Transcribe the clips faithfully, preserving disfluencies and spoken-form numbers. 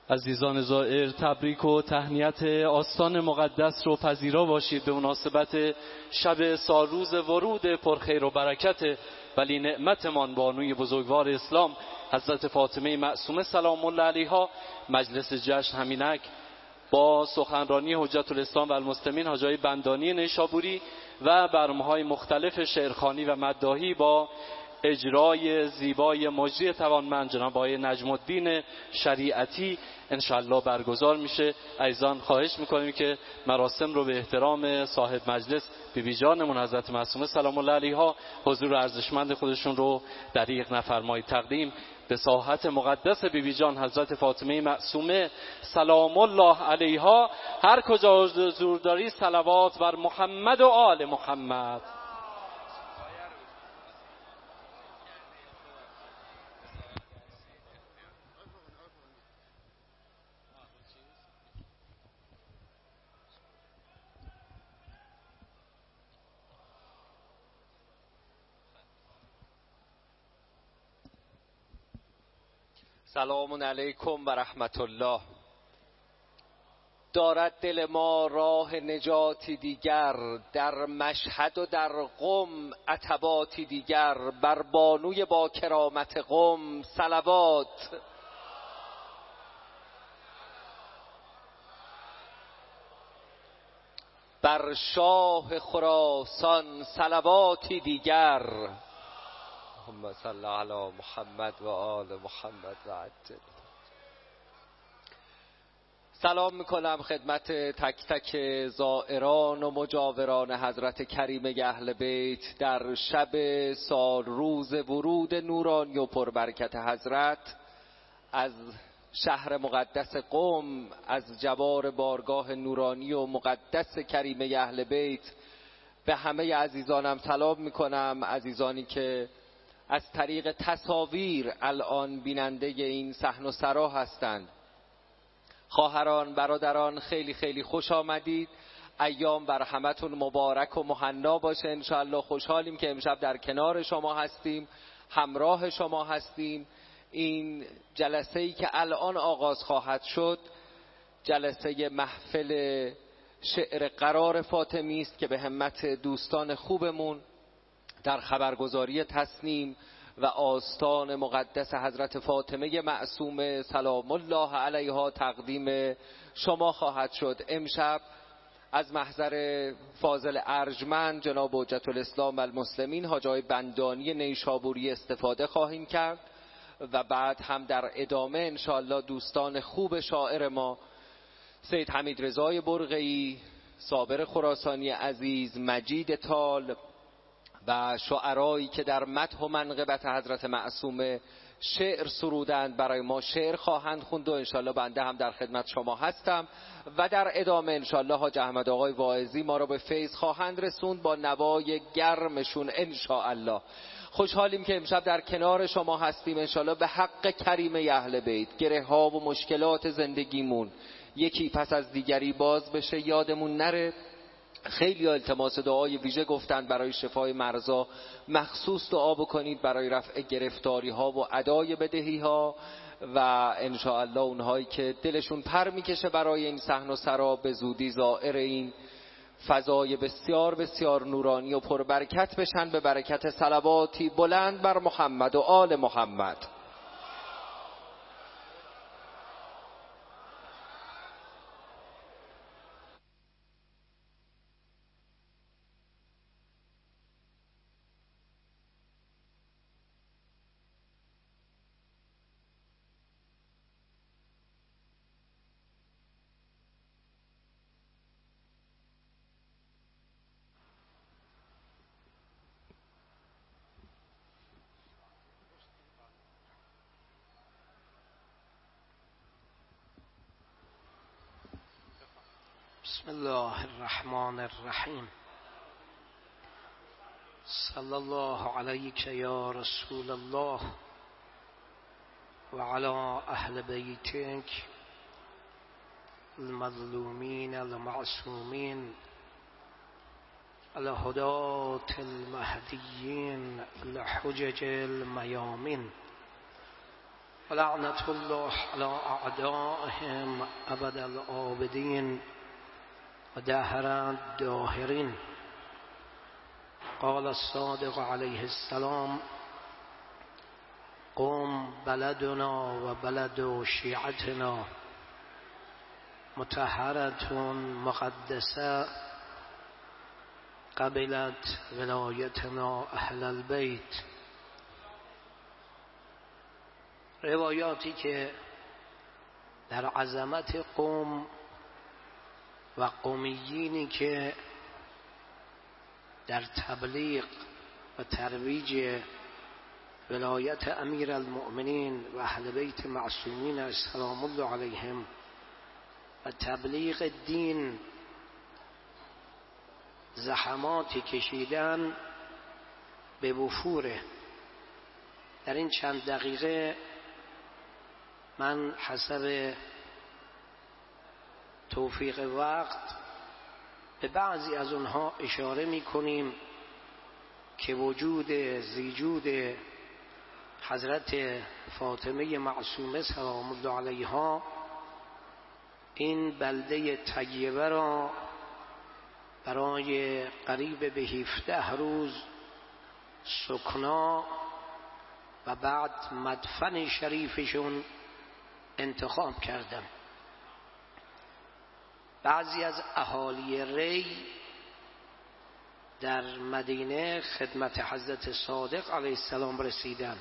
عزیزان زائر، تبریک و تهنیت آستان مقدس رو پذیرا باشید به مناسبت شب سالروز ورود پرخیر و برکت ولی نعمتمان بانوی بزرگوار اسلام حضرت فاطمه معصومه سلام الله علیها. مجلس جشن همینک با سخنرانی حجت الاسلام و المسلمین حاجی آقای بندانی نیشابوری و برنامه‌های مختلف شعرخوانی و مداحی با اجرای زیبای مجری توانمند جناب آقای نجم الدین شریعتی انشالله برگزار میشه. عزیزان خواهش میکنیم که مراسم رو به احترام صاحب مجلس بیبی جانمون حضرت معصومه سلام الله علیها حضور ارزشمند خودشون رو دریغ نفرمایید. تقدیم به ساحت مقدس بیبی جان حضرت فاطمه معصومه سلام الله علیها. هر کجا حضور داری صلوات بر محمد و آل محمد. سلام علیکم و رحمت الله. دارد دل ما راه نجاتی دیگر، در مشهد و در قم عتباتی دیگر، بر بانوی با کرامت قم صلوات. بر شاه خراسان صلواتی دیگر. اللهم صل علی محمد و آل محمد و عجل. سلام میکنم خدمت تک تک زائران و مجاوران حضرت کریم اهل بیت در شب سال روز ورود نورانی و پربرکت حضرت از شهر مقدس قم، از جوار بارگاه نورانی و مقدس کریم اهل بیت. به همه عزیزانم سلام میکنم، عزیزانی که از طریق تصاویر الان بیننده این صحن و سرا هستند. خواهران، برادران، خیلی خیلی خوش آمدید. ایام بر همتون مبارک و مهنا باشه انشاءالله. خوشحالیم که امشب در کنار شما هستیم، همراه شما هستیم. این جلسه ای که الان آغاز خواهد شد جلسه محفل شعر قرار فاطمی است که به همت دوستان خوبمون در خبرگزاری تصنیم و آستان مقدس حضرت فاطمه معصومه سلام الله علیها تقدیم شما خواهد شد. امشب از محضر فاضل ارجمند جناب حجت الاسلام و المسلمین حاجی آقای بندانی نیشابوری استفاده خواهیم کرد و بعد هم در ادامه انشاءالله دوستان خوب شاعر ما سید حمیدرضا برقعی، صابر خراسانی عزیز، مجید تال و شعرایی که در مدح و منقبت حضرت معصومه شعر سرودند برای ما شعر خواهند خوند و انشالله بنده هم در خدمت شما هستم و در ادامه انشالله حاج احمد آقای واعظی ما را به فیض خواهند رسوند با نوای گرمشون انشاءالله. خوشحالیم که امشب در کنار شما هستیم انشالله. به حق کریم اهل بیت گره ها و مشکلات زندگیمون یکی پس از دیگری باز بشه، یادمون نره. خیلی التماس دعای ویژه گفتند برای شفای مرضا، مخصوص دعا بکنید برای رفع گرفتاری ها و ادای بدهی ها و انشاءالله اونهایی که دلشون پر میکشه برای این صحن و سرا به زودی زائر این فضای بسیار بسیار نورانی و پربرکت بشن به برکت صلواتی بلند بر محمد و آل محمد. بسم الله الرحمن الرحیم. صلی الله علیک یا رسول الله و علی اهل بیتک المظلومین المعصومین الهداة المهدیین الحجج المیامین. ولعنة الله على أعدائهم أبد الآبدين ودهر الداهرين. قال الصادق عليه السلام: قم بلدنا وبلد شيعتنا مطهرة مقدسة قبلت ولایتنا اهل البیت. روایاتی که در عظمت قوم و قومیینی که در تبلیغ و ترویج ولایت امیر المؤمنین و اهل بیت معصومین سلام الله علیهم و تبلیغ دین زحماتی کشیدن به وفوره. در این چند دقیقه من حسب توفیق وقت به بعضی از اونها اشاره می کنیم که وجود زیجود حضرت فاطمه معصومه سلام الله علیها این بلده طیبه را برای قریب به هفده روز سکنا و بعد مدفن شریفشون انتخاب کردم. بعضی از اهالی ری در مدینه خدمت حضرت صادق علیه السلام رسیدن.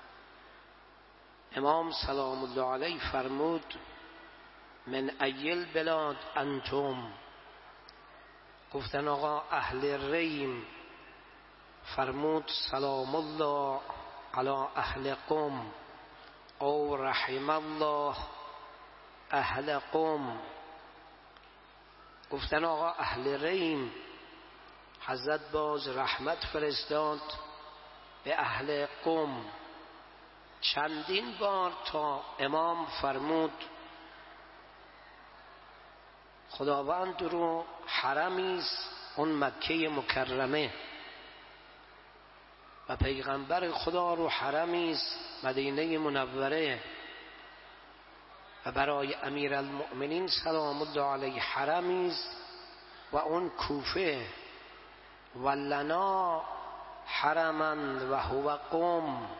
امام سلام الله علیه فرمود: من ایل بلاد انتم؟ گفتن آقا اهل ریم. فرمود: سلام الله علی اهل قم او رحم الله اهل قم. گفتن آقا اهل ریم. حضرت باز رحمت فرستاد به اهل قم چندین بار تا امام فرمود خداوند رو حرمی است اون مکه مکرمه و پیغمبر خدا رو حرمی است مدینه منوره و برای امیر المؤمنین سلام الله علیه حرمی است و اون کوفه ولنا حرما و هو قم.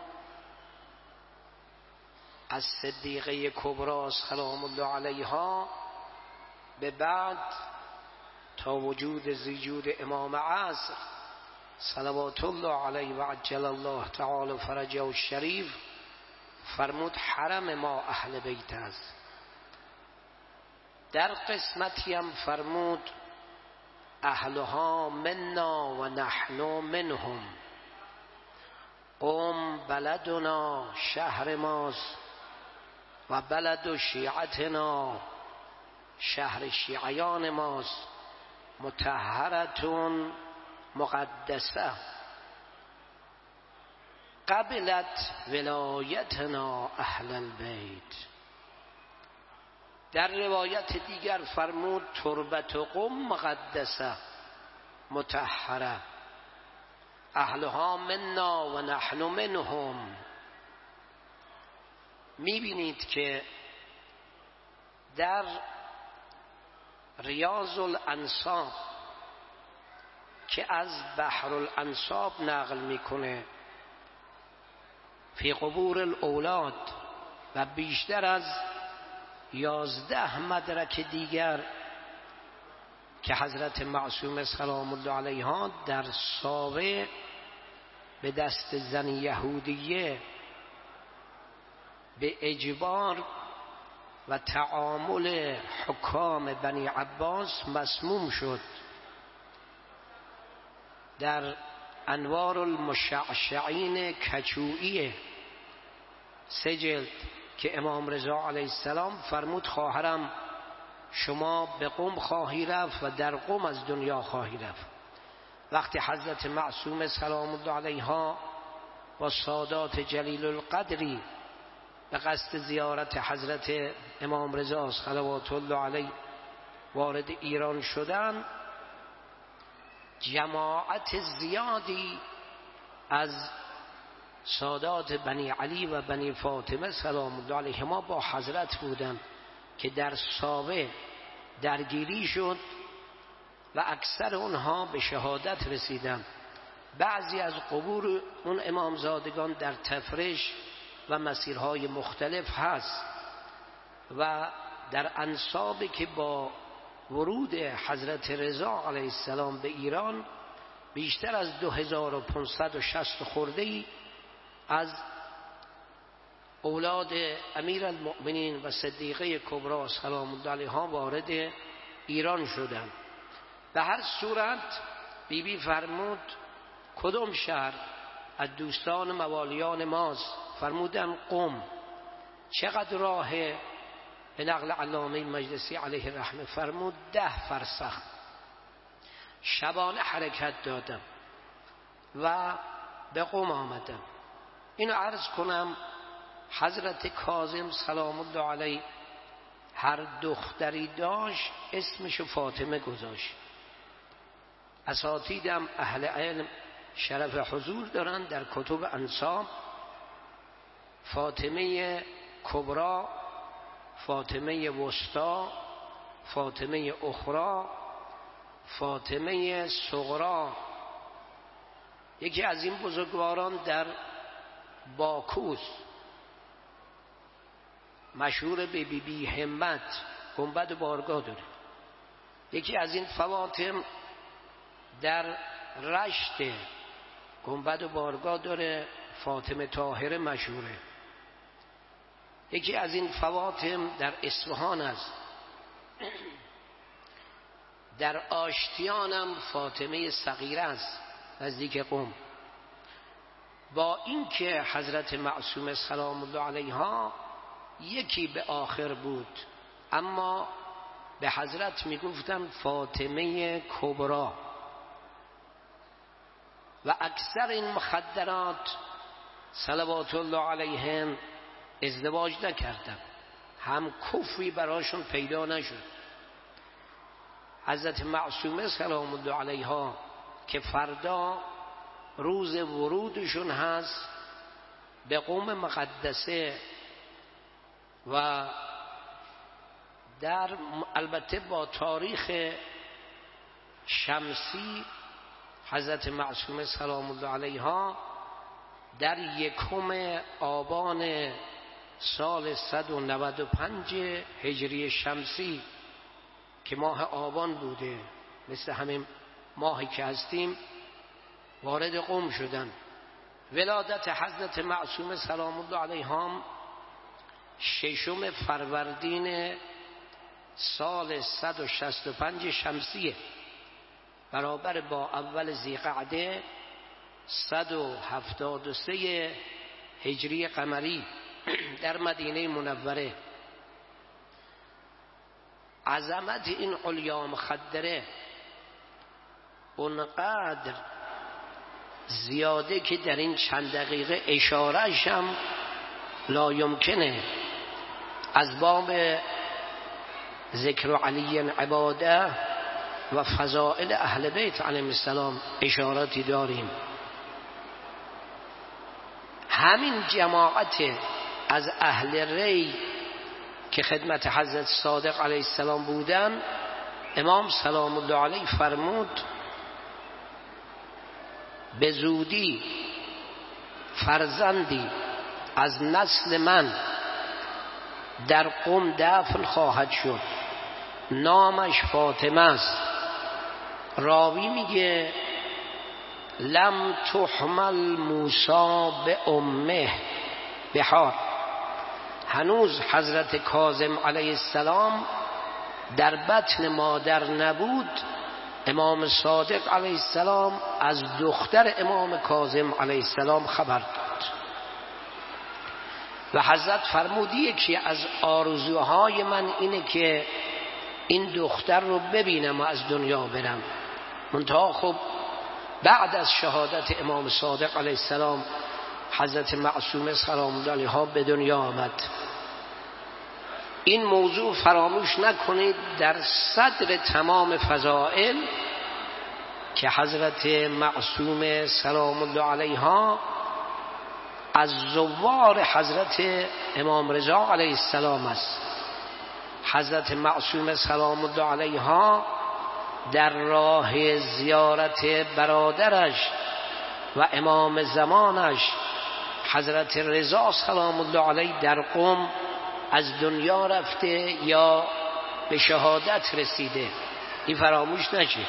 از صدیقه کبری سلام الله علیها به بعد تا وجود زیجود امام عصر صلوات الله علیه و عجل الله تعالی فرجه الشریف فرمود حرم ما اهل بیت است. در قسمتی هم فرمود اهلها منا و نحن منهم. قم بلدنا شهر ماست و بلد شیعتنا شهر شیعیان ماست مطهرتون مقدسه قبلت ولایتنا اهل البیت. در روایت دیگر فرمود تربت قم مقدسه مطهره اهلها منا و نحن منهم. میبینید که در ریاض الانصاب که از بحر الانصاب نقل میکنه فی قبور الاولاد و بیشتر از یازده مدرک دیگر که حضرت معصومه سلام الله علیها در ساوه به دست زن یهودیه به اجبار و تعامل حکام بنی عباس مسموم شد. در انوار المشعشعین کچویی سه جلد که امام رضا علیه السلام فرمود خواهرم شما به قم خواهی رفت و در قم از دنیا خواهی رفت. وقتی حضرت معصومه سلام الله علیها با سادات جلیل القدری به قصد زیارت حضرت امام رضا صلوات الله علیه وارد ایران شدن، جماعت زیادی از سادات بنی علی و بنی فاطمه سلام الله علیهما با حضرت بودند که در سابه درگیری شد و اکثر اونها به شهادت رسیدند. بعضی از قبور اون امامزادگان در تفرش و مسیرهای مختلف هست و در انسابی که با ورود حضرت رضا علیه السلام به ایران بیشتر از دو هزار و پانصد و شصت خورده‌ای از اولاد امیر المؤمنین و صدیقه کبری سلام الله علیها وارد ایران شدند. به هر صورت بی بی فرمود کدام شهر از دوستان موالیان ماست؟ فرمودن قم. چقدر راه؟ به نقل علامه مجلسی علیه الرحمه فرمود ده فرسخ. شبانه حرکت دادم و به قم آمدم. اینو عرض کنم حضرت کاظم سلام الله علیه هر دختری داشت اسمشو فاطمه گذاشت. اساتیدم اهل علم شرف حضور دارن در کتب انساب فاطمه کبری، فاطمه وسطی، فاطمه اخرى، فاطمه صغرا. یکی از این بزرگواران در باکوس مشهور به بی بی همت گنبد بارگاه داره. یکی از این فواطم در رشت گنبد بارگاه داره، فاطمه طاهره مشهوره. یکی از این فواطم در اصفهان است. در آشتیانم فاطمه صغیره است نزدیک قم. با اینکه حضرت معصومه سلام الله علیها یکی به آخر بود، اما به حضرت میگفتن فاطمه کبری و اکثر این مخدرات صلوات الله علیهم ازدواج نکردن، هم کفری براشون پیدا نشد. حضرت معصومه سلام الله علیها که فردا روز ورودشون هست به قم مقدسه و در البته با تاریخ شمسی حضرت معصومه سلام الله علیها در یکم آبان سال صد و نود و پنج هجری شمسی که ماه آبان بوده مثل همین ماهی که هستیم وارد قم شدن. ولادت حضرت معصومه سلام الله علیها ششم فروردین سال صد و شصت و پنج شمسیه، برابر با اول ذیقعده صد و هفتاد و سه هجری قمری در مدینه منوره. عظمت این علیا مخدره اونقدر زیاده که در این چند دقیقه اشارهش هم لا یمکنه. از باب ذکر علی عباده و فضائل اهل بیت علیهم السلام اشاراتی داریم. همین جماعت از اهل ری که خدمت حضرت صادق علیه السلام بودن، امام سلام الله علیه فرمود به زودی فرزندی از نسل من در قم دفن خواهد شد، نامش فاطمه است. راوی میگه لم تحمل موسی به امه بحار، هنوز حضرت کاظم علیه السلام در بطن مادر نبود. امام صادق علیه السلام از دختر امام کاظم علیه السلام خبر داد و حضرت فرمود یکی از آرزوهای من اینه که این دختر رو ببینم و از دنیا برم. منتها خب بعد از شهادت امام صادق علیه السلام حضرت معصومه سلام الله علیها به دنیا آمد. این موضوع فراموش نکنید در صدر تمام فضائل که حضرت معصومه سلام الله علیها از زوار حضرت امام رضا علیه السلام است. حضرت معصومه سلام الله علیها در راه زیارت برادرش و امام زمانش حضرت رضا سلام الله علیه در قم از دنیا رفته یا به شهادت رسیده. این فراموش نشه.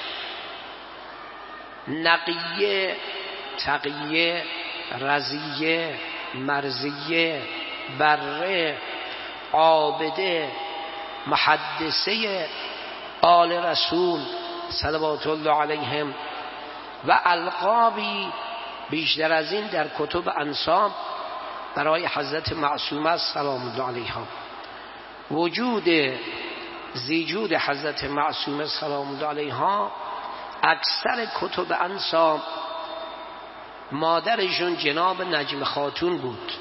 نقیه، تقیه، رضیه، مرضیه، بره، عابده، محدثه آل رسول صلوات الله علیهم و القابی بیشتر از این در کتب انساب برای حضرت معصومه سلام الله علیها. وجود زیجود حضرت معصومه سلام الله علیها اکثر کتب انساب مادرشون جناب نجم خاتون بود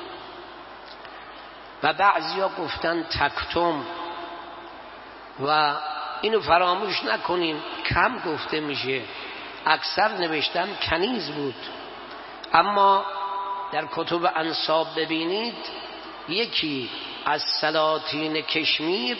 و بعضیا گفتن تکتم و اینو فراموش نکنین، کم گفته میشه، اکثر نوشتن کنیز بود. اما در کتب انساب ببینید یکی از سلاطین کشمیر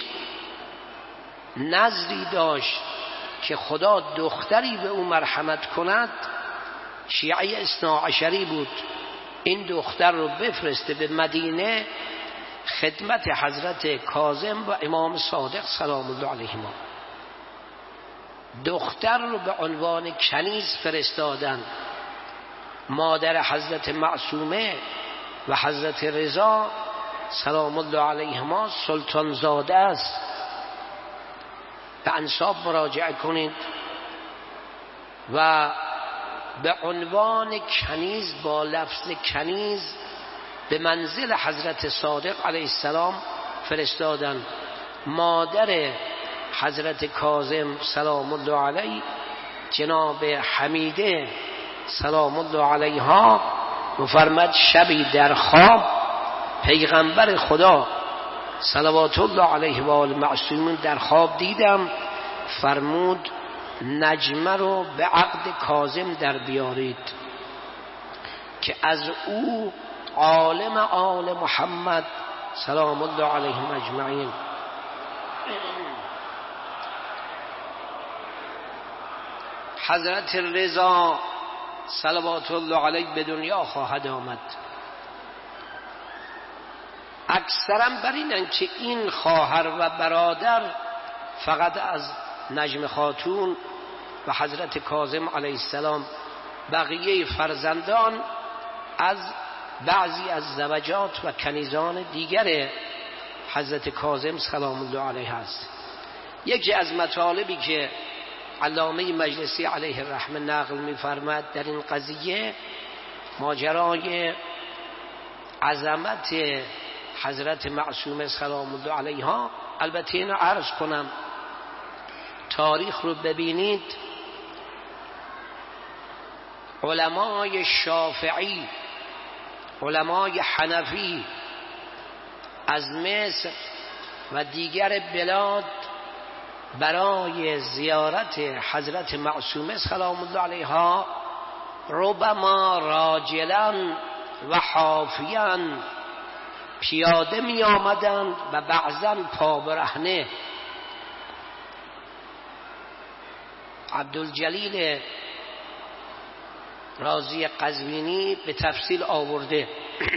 نظری داشت که خدا دختری به او مرحمت کند، شیعه اثناعشری بود، این دختر رو بفرسته به مدینه خدمت حضرت کاظم و امام صادق سلام الله علیهما. دختر رو به عنوان کنیز فرستادن. مادر حضرت معصومه و حضرت رضا سلام الله علیهما سلطان زاده است. به انساب مراجعه کنید. و به عنوان کنیز، با لفظ کنیز به منزل حضرت صادق علیه السلام فرستادن. مادر حضرت کاظم سلام الله علیه جناب حمیده سلام الله علیها مفرمد شبی در خواب پیغمبر خدا صلوات الله علیه و آل معصومین در خواب دیدم، فرمود نجمه رو به عقد کاظم در بیارید که از او عالم آل محمد سلام الله علیهم اجمعین حضرت رضا صلوات الله علیه به دنیا خواهد آمد. اکثرا بر اینن که این خواهر و برادر فقط از نجم خاتون و حضرت کاظم علیه السلام، بقیه فرزندان از بعضی از زوجات و کنیزان دیگر حضرت کاظم سلام الله علیه است. یکی از مطالبی که علامه مجلسی علیه الرحمه نقل می‌فرماد در این قضیه ماجرای عظمت حضرت معصومه سلام الله علیها. البته اینو عرض کنم، تاریخ رو ببینید، علمای شافعی، علمای حنفی از مصر و دیگر بلاد برای زیارت حضرت معصومه سلام الله علیها ربما راجلا و حافیا پیاده می آمدند و بعضا پا برهنه. عبدالجلیل رازی قزوینی به تفصیل آورده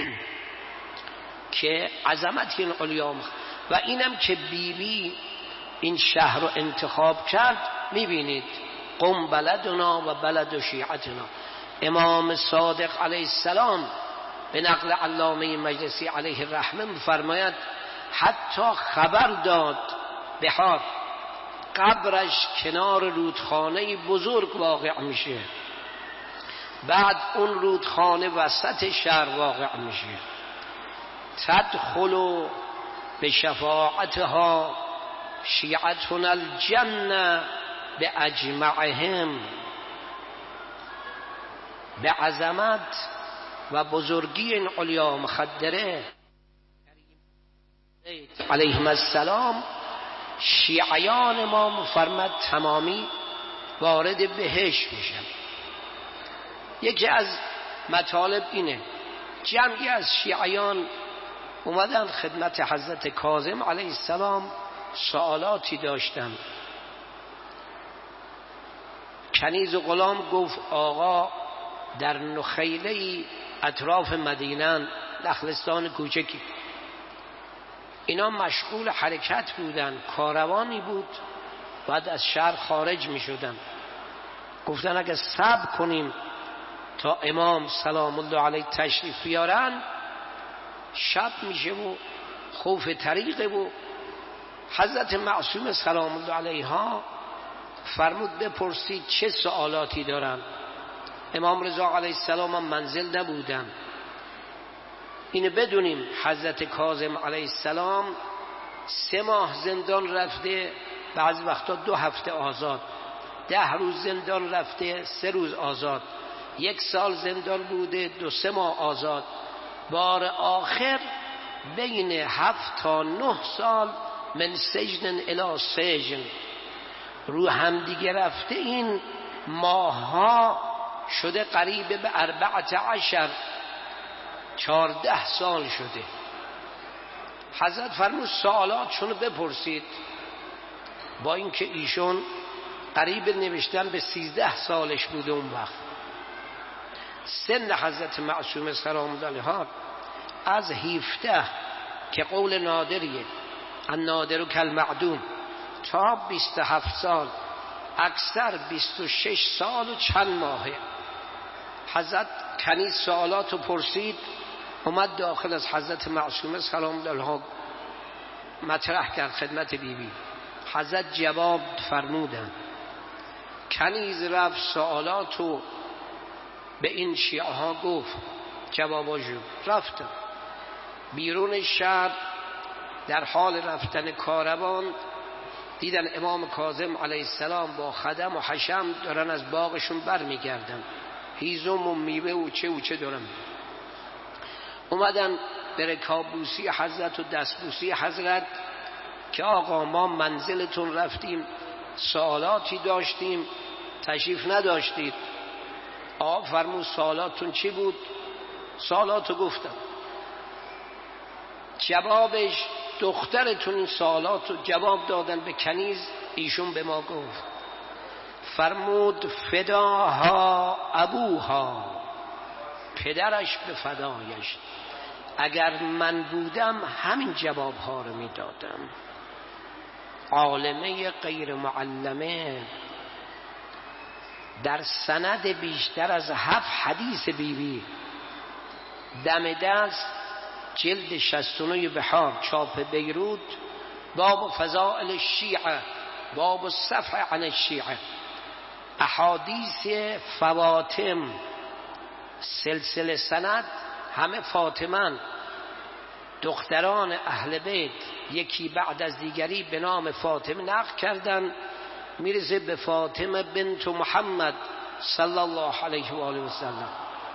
که عظمت این علیا و اینم که بیبی بی این شهر رو انتخاب کرد. میبینید قم بلدنا و بلد شیعتنا. امام صادق علیه السلام به نقل علامه مجلسی علیه الرحمه می‌فرماید حتی خبر داد بهار قبرش کنار رودخانه بزرگ واقع میشه، بعد اون رودخانه وسط شهر واقع میشه. تدخل به شفاعتها شیعتنا الجنه به اجمعهم. به عظمت و بزرگی این علیا مخدره علیهم السلام شیعیان ما مفرمد تمامی وارد بهشت میشن. یکی از مطالب اینه جمعی از شیعیان اومدن خدمت حضرت کاظم علیه السلام، سوالاتی داشتن. کنیز غلام گفت آقا در نخیله اطراف مدینه، نخلستان کوچکی، اینا مشغول حرکت بودن، کاروانی بود بعد از شهر خارج می شدن. گفتن اگه صبر کنیم تا امام سلام الله علیه تشریف بیارن شب میشه و خوف طریقه. و حضرت معصوم سلام الله علیها فرمود بپرسید چه سوالاتی دارن. امام رضا علیه السلام هم منزل نبودن. اینو بدونیم حضرت کاظم علیه السلام سه ماه زندان رفته، بعضی وقتا دو هفته آزاد، ده روز زندان رفته، سه روز آزاد، یک سال زندان بوده، دو سه ماه آزاد، بار آخر بین هفت تا نه سال من سجن الی سجن رو هم دیگه رفته. این ماها شده قریب به اربعت عشر، چارده سال شده. حضرت فرمود سوالاتشونو بپرسید. با اینکه ایشون قریب نوشتن به سیزده سالش بوده اون وقت. سن حضرت معصوم سلام الله علیها از هفده که قول نادریه، النادر کالمعدوم، تا بیست و هفت سال، اکثر بیست و شش سال و چند ماهه. حضرت کنیز سوالاتو پرسید، اومد داخل از حضرت معصومه سلام الله علیها مطرح کرد خدمت بی بی. حضرت جواب فرمودن. کنیز رفت سوالاتو به این شیعه ها گفت، جواباشو رفتن بیرون شهر. در حال رفتن کاروان دیدن امام کاظم علیه السلام با خدم و حشم دارن از باغشون بر میگردن، هیزم و میوه و چه و چه دارن. اومدن به رکابوسی حضرت و دستبوسی حضرت که آقا ما منزلتون رفتیم، سوالاتی داشتیم، تشریف نداشتید. آقا فرمود سوالاتون چی بود؟ سوالاتو گفتم. جوابش دخترتون این سوالاتو جواب دادن به کنیز، ایشون به ما گفت. فرمود فداها ابوها، پدرش به فدایش، اگر من بودم همین جواب ها رو میدادم. عالمه غیر معلمه در سند بیشتر از هفت حدیث بیبی بی. دم دست جلد شصت و نه بحار چاپ بیروت، باب فضائل الشیعه، باب الصفح عن الشیعه، احادیث فواطم، سلسله سند همه فاطمان، دختران اهل بیت یکی بعد از دیگری به نام فاطمه نقل کردن، میرسه به فاطمه بنت محمد صلی الله علیه و آله و سلم.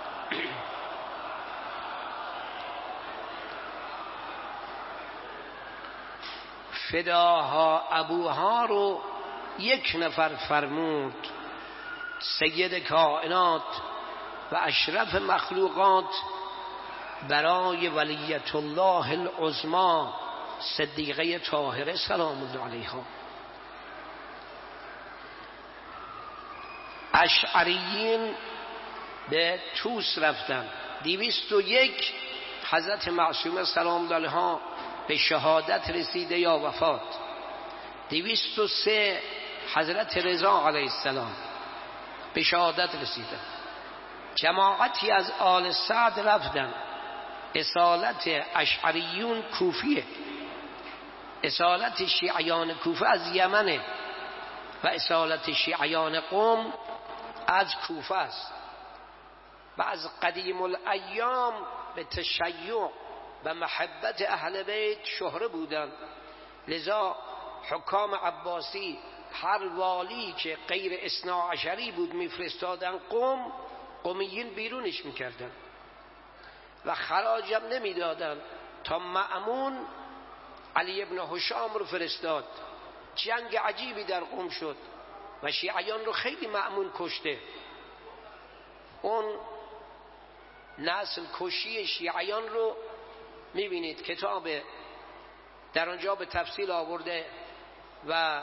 فداها ابوها رو یک نفر فرمود، سید کائنات و اشرف مخلوقات، برای ولیت الله العظما صدیقه طاهره سلام الله علیها. اشعریین به توس رفتن. دویست و یک حضرت معصومه سلام الله علیها به شهادت رسیده یا وفات. دویست و سه حضرت رضا علیه السلام به شهادت رسیدن. جماعتی از آل سعد رفتن. اصالت اشعریون کوفیه، اصالت شیعیان کوفه از یمنه و اصالت شیعیان قم از کوفه است و از قدیم الایام به تشیع و محبت اهل بیت شهره بودند. لذا حکام عباسی هر والی که غیر اثنا عشری بود میفرستادن قم، قمیین بیرونش میکردن و خراجم نمیدادن. تا مأمون علی ابن هشام رو فرستاد، جنگ عجیبی در قم شد و شیعیان رو خیلی مأمون کشته. اون نسل کشی شیعیان رو میبینید. کتاب در آنجا به تفصیل آورده و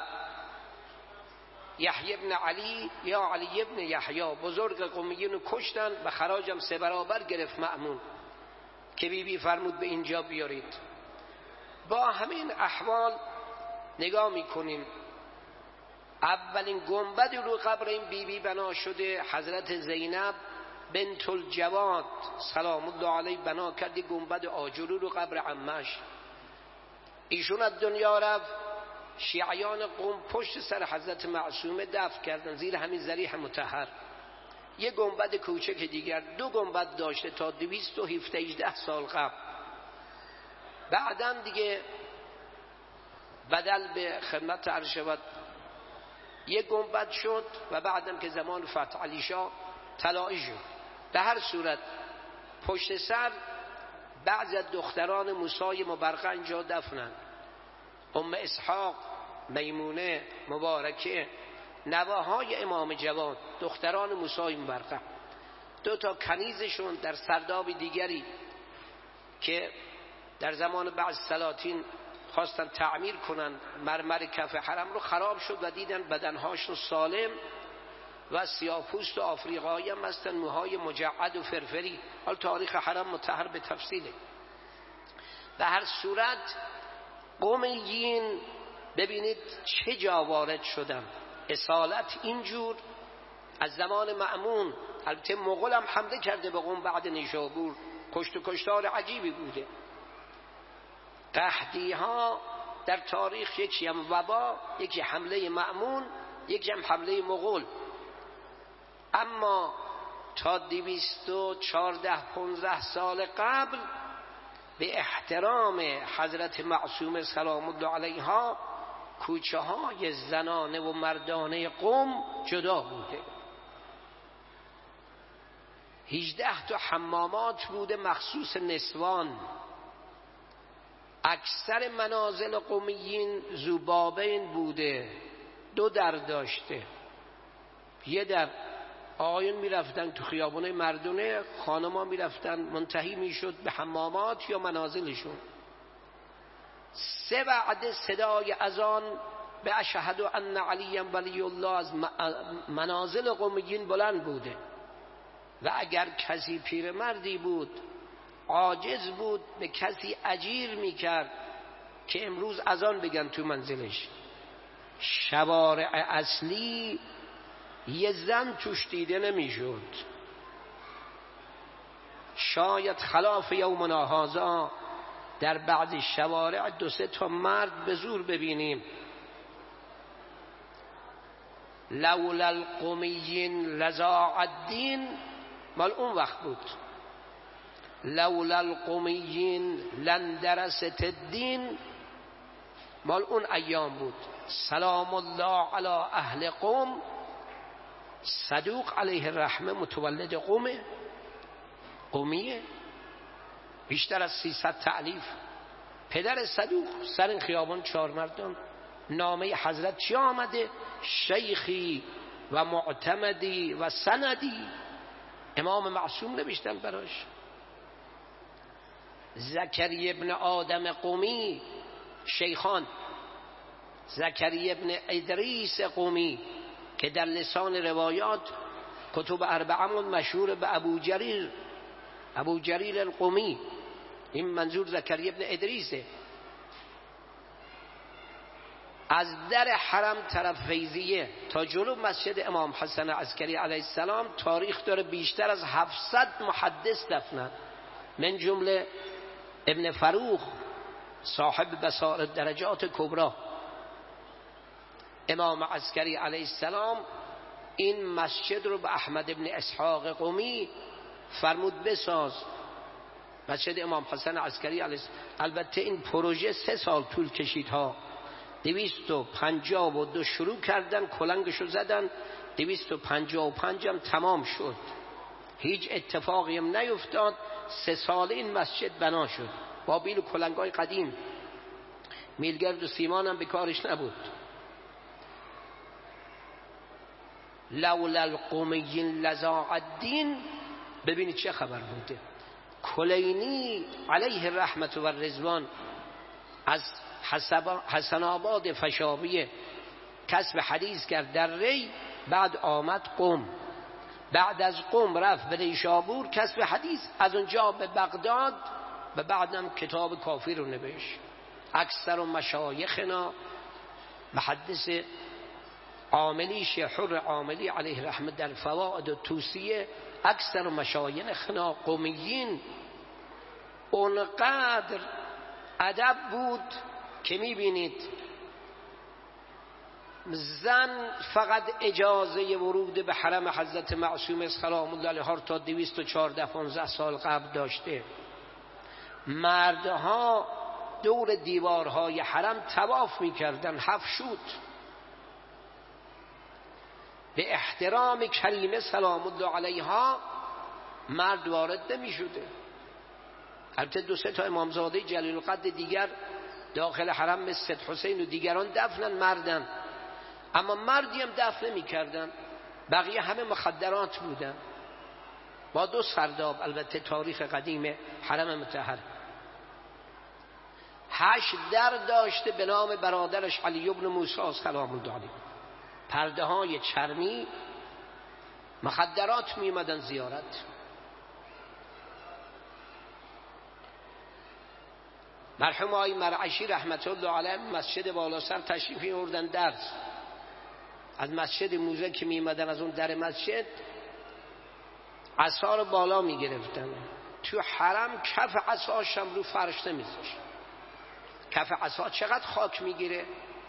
یحیی ابن علی یا علی ابن یحیی بزرگ قمیین رو کشتن و خراجم سه برابر گرفت مأمون که بی بی فرمود به اینجا بیارید. با همین احوال نگاه میکنیم اولین گنبد رو قبر این بی بی بنا شده حضرت زینب بنت الجواد سلام الله علیه بنا کرد. گنبد آجری رو قبر عمش. ایشون از دنیا رفت، شیعیان قم پشت سر حضرت معصومه دفن کردن زیر همین ذریح مطهر. یه گنبد کوچک دیگر دو گنبد داشته تا دویست و هفده سال قبل. بعداً دیگه بدل به خدمت عرض شود یک گنبد شد و بعدم که زمان فتح علی شاه طلایی شد. به هر صورت پشت سر بعضی از دختران موسی مبرقه اینجا دفنن. ام اسحاق، میمونه، مبارکه، نواهای امام جواد، دختران موسی مبرقه. دو تا کنیزشون در سرداب دیگری که در زمان بعض سلاطین خواستن تعمیر کنن مرمر کف حرم رو، خراب شد و دیدن بدنهاشون سالم و سیاه‌پوست و آفریقایی هم هستن، موهای مجعد و فرفری. حال تاریخ حرم مطهر به تفصیله. به هر صورت قمیین ببینید چه جا وارد شدن. اصالت اینجور از زمان مأمون. البته مغول هم حمله کرده به قم بعد نیشابور، کشت و کشتار عجیبی بوده. قحطی ها در تاریخ یکی هم وبا، یکی حمله مأمون، یکی هم حمله مغول. اما تا دویست و چهارده پانزده سال قبل به احترام حضرت معصومه سلام الله علیها کوچه های زنانه و مردانه قم جدا بوده. هجده تا حمامات بوده مخصوص نسوان. اکثر منازل قمیین ذوبابین بوده، دو در داشته. یه در آقایون میرفتن تو خیابون مردونه، خانما میرفتن منتهی میشد به حمامات یا منازلشون. سه وعده صدای اذان به اشهد ان علی ولی الله از منازل قمیین بلند بوده. و اگر کسی پیرمردی بود عاجز بود به کسی اجیر میکرد که امروز اذان بگن تو منزلش. شوارع اصلی یه زن توش دیده نمیشد. شاید خلاف یومنا هذا در بعضی شوارع دو سه تا مرد به زور ببینیم. لولا القمیین لضاع الدین مال اون وقت بود. لولا القمیین لندرست الدین مال اون ایام بود. سلام الله علی اهل قم. صدوق علیه الرحمه متولد قمه، قمیه، بیشتر از سیصد تألیف. پدر صدوق سر این خیابان چهار مردان. نامه حضرت چی آمده؟ شیخی و معتمدی و سندی. امام معصوم نوشتن براش. زکریا ابن آدم قمی شیخان، زکریا ابن ادریس قمی که در لسان روایات کتب اربعمون مشهور به ابو جریر، ابو جریر القمی. این منظور زکریا ابن ادریسه. از در حرم طرف فیضیه تا جلو مسجد امام حسن عسکری علیه السلام تاریخ داره بیشتر از هفتصد محدث دفنن، من جمله ابن فروخ صاحب بصائر درجات کبرى. امام عسکری علیه السلام این مسجد رو به احمد ابن اسحاق قمی فرمود بساز، مسجد امام حسن عسکری علیه السلام. البته این پروژه سه سال طول کشید ها. دویست و پنجاه و دو شروع کردن، کلنگشو زدن، دویست و پنجاه و پنج هم تمام شد. هیچ اتفاقی هم نیفتاد. سه سال این مسجد بنا شد با بیل و کلنگای قدیم. میلگرد و سیمان هم به کارش نبود. لولا القمیین لضاع الدین ببینید چه خبر بوده. کلینی علیه رحمت و رضوان از حسن آباد فشاویه کسب حدیث کرد در ری، بعد آمد قم، بعد از قم رفت به نیشابور کسب حدیث، از اونجا به بغداد و بعدم کتاب کافی رو نوشت. اکثر و مشایخنا، محدث عاملی شیخ حر عاملی علیه رحمت در فوائد و توصیه، اکثر و مشایخنا قمیین اونقدر ادب بود که میبینید زن فقط اجازه ورود به حرم حضرت معصومه سلام الله علیها تا دویست و چهارده پانزده سال قبل داشته. مردها دور دیوارهای حرم طواف میکردن، حفشود به احترام کریمه سلام الله علیها مرد وارد نمیشده. البته دو سه تا امامزاده جلیل القدر دیگر داخل حرم مثل سید حسین و دیگران دفنن مردن، اما مردی هم دفن نمی کردن، بقیه همه مخدرات بودن با دو سرداب. البته تاریخ قدیم حرم مطهر هشت در داشته به نام برادرش علی ابن موسی سلام الله علیه. پرده های چرمی، مخدرات می اومدن زیارت. مرحوم آقای مرعشی رحمت الله علیه مسجد بالاسر تشریف می‌آوردن درس. از مسجد موزه که می‌آمدن از اون در مسجد عصا رو بالا می‌گرفتن، تو حرم کف عصاش هم رو فرش نمی‌ذاشت. کف عصا چقدر خاک می‌گیره.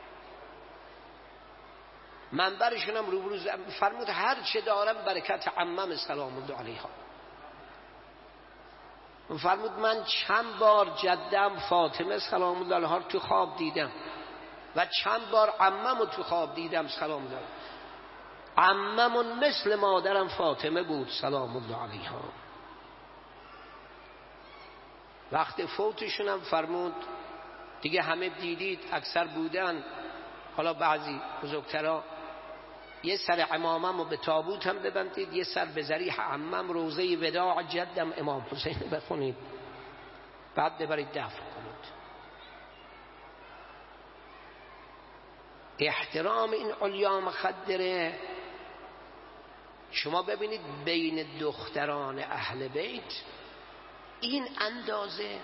منبرشون هم روبرو فرمود هر چه دارم برکت عمم سلام الله علیها. فرمود من چند بار جدم فاطمه سلام الله علیها تو خواب دیدم و چند بار عمم رو تو خواب دیدم سلام الله. عممون مثل مادرم فاطمه بود سلام الله علیها. وقت فوتشون هم فرمود دیگه همه دیدید اکثر بودن، حالا بعضی بزرگترها یه سر عمامم رو به تابوت هم ببندید، یه سر به ذریح عمم روزه وداع جدم امام حسین بخونید، بعد ببرید دفن کنید. احترام این علیا مخدره. شما ببینید بین دختران اهل بیت این اندازه،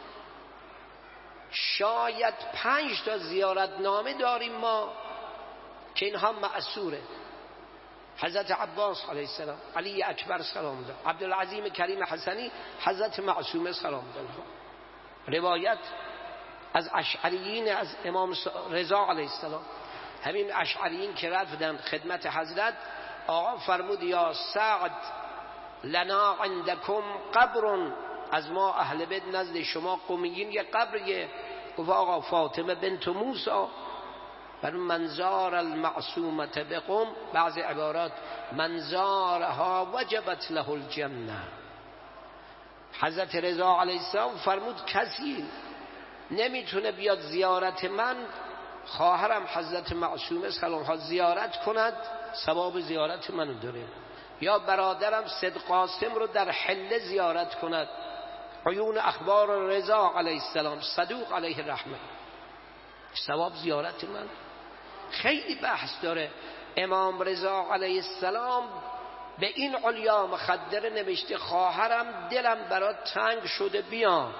شاید پنج تا زیارت نامه داریم ما که اینها معصوره. حضرت عباس علیه السلام، علی اکبر سلام الله، عبدالعظیم کریم حسنی، حضرت معصومه سلام الله. روایت از اشعریین از امام رضا علیه السلام، همین اشعریین که رفتن خدمت حضرت، آقا فرمود یا سعد لنا عندکم قبر، از ما اهل بیت نزد شما قمیین یه قبریه. گفت آقا فاطمه بنت موسی بر منظار المعصومت بقم، بعض عبارات منظارها وجبت له الجنه. حضرت رضا علیه السلام فرمود کسی نمیتونه بیاد زیارت من، خواهرم حضرت معصومه سلام ها زیارت کند ثواب زیارت منو داره، یا برادرم سید قاسم رو در حله زیارت کند، عیون اخبار رضا علیه السلام صدوق علیه الرحمه، ثواب زیارت من. خیلی بحث داره. امام رضا علیه السلام به این علیا مخدره نوشته خواهرم دلم برات تنگ شده بیا.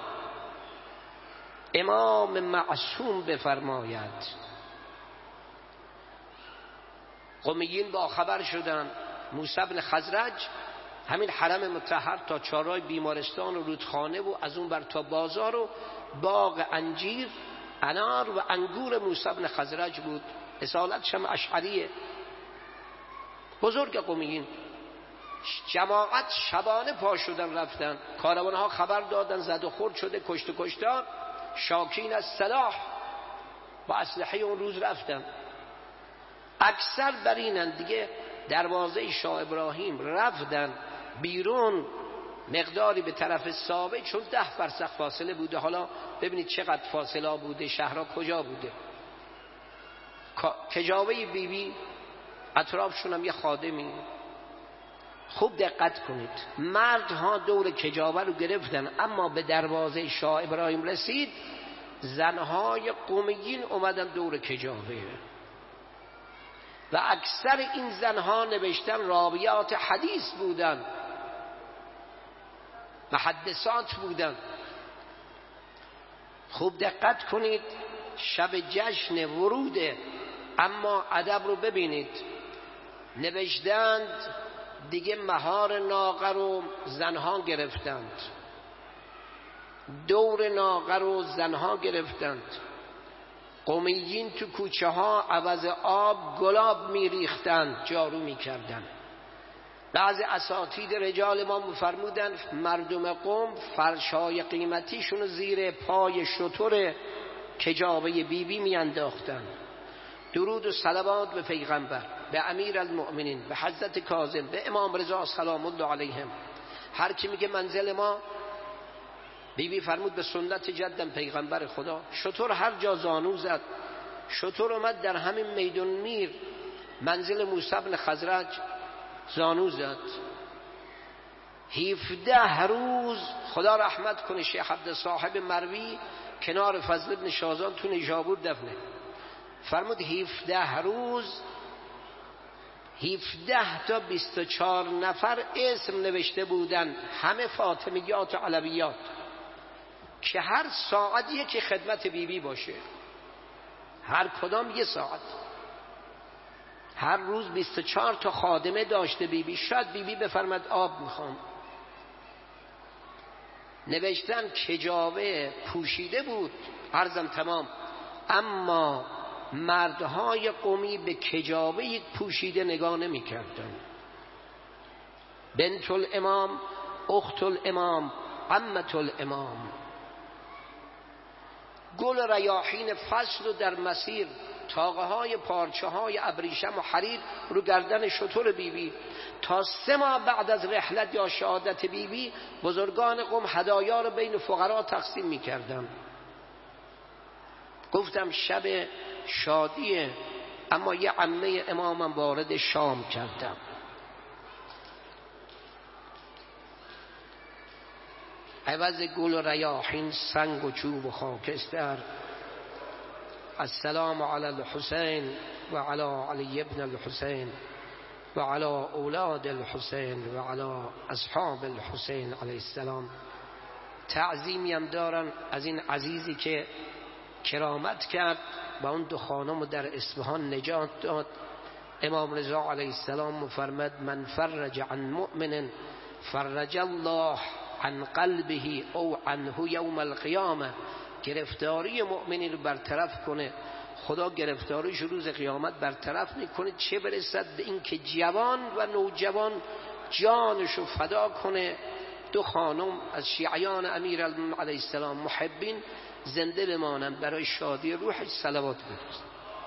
امام معصوم بفرماید. قمیین با خبر شدن موسی بن خزرج همین حرم مطهر تا چهارراه بیمارستان و رودخانه و از اون بر تا بازار و باغ انجیر انار و انگور موسی بن خزرج بود. اصالتش هم اشعریه، بزرگ قمیین. جماعت شبانه پا شدن رفتن، کاروانها خبر دادن زد و خورد شده، کشت و کشتار، شاکین از سلاح با اسلحه اون روز رفتن. اکثر بر اینن دیگه دروازه شاه ابراهیم رفتن بیرون، مقداری به طرف سابه، چون ده فرسخ فاصله بوده. حالا ببینید چقدر فاصله بوده، شهرها کجا بوده. کجاوه بی بی اطرافشون هم یه خادمی، خوب دقت کنید، مردها دور کجاوه رو گرفتن، اما به دروازه شاه ابراهیم رسید، زنهای قمیین اومدن دور کجاوه و اکثر این زنها نوشتن راویات حدیث بودن، محدثات بودن. خوب دقت کنید، شب جشن وروده، اما ادب رو ببینید، نوشتند دیگه مهار ناقه رو زنها گرفتند، دور ناقه رو زنها گرفتند. قمیین تو کوچه ها عوض آب گلاب میریختند، جارو میکردند. بعضی اساتید رجال ما میفرمودند مردم قم فرشای قیمتیشون زیر پای شتر کجاوه بیبی بی میانداختند. درود و صلوات به پیغمبر، به امیر المؤمنین، به حضرت کاظم، به امام رضا سلام الله علیهم. هر کی میگه منزل ما، بیبی بی فرمود به سنت جدم پیغمبر خدا، شتر هر جا زانو زد. شتر اومد در همین میدون میر منزل موسی بن خزرج زانو زد. هفده روز خدا رحمت کنه شیخ عبد صاحب مروی کنار فضل بن شازان تو نیشابور دفنه، فرمود هفده روز هفده تا بیست و چهار نفر اسم نوشته بودن، همه فاطمیات و علویات، که هر ساعت یکی خدمت بیبی بی باشه، هر کدام یه ساعت. هر روز بیست و چهار تا خادمه داشته بیبی بی. شاید بیبی بی بفرمد آب میخوام. نوشتن کجاوه پوشیده بود، عرضم تمام، اما مردهای قومی به کجاوه پوشیده نگاه نمی کردن. بنت الامام، اخت الامام، عمت الامام. گل ریاحین فصل و در مسیر، تاقه های پارچه های ابریشم و حریر رو گردن شتر بیبی بی. تا سه ماه بعد از رحلت یا شهادت بیبی بی بزرگان قوم هدایا رو بین فقرا تقسیم می کردن. گفتم شب شادیه، اما یه عمه امامم وارد شام کردم. عوض گل و ریاحین سنگ و چوب و خاکستر، السلام علی الحسین و علی علی ابن الحسین و علی اولاد الحسین و علی اصحاب الحسین علیه السلام. تعظیمی هم دارن از این عزیزی که کرامت کرد و اون دو خانم در اصفهان نجات داد. امام رضا علیه السلام مفرمد من فرج عن مؤمن فرج الله عن قلبه او عنه یوم القیامه. گرفتاری مؤمنی رو برطرف کنه، خدا گرفتاریش روز قیامت برطرف میکنه، چه برسد به این که جوان و نوجوان جانشو فدا کنه. دو خانم از شیعیان امیر المؤمنین علیه السلام محبین زنده بمانند، برای شادی روحش صلوات بفرست.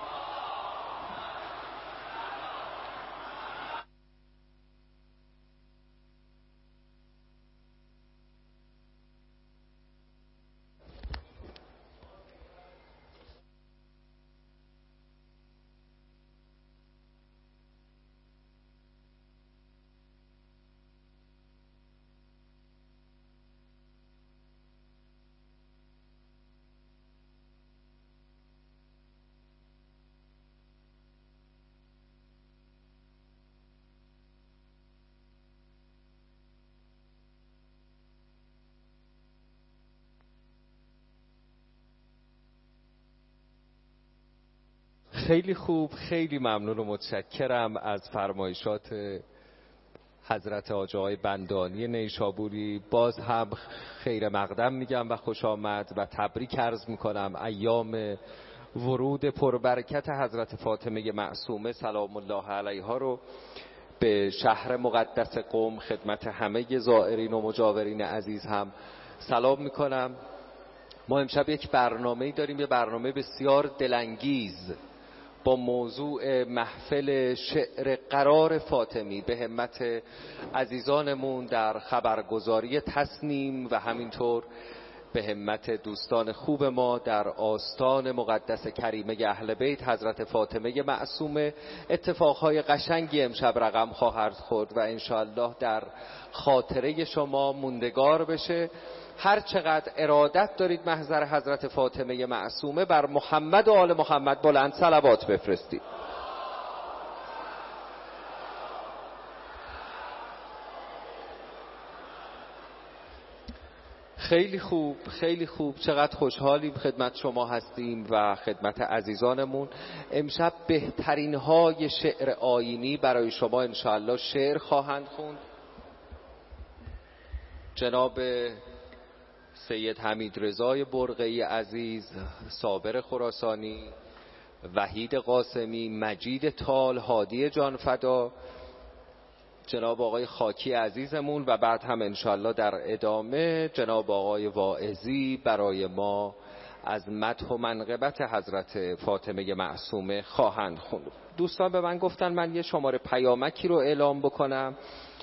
خیلی خوب، خیلی ممنون و متشکرم از فرمایشات حضرت حاج آقای بندانی نیشابوری. باز هم خیر مقدم میگم و خوش آمد و تبریک عرض میکنم ایام ورود پربرکت حضرت فاطمه معصومه سلام الله علیها رو به شهر مقدس قم. خدمت همه زائرین و مجاورین عزیز هم سلام میکنم. ما امشب یک برنامه‌ای داریم، یه برنامه بسیار دلانگیز با موضوع محفل شعر قرار فاطمی به همت عزیزانمون در خبرگزاری تصنیم و همینطور به همت دوستان خوب ما در آستان مقدس کریمه اهل بیت حضرت فاطمه معصومه اتفاقهای قشنگی امشب رقم خواهد خورد و انشاءالله در خاطره شما موندگار بشه. هر چقدر ارادت دارید محضر حضرت فاطمه معصومه بر محمد و آل محمد بلند صلوات بفرستید. خیلی خوب، خیلی خوب. چقدر خوشحالیم خدمت شما هستیم و خدمت عزیزانمون. امشب بهترین های شعر آیینی برای شما انشاءالله شعر خواهند خوند. جناب سید حمید رضای برقعی عزیز، صابر خراسانی، وحید قاسمی، مجید تال، هادی جانفدا، جناب آقای خاکی عزیزمون و بعد هم انشالله در ادامه جناب آقای واعظی برای ما از مدح و منقبت حضرت فاطمه معصومه خواهند خوند. دوستان به من گفتن من یه شماره پیامکی رو اعلام بکنم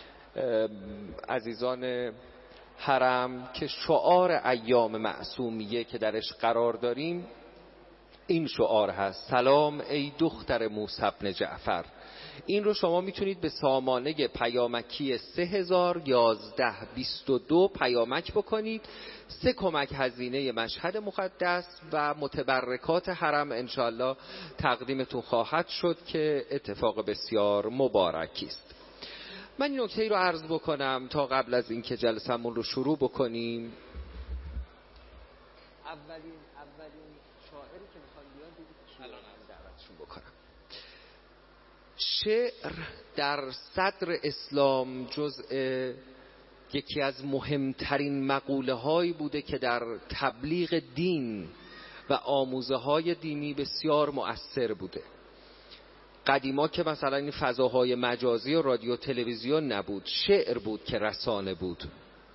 عزیزان حرم که شعار ایام معصومیه که درش قرار داریم این شعار هست: سلام ای دختر موسی بن جعفر. این رو شما میتونید به سامانه پیامکی سه هزار یازده بیست و دو پیامک بکنید. سه کمک هزینه مشهد مقدس و متبرکات حرم انشالله تقدیمتون خواهد شد که اتفاق بسیار مبارکی است. من این نکته رو عرض بکنم تا قبل از اینکه جلسمون رو شروع بکنیم. اولین اولین شاعری که میخوام بیان بگید الان هم دعوتشون بکنم. شعر در صدر اسلام جزء یکی از مهمترین مقوله هایی بوده که در تبلیغ دین و آموزه های دینی بسیار مؤثر بوده. قدیما که مثلا این فضاهای مجازی و رادیو تلویزیون نبود، شعر بود که رسانه بود،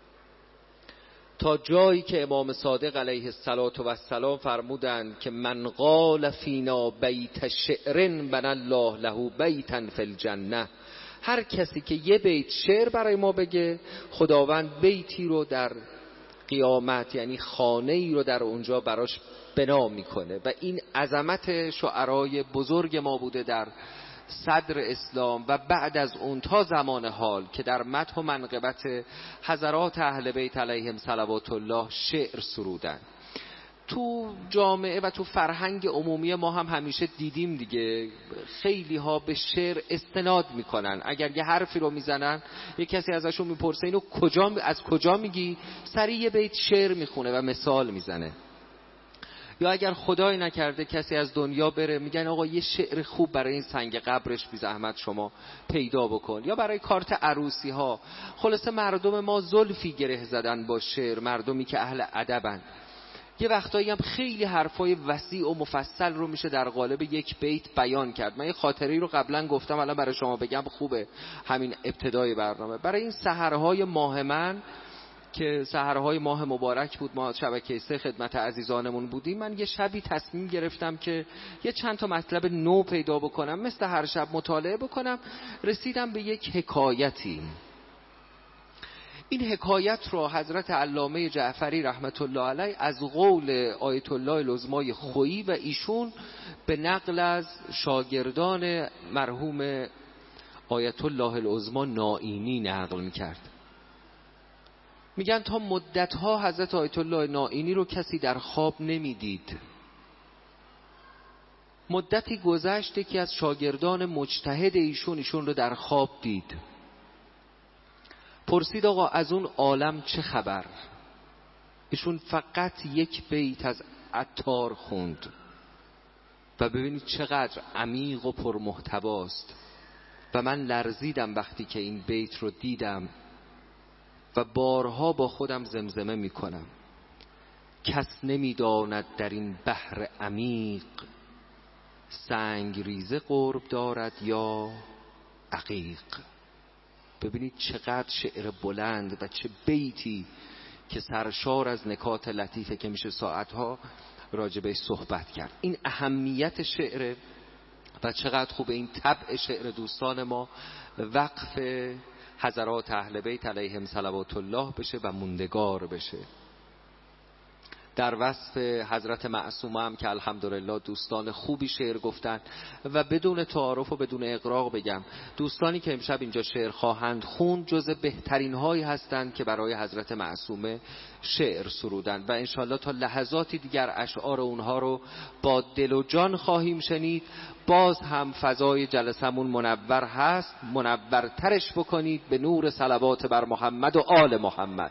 تا جایی که امام صادق علیه السلام فرمودند که من قال فینا بیت شعر بنى الله له بیتا فی الجنه. هر کسی که یه بیت شعر برای ما بگه خداوند بیتی رو در قیامت، یعنی خانه ای رو در اونجا براش بنا میکنه. و این عظمت شعرای بزرگ ما بوده در صدر اسلام و بعد از اون تا زمان حال که در مدح و منقبت حضرات اهل بیت علیهم صلوات الله شعر سرودن. تو جامعه و تو فرهنگ عمومی ما هم همیشه دیدیم دیگه، خیلی ها به شعر استناد میکنن. اگر یه حرفی رو میزنن یه کسی ازشون میپرسه اینو کجا از کجا میگی، سریع یه بیت شعر میخونه و مثال میزنه. یا اگر خدای نکرده کسی از دنیا بره میگن آقا یه شعر خوب برای این سنگ قبرش بی زحمت شما پیدا بکن. یا برای کارت عروسی ها. خلاصه مردم ما زلفی گره زدن با شعر، مردمی که اهل ادبن. یه وقتایی هم خیلی حرفای وسیع و مفصل رو میشه در قالب یک بیت بیان کرد. من یه خاطری رو قبلا گفتم الان برای شما بگم خوبه همین ابتدای برنامه. برای این سحرهای ماه من که سحرهای ماه مبارک بود، ما شبکه سه خدمت عزیزانمون بودیم، من یه شبی تصمیم گرفتم که یه چند تا مطلب نو پیدا بکنم، مثل هر شب مطالعه بکنم. رسیدم به یک حکایتی. این حکایت رو حضرت علامه جعفری رحمت الله علیه از قول آیت الله العظمای خویی و ایشون به نقل از شاگردان مرحوم آیت الله العظما نائینی نقل میکرد. میگن تا مدتها حضرت آیت الله نائینی رو کسی در خواب نمیدید. مدتی گذشته که از شاگردان مجتهد ایشون ایشون رو در خواب دید. پرسید آقا از اون عالم چه خبر؟ ایشون فقط یک بیت از عطار خوند و ببینید چقدر عمیق و پرمحتواست. و من لرزیدم وقتی که این بیت رو دیدم و بارها با خودم زمزمه می کنم: کس نمی داند در این بحر عمیق، سنگ ریزه قرب دارد یا عقیق. ببینید چقدر شعر بلند و چه بیتی که سرشار از نکات لطیفه که میشه ساعتها راجبش صحبت کرد. این اهمیت شعر و چقدر خوبه این طبع شعر دوستان ما وقف حضرات اهل بیت علیهم صلوات الله بشه و موندگار بشه. در وصف حضرت معصومه هم که الحمدلله دوستان خوبی شعر گفتن و بدون تعارف و بدون اغراق بگم دوستانی که امشب اینجا شعر خواهند خوند جز بهترین هایی هستند که برای حضرت معصومه شعر سرودند و انشالله تا لحظاتی دیگر اشعار اونها رو با دل و جان خواهیم شنید. باز هم فضای جلسمون منور هست، منورترش بکنید به نور صلوات بر محمد و آل محمد.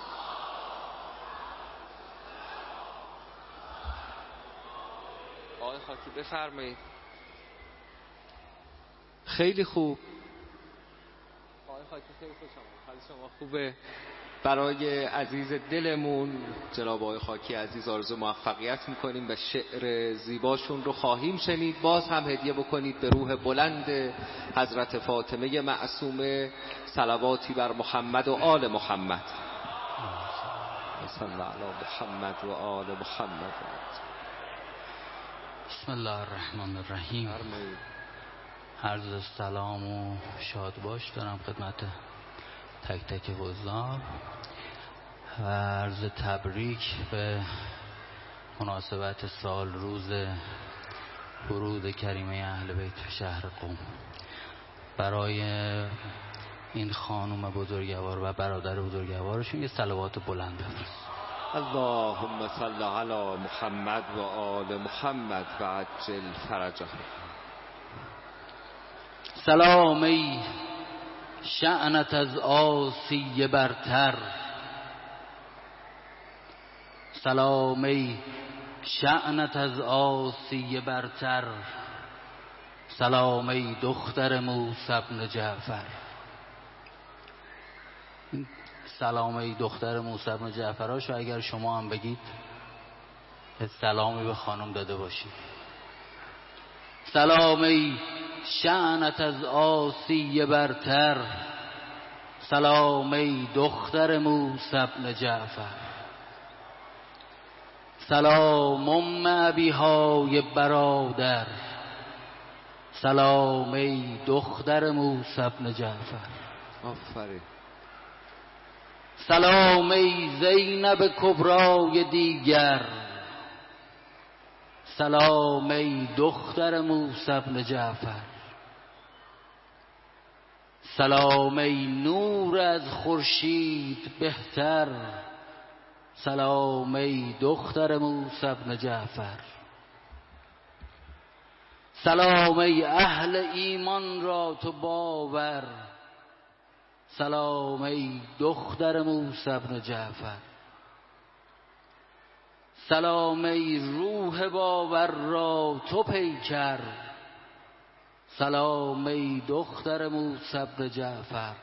آقای خاکی بفرمایید. خیلی خوب آقای خاکی، خیلی خوشم حال شما خوبه. برای عزیز دلمون جناب آقای خاکی عزیز آرزو موفقیت میکنیم و شعر زیباشون رو خواهیم شنید. باز هم هدیه بکنید به روح بلند حضرت فاطمه معصومه صلواتی بر محمد و آل محمد. صلی الله علی محمد و آل محمد. بسم الله الرحمن الرحیم. عرض سلام و شاد باش دارم خدمت تک تک حضار و عرض تبریک به مناسبت سال روز ورود کریمه اهل بیت شهر قم. برای این خانم بزرگوار و برادر بزرگوارشون یه صلوات بلند بفرست. اللهم صل علی محمد و آل محمد و عجل فرجه. سلام ای شأنت از آسیه برتر، سلام ای شأنت از آسیه برتر، سلام ای دختر موسی بن جعفر. سلام ای دختر موسی بن جعفراشو اگر شما هم بگید سلامی به خانم داده باشید. سلام ای شأنت از آسیه برتر، سلام ای دختر موسی بن جعفر، سلام ام ابیهای برادر، سلام ای دختر موسی بن جعفر. آفرین. سلام ای زینب کبرای دیگر، سلام ای دختر موسی بن جعفر، سلام ای نور از خورشید بهتر، سلام ای دختر موسی بن جعفر، سلام ای اهل ایمان را تو باور، سلام ای دختر موسی بن جعفر، سلام ای روح باور را تو پیکر، سلام ای دختر موسی بن جعفر،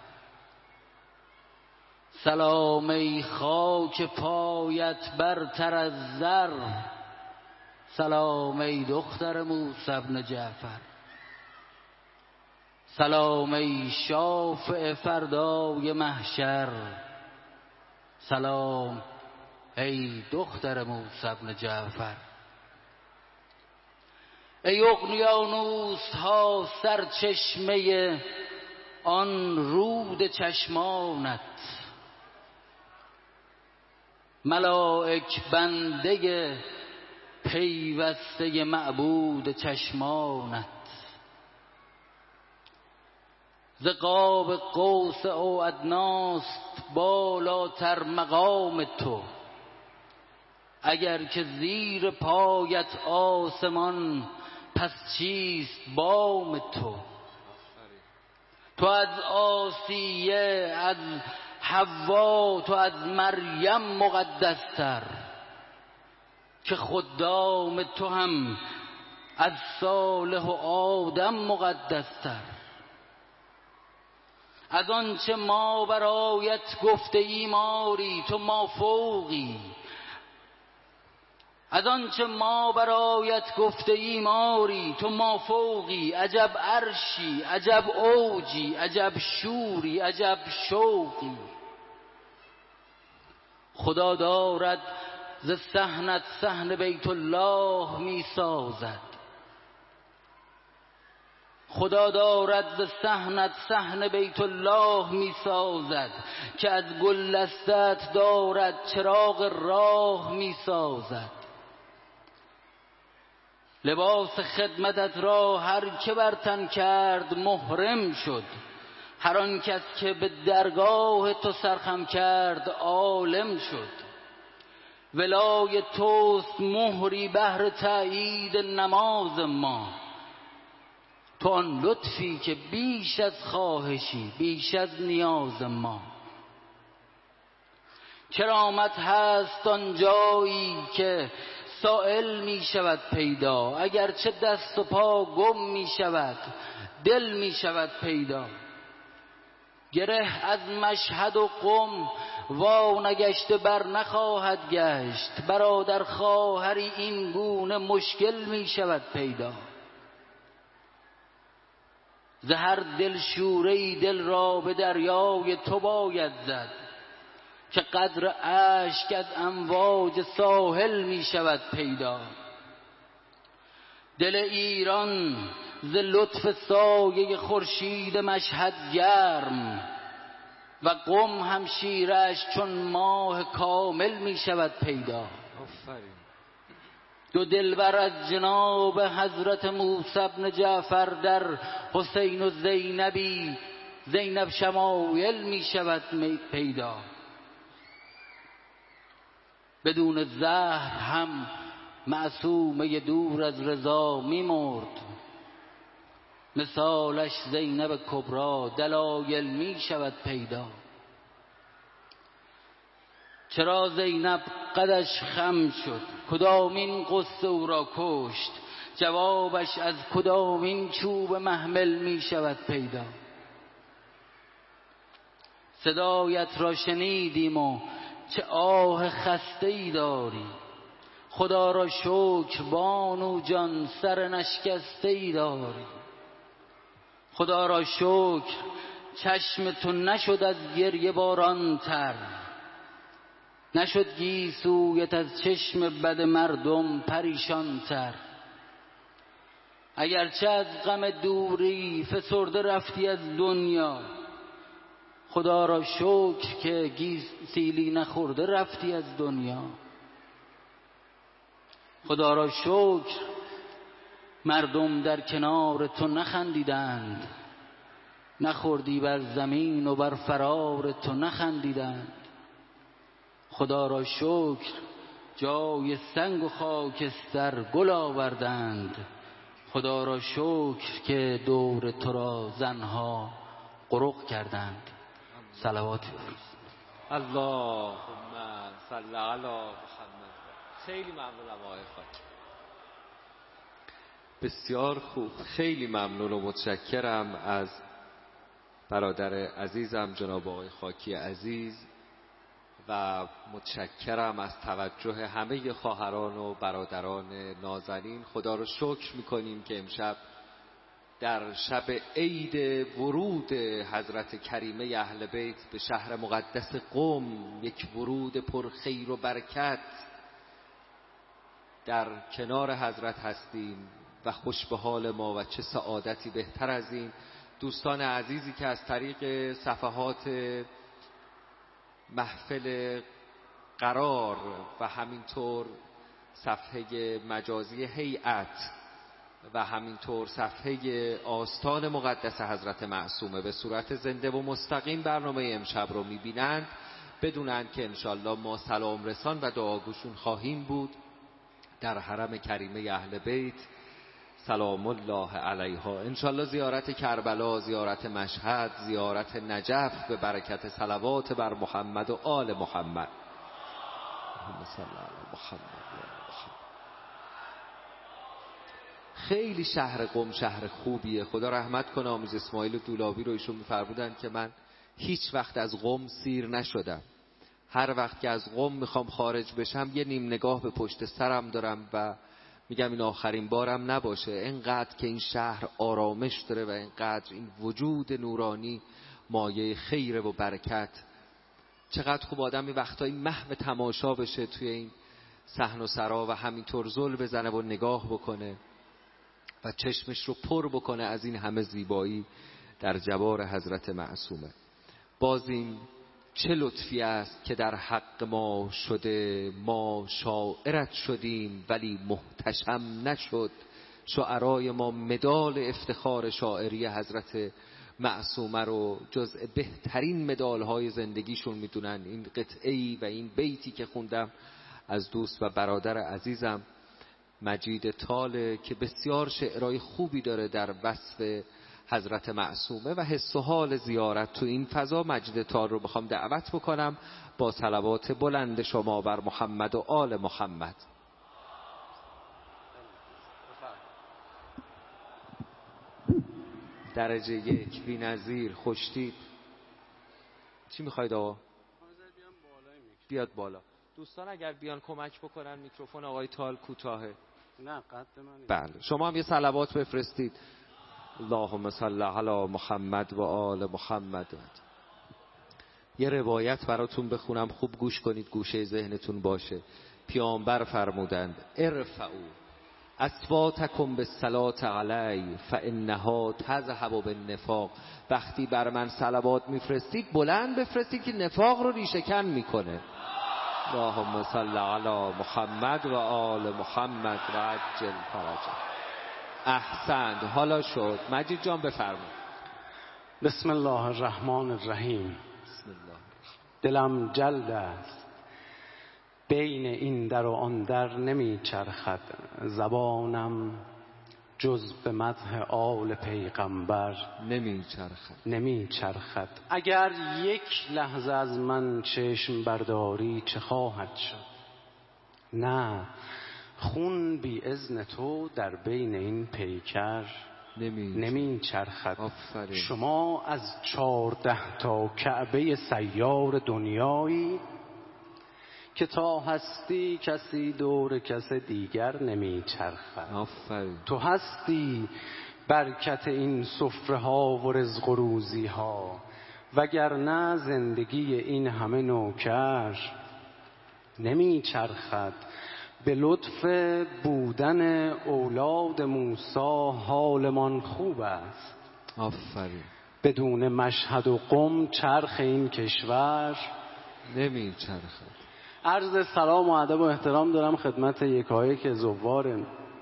سلام ای خاک پایت برتر از زر، سلام ای دختر موسی بن جعفر، سلام ای شافع فردای محشر، سلام ای دختر موسی بن جعفر. ای اقیانوس ها سرچشمه آن رود چشمانت، ملائک بنده پیوسته معبود چشمانت، ز قاب قوس او ادناست بالاتر مقام تو، اگر که زیر پایت آسمان پس چیست بام تو. تو از آسیه، از حوا، تو از مریم مقدستر، که خدام تو هم از صالح و آدم مقدستر. از آنچه ما برایت گفته ایم آری تو ما فوقی، از آنچه ما برایت گفته ایم آری تو ما فوقی. عجب عرشی، عجب اوجی، عجب شوری، عجب شوقی. خدا دارد ز صحنت صحن بیت الله می سازد، خدا دارد ز صحنت صحن بیت الله می سازد، که از گل لستت دارد چراغ راه می سازد. لباس خدمتت را هر که بر تن کرد محرم شد، هر آن کس که به درگاه تو سرخم کرد عالم شد. ولای توست مهری بهر تأیید نماز ما، تو آن لطفی که بیش از خواهشی بیش از نیاز ما. کرامت هست آن جایی که سائل می شود پیدا، اگرچه دست و پا گم می شود دل می شود پیدا. گره از مشهد و قم وا نگشته بر نخواهد گشت، برادر خواهری این گونه مشکل می شود پیدا. ز هر دل شوره‌ای دل را به دریای تو باید زد، که قدر اشک از امواج ساحل می شود پیدا. دل ایران ز لطف سایه خورشید مشهد گرم، و قم هم شیرش چون ماه کامل می شود پیدا. دو دلبر از جناب حضرت موسی بن جعفر در حسین و زینبی، زینب شمایل می شود پیدا. بدون زهر هم معصومه دور از رضا می مرد، مثالش زینب کبری دلایل می شود پیدا. چرا زینب قدش خم شد، کدامین غصه او را کشت، جوابش از کدامین چوب محمل می شود پیدا. صدایت را شنیدیم و چه آه خسته ای داری، خدا را شکر بانو جان سر نشکسته ای داری. خدا را شکر چشم تو نشد از گریه باران تر، نشد گیسویت از چشم بد مردم پریشان تر. اگرچه از غم دوری فسرده رفتی از دنیا، خدا را شکر که گیسیلی نخورده رفتی از دنیا. خدا را شکر مردم در کنار تو نخندیدند، نخوردی بر زمین و بر فرار تو نخندیدند. خدا را شکر جای سنگ و خاکستر گل آوردند، خدا را شکر که دور تو را زنها قرق کردند. صلواتی بفرست. اللهم صل علی محمد. خیلی ممنونم آقای خاکی، بسیار خوب. خیلی ممنون و متشکرم از برادر عزیزم جناب آقای خاکی عزیز، و متشکرم از توجه همه خواهران و برادران نازنین. خدا رو شکر میکنیم که امشب در شب عید ورود حضرت کریمه اهل بیت به شهر مقدس قم، یک ورود پر خیر و برکت، در کنار حضرت هستیم و خوش به حال ما، و چه سعادتی بهتر از این. دوستان عزیزی که از طریق صفحات محفل قرار و همینطور صفحه مجازی هیئت و همینطور صفحه آستان مقدس حضرت معصومه به صورت زنده و مستقیم برنامه امشب رو میبینند، بدونند که انشالله ما سلام رسان و دعاگوشون خواهیم بود در حرم کریمه اهل بیت سلام الله علیها. انشالله زیارت کربلا، زیارت مشهد، زیارت نجف به برکت صلوات بر محمد و آل محمد. اللهم صل علی محمد. خیلی شهر قم شهر خوبیه، خدا رحمت کنه آمیز اسماعیل دولابی رو. ایشون می‌فرمودن که من هیچ وقت از قم سیر نشدم، هر وقت که از قم میخوام خارج بشم یه نیم نگاه به پشت سرم دارم و میگم این آخرین بارم نباشه. اینقدر که این شهر آرامش داره و اینقدر این وجود نورانی مایه خیر و برکت. چقدر خوب آدم یه وقتایی محو تماشا بشه توی این صحن و سرا و همینطور زل بزنه و نگاه بکنه. و چشمش رو پر بکنه از این همه زیبایی در جوار حضرت معصومه. باز این چه لطفی است که در حق ما شده، ما شاعرت شدیم ولی محتشم نشد. شعرای ما مدال افتخار شاعری حضرت معصومه رو جزء بهترین مدال‌های زندگیشون میدونن. این قطعه‌ای و این بیتی که خوندم از دوست و برادر عزیزم مجید تاله که بسیار شعرهای خوبی داره در وصف حضرت معصومه و حس و حال زیارت تو این فضا. مجید تال رو بخوام دعوت بکنم با صلوات بلند شما بر محمد و آل محمد. درجه یک بی‌نظیر خوشتیپ. چی میخواید آقا؟ بیاد بالا. دوستان اگر بیان کمک بکنن میکروفون آقای تال کوتاهه. نه قد من. بله شما هم یه صلوات بفرستید. اللهم صل علی محمد و آل محمد. یه روایت براتون بخونم خوب گوش کنید، گوشه ذهنتون باشه. پیامبر فرمودند ارفعوا اصواتکم بالصلاة علی فانها تذهب بالنفاق. وقتی بر من صلوات میفرستید بلند بفرستید که نفاق رو ریشه کن میکنه. اللهم صل علی محمد و آل محمد و عجل فرجه. احسنت، حالا شد. مجید جان بفرمایید. بسم الله الرحمن الرحیم. بسم الله. دلم جلد است بین این در و آن در نمی چرخد، زبانم جز به مدح آل پیغمبر نمی چرخد نمی چرخد. اگر یک لحظه از من چشم برداری چه خواهد شد؟ نه، خون بی اذن تو در بین این پیکر نمی, نمی چرخد. آفرین. شما از چارده تا کعبه سیار دنیایی که تا هستی کسی دور کس دیگر نمی چرخد. آفرین. تو هستی برکت این سفره ها و رزق و روزی ها، وگرنه زندگی این همه نوکر نمی چرخد. به لطف بودن اولاد موسی حالمان خوب است. آفرین. بدون مشهد و قم چرخ این کشور نمی چرخد. عرض سلام و ادب و احترام دارم خدمت یکایک زوار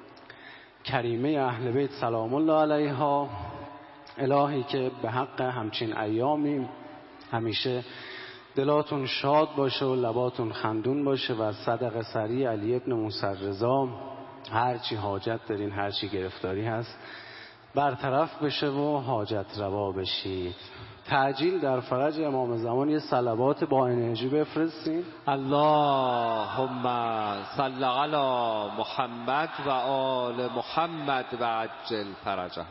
کریمه اهل بیت سلام الله علیها. الهی که به حق همچین ایامی همیشه دلاتون شاد باشه و لباتون خندون باشه و صدقه سری علی ابن موسی رضا هرچی حاجت دارین هرچی گرفتاری هست برطرف بشه و حاجت روا بشید. تعجیل در فرج امام زمان یه صلوات با انرژی بفرستین. اللهم صل علی محمد و آل محمد و عجل فرجه.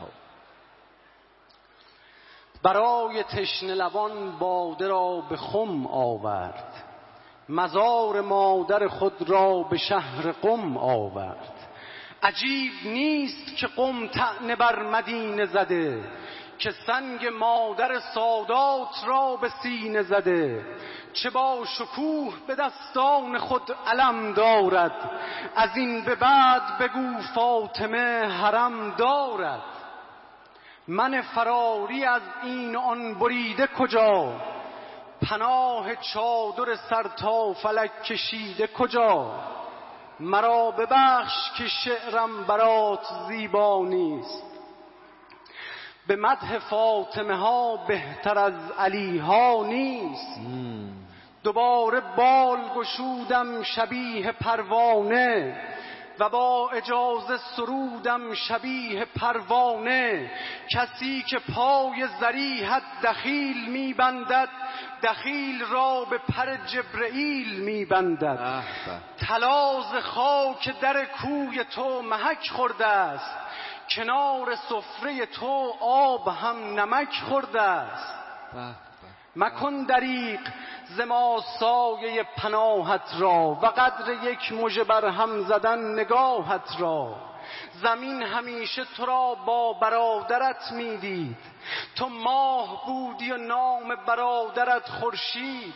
برای تشنه لبان باده را به خم آورد، مزار مادر خود را به شهر قم آورد. عجیب نیست که قم طعنه بر مدینه زده، که سنگ مادر سادات را به سینه زده. چه با شکوه به دستان خود علم دارد، از این به بعد بگو فاطمه حرم دارد. من فراری از این آن بریده کجا، پناه چادر سر تا فلک کشیده کجا. مرا ببخش که شعرم برات زیبا نیست، به مدح فاطمه ها بهتر از علی ها نیست. دوباره بال گشودم شبیه پروانه، و با اجازه سرودم شبیه پروانه. کسی که پای ذریحت دخیل میبندد، دخیل را به پر جبرئیل میبندد. تلاز خاک در کوی تو محک خورده است، کنار سفره تو آب هم نمک خورده است. مکن دریغ ز ما سایه پناهت را، و قدر یک مژه بر هم زدن نگاهت را. زمین همیشه تو را با برادرت میدید، تو ماه بودی و نام برادرت خورشید.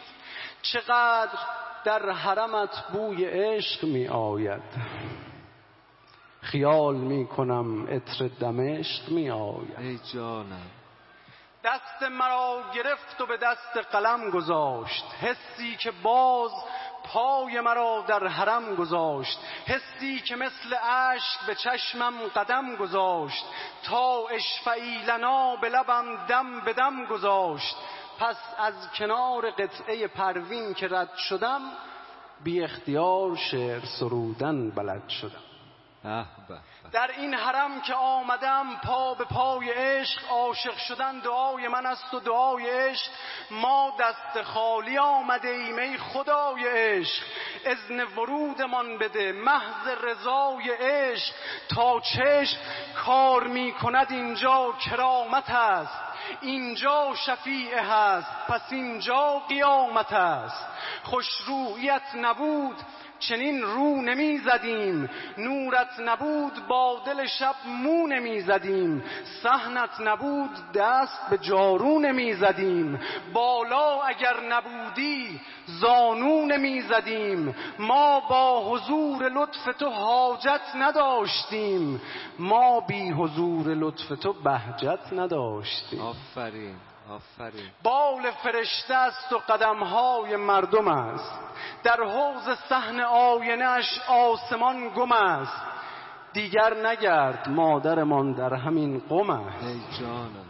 چقدر در حرمت بوی عشق می آید، خیال می کنم عطر دمشق می آید. ای جانم دست مرا گرفت و به دست قلم گذاشت، حسی که باز پای مرا در حرم گذاشت، حسی که مثل اشک به چشمم قدم گذاشت، تا اشفعی لنا به لبم دم به دم گذاشت. پس از کنار قطعه پروین که رد شدم، بی اختیار شعر سرودن بلد شدم. به به. در این حرم که آمدم پا به پای عشق، عاشق شدن دعای من است و دعای عشق. ما دست خالی آمده ایم ای خدای عشق، اذن ورودمان بده محض رضای عشق. تا چشم کار می کند اینجا کرامت است، اینجا شفیع هست پس اینجا قیامت است. خوشرویت نبود چنین رو نمی زدیم، نورت نبود با دل شب مو نمی زدیم، صحنت نبود دست به جارو نمی زدیم، بالا اگر نبودی زانو نمی زدیم. ما با حضور لطف تو حاجت نداشتیم، ما بی حضور لطف تو بهجت نداشتیم. آفرین آفرین. بال فرشته است و قدمهای مردم است، در حوض صحن آینه‌اش آسمان گم است. دیگر نگرد مادرمان در همین قم است. ای جانم.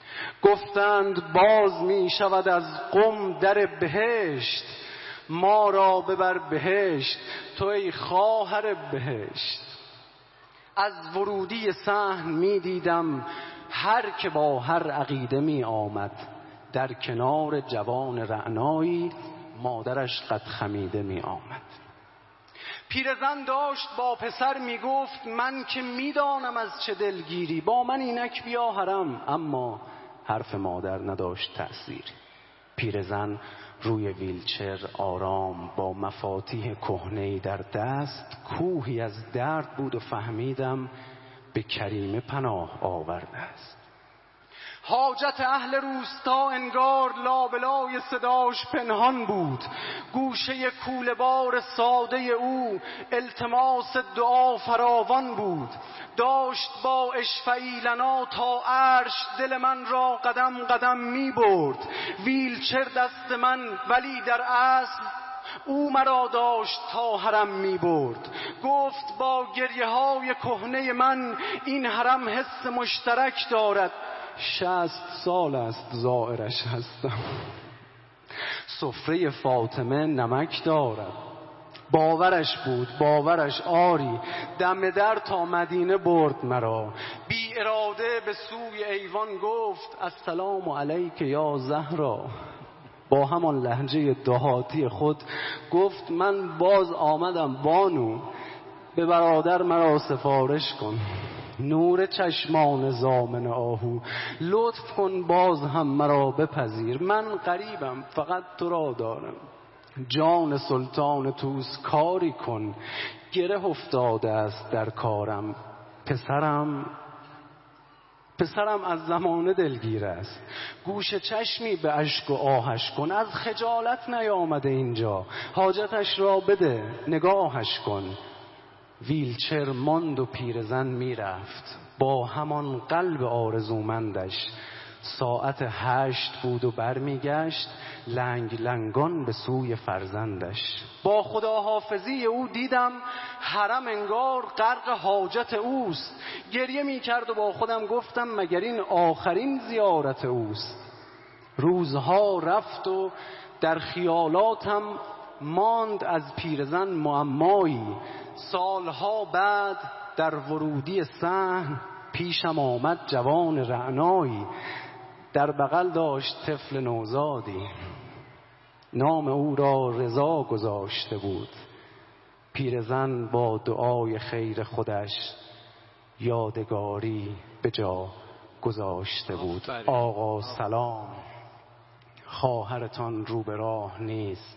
گفتند باز می شود از قم در بهشت، ما را ببر بهشت تو ای خواهر بهشت. از ورودی صحن می دیدم هر که با هر عقیده می آمد، در کنار جوان رعنایی مادرش قد خمیده می آمد. پیرزن داشت با پسر می گفت من که می دانم از چه دلگیری، با من اینک بیا حرم. اما حرف مادر نداشت تأثیر. پیرزن روی ویلچر آرام با مفاتیح کهنه‌ای در دست، کوهی از درد بود و فهمیدم به کریمه پناه آورده است. حاجت اهل روستا انگار لابلای صداش پنهان بود، گوشه کوله بار ساده او التماس دعا فراوان بود. داشت با اشفعی لنا تا عرش دل من را قدم قدم می برد، ویلچر دست من ولی در اصل او مرا داشت تا حرم می برد. گفت با گریه های کهنه من این حرم حس مشترک دارد. شصت سال است زائرش هستم، سفره فاطمه نمک دارد. باورش بود باورش آری، دم در تا مدینه برد مرا. بی اراده به سوی ایوان گفت السلام علیک یا زهرا. با همان لهجه دهاتی خود گفت من باز آمدم بانو، به برادر مرا سفارش کن. نور چشمان زامن آهو، لطف کن باز هم مرا بپذیر. من غریبم فقط تو را دارم، جان سلطان توس کاری کن. گره افتاده است در کارم، پسرم پسرم از زمانه دلگیر است. گوش چشمی به اشک و آهش کن، از خجالت نیامده اینجا. حاجتش را بده نگاهش کن. ویلچر ماند و پیرزن میرفت با همان قلب آرزومندش. ساعت هشت بود و برمیگشت لنگ لنگان به سوی فرزندش. با خداحافظی او دیدم حرم انگار غرق حاجت اوست. گریه میکرد و با خودم گفتم مگر این آخرین زیارت اوست. روزها رفت و در خیالاتم ماند از پیرزن معمایی. سالها بعد در ورودی صحن پیشم آمد جوان رعنایی. در بغل داشت طفل نوزادی، نام او را رضا گذاشته بود. پیرزن با دعای خیر خودش یادگاری به جا گذاشته بود. آقا سلام، خواهرتان رو به راه نیست.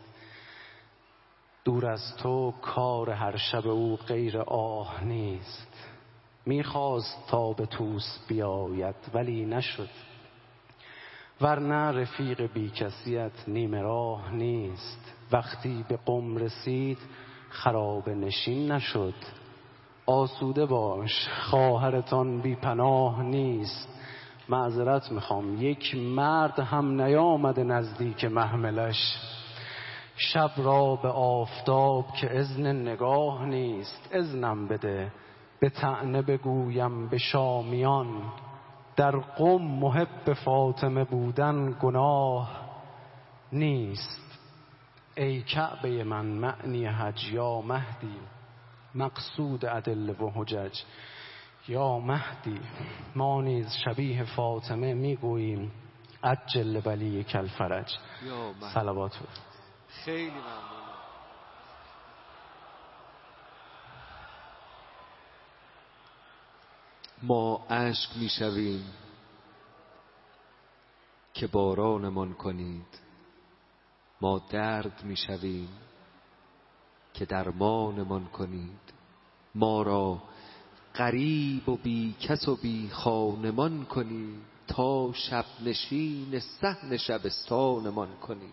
دور از تو کار هر شب او غیر آه نیست. میخواست تا به توس بیاید ولی نشد، ورنه رفیق بی کسیت نیمه راه نیست. وقتی به قم رسید خراب نشین نشد، آسوده باش خواهرتان بی پناه نیست. معذرت میخوام یک مرد هم نیامده نزدیک محملش. شب را به آفتاب که اذن نگاه نیست. اذنم بده به طعنه بگویم به شامیان، در قم محب فاطمه بودن گناه نیست. ای کعبه من معنی حج یا مهدی، مقصود ادله و حجج یا مهدی. ما نیز شبیه فاطمه میگوییم عجل ولی کل فرج. صلوات. خیلی ممنون. ما اشک میشویم که بارانمان کنید، ما درد میشویم که درمانمان کنید. ما را غریب و بی کس و بی خانمان کنید، تا شب نشین صحن شبستانمان کنید.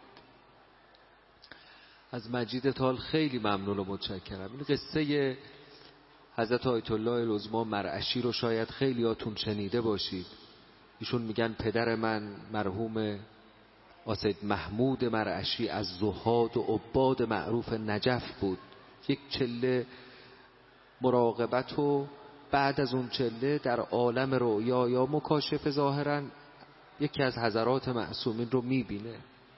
از مجید تال خیلی ممنون و متشکرم. این قصه حضرت آیت الله العظمی مرعشی رو شاید خیلیاتون شنیده باشید. ایشون میگن پدر من مرحوم آسید محمود مرعشی از زهاد و عباد معروف نجف بود. یک چله مراقبت و بعد از اون چله در عالم رؤیا یا مکاشفه ظاهرا یکی از حضرات معصومین رو میبینه.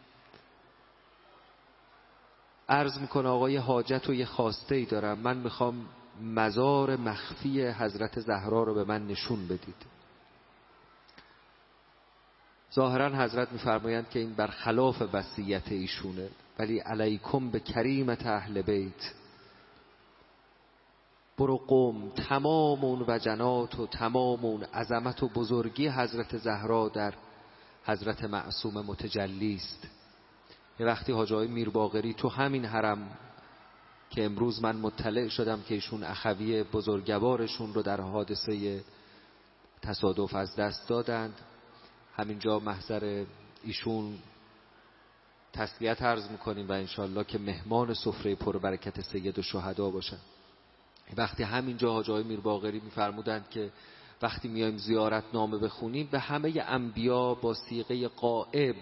عرض میکنه آقای حاجت و یه خواسته ای دارم، من میخوام مزار مخفی حضرت زهرا رو به من نشون بدید. ظاهرا حضرت میفرمایند که این برخلاف وصیت ایشونه، ولی علیکم به کریمت اهل بیت. برو قم، تمام اون وجنات و تمام اون عظمت و بزرگی حضرت زهرا در حضرت معصوم متجلی است. یه وقتی حاجی آقای میرباقری تو همین حرم که امروز من مطلع شدم که ایشون اخوی بزرگوارشون رو در حادثه تصادف از دست دادند، همینجا محضر ایشون تسلیت عرض میکنیم و انشالله که مهمان سفره پربرکت سید الشهدا باشن. وقتی همینجا حاجی آقای میرباقری میفرمودند که وقتی میایم زیارت نامه بخونیم به همه انبیا با صیغه غائب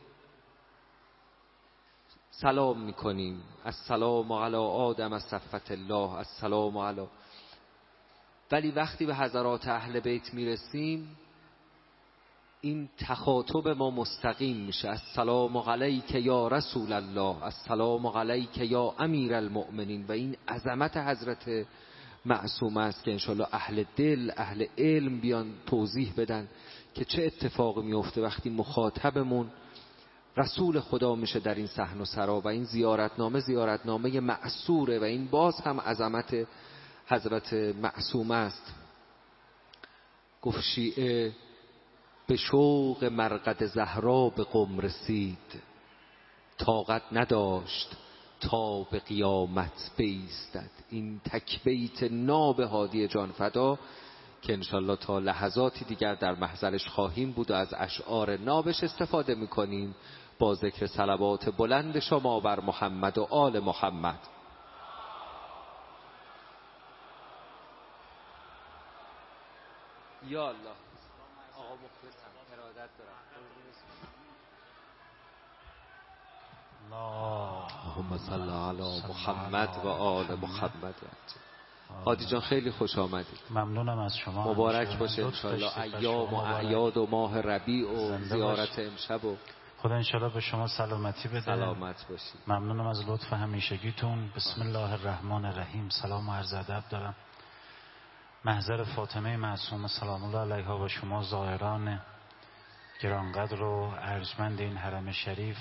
سلام میکنیم. السلام علی آدم از صفت الله، السلام علی. ولی وقتی به حضرات اهل بیت میرسیم این تخاطب ما مستقیم میشه. السلام علیک یا رسول الله، السلام علیک یا امیر المؤمنین. و این عظمت حضرت معصوم است که انشالله اهل دل اهل علم بیان توضیح بدن که چه اتفاقی میفته وقتی مخاطبمون رسول خدا میشه در این صحن و سرا. و این زیارتنامه زیارتنامه معصوره و این باز هم عظمت حضرت معصوم است. گفت شیعه به شوق مرقد زهرا به قم رسید، طاقت نداشت تا به قیامت بایستد. این تک بیت ناب هادی جان فدا که انشالله تا لحظاتی دیگر در محضرش خواهیم بود و از اشعار نابش استفاده میکنیم با ذکر صلوات بلند شما بر محمد و آل محمد. یا الله. آقا مخلصم، ارادت دارم. اللهم صل علی محمد و آل محمد. هادی جان خیلی خوش آمدید. ممنونم از شما. مبارک باشه انشالله ایام و اعیاد و ماه ربیع و زیارت امشب و خدا انشالله به شما سلامتی بده. سلامت باشید. ممنونم از لطف همیشگیتون. بسم الله الرحمن الرحیم. سلام و عرض ادب دارم. محضر فاطمه معصومه سلام الله علیها و شما زائران گرانقدر و ارجمند این حرم شریف.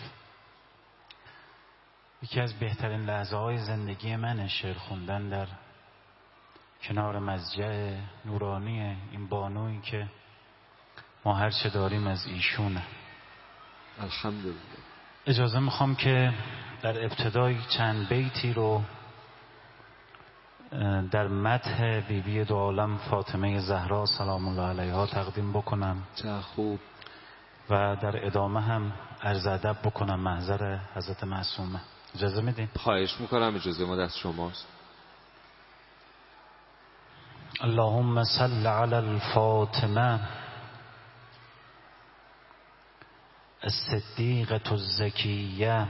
یکی از بهترین لحظه های زندگی من شعر خوندن در کنار مضجع نورانی این بانویی که ما هر چه داریم از ایشونه. الحمدلله. اجازه میخوام که در ابتدای چند بیتی رو در مدح بیبی دو عالم فاطمه زهرا سلام الله علیها تقدیم بکنم. چه خوب. و در ادامه هم عرض ادب بکنم محضر حضرت معصومه. اجازه میدین؟ خواهش میکنم، اجازه ما دست شماست. اللهم صل على الفاطمة الصديقة الزكية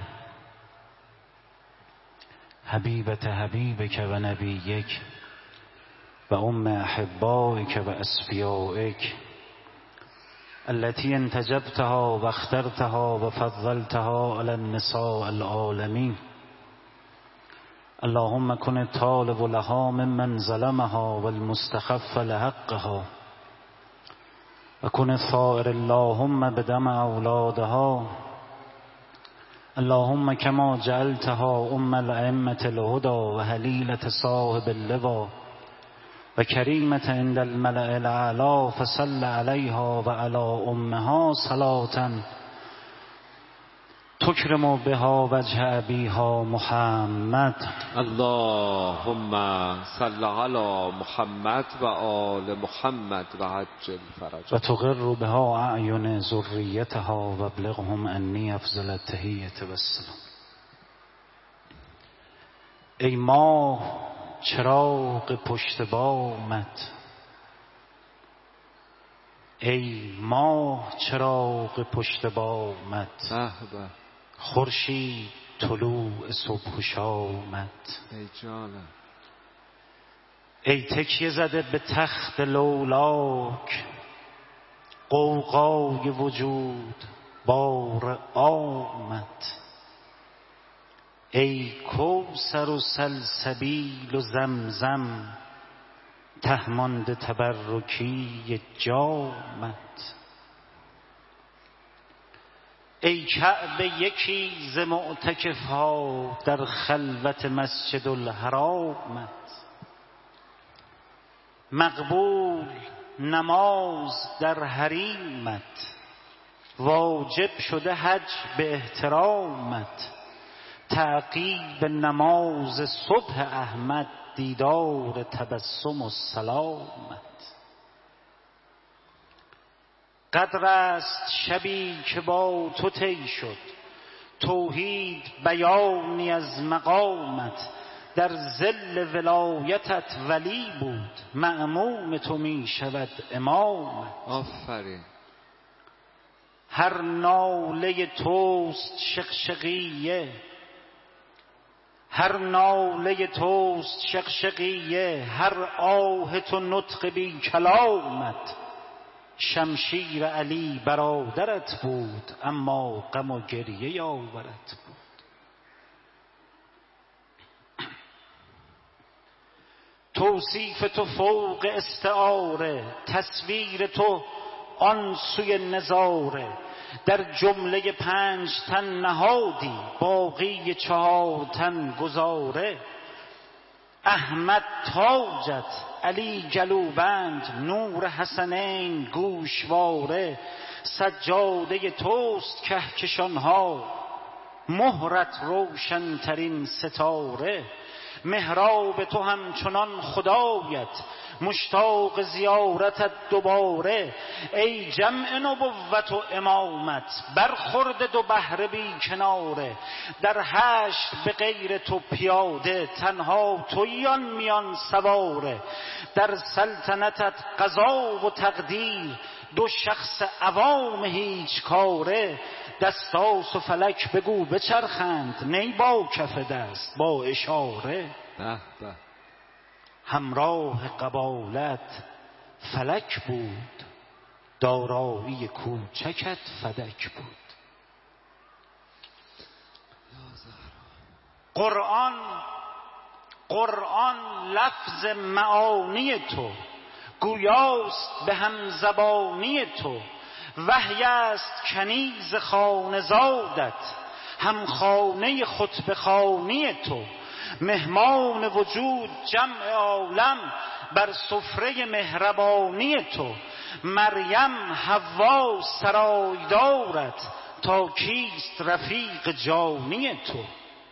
حبيبة حبيبك ونبيك وأم أحبائك وأصفيائك التي انتجبتها واخترتها وفضلتها على النساء العالمين. اللهم كن الطالب لها ممن ظلمها والمستخف لحقها وكن الثائر اللهم بدم أولادها. اللهم كما جعلتها أم الأئمة الهدى وهليلة صاحب اللواء وكريمة عند الملأ الأعلى فصل عليها وعلى أمها صلاة تكرم بها وجه أبيها محمد. اللهم صل على محمد و آل محمد و عجل فرجهم و تقر بها أعین ذریتها و ابلغهم انی افضل التحیة و السلام. ای ماه چراغ پشت بامت، ای ماه چراغ پشت بامت، خورشید طلوع صبح و شامت. ای جانم ای تکیه زده به تخت لولاک، غوغای وجود بار آمد. ای کوثر و سلسبیل و زمزم، تهمانده تبرکی جامت. ای کعبه یکی ز معتکفها در خلوت مسجد الحرامت. مقبول نماز در حریمت، واجب شده حج به احترامت. تعقیب نماز صبح احمد، دیدار تبسم و سلامت. قدر است شبی که با تو طی شد، توحید بیانی از مقامت. در ظل ولایتت ولی بود، مأموم تو می شود امامت. آفرین. هر ناله توست شقشقیه، هر ناله توست شقشقیه، هر آه تو نطق بی کلامت. شمشیر علی برادرت بود، اما غم و گریه یاورت بود. توصیف تو فوق استعاره، تصویر تو آن سوی نظاره. در جمله پنج تن نهادی، باقی چهار تن گزاره. احمد تاجت، علی گلوبند، نور حسنین گوشواره. سجاده توست کهکشانها، مهرت روشنترین ستاره. محراب تو همچنان خدایت، مشتاق زیارتت دوباره. ای جمع نبوت و امامت، برخورد دو بحر بی کناره. در حشر به غیر تو پیاده، تنها تویان میان سواره. در سلطنتت قضا و تقدیر، دو شخص عوام هیچ کاره. دستاس و فلک بگو بچرخند، نی با کف دست با اشاره. به به. همراه قبالت فلک بود، دارایی کوچکت فدک بود. قرآن قرآن لفظ معانی تو، گویاست به هم زبانی تو. وحی است کنیز خانزادت، هم خانه خطبه خانی تو. مهمان وجود جمع عالم، بر سفره مهربانی تو. مریم حوا سرایدارت، تا کیست رفیق جانی تو.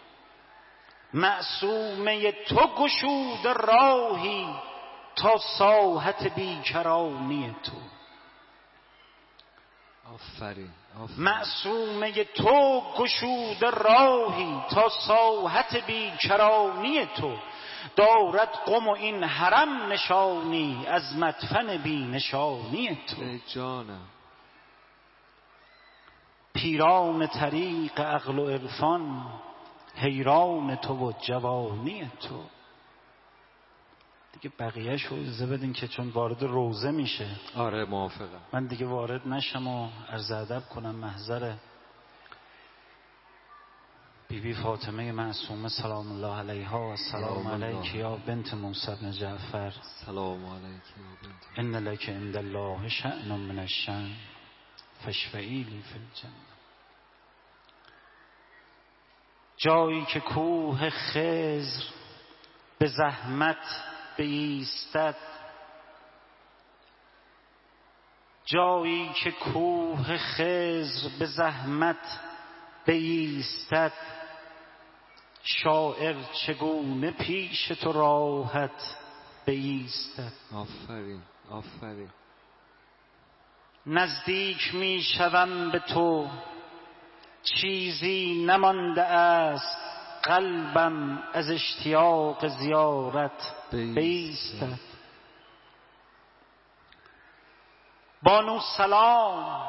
معصومه تو گشود راهی، تا ساحت بیکرانی تو. آفرین. معصومه تو گشود راهی، تا ساحت بیکرانی تو. دارد قم و این حرم نشانی از مدفن بی نشانی تو. ای جانم پیران طریق عقل و عرفان حیران تو و جوانی تو. دیگه بقیه شو اجازه بدین که چون وارد روزه میشه. آره موافقم. من دیگه وارد نشم و عرض ادب کنم محضر بی بی فاطمه معصومه سلام الله علیها و سلام علیک یا بنت موسی بن جعفر. سلام علیک یا بنت. ان لک عند الله شأن من الشأن فاشفعی لی فی الجنه. جایی که کوه خضر به زحمت بایستد، جایی که کوه خضر به زحمت بایستد، شاعر چگونه پیش تو راحت بایستد. آفرین آفرین. نزدیک می شوم به تو چیزی نمانده است، قلبم از اشتیاق زیارت بایستد. بانو سلام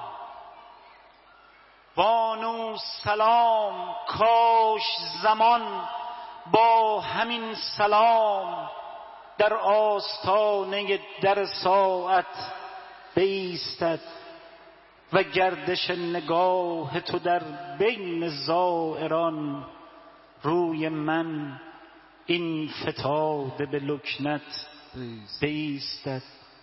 بانو سلام، کاش زمان با همین سلام در آستانه در ساعت بایستد و گردش نگاه تو در بین زائران روی من این فتاده به لکنت بایستد.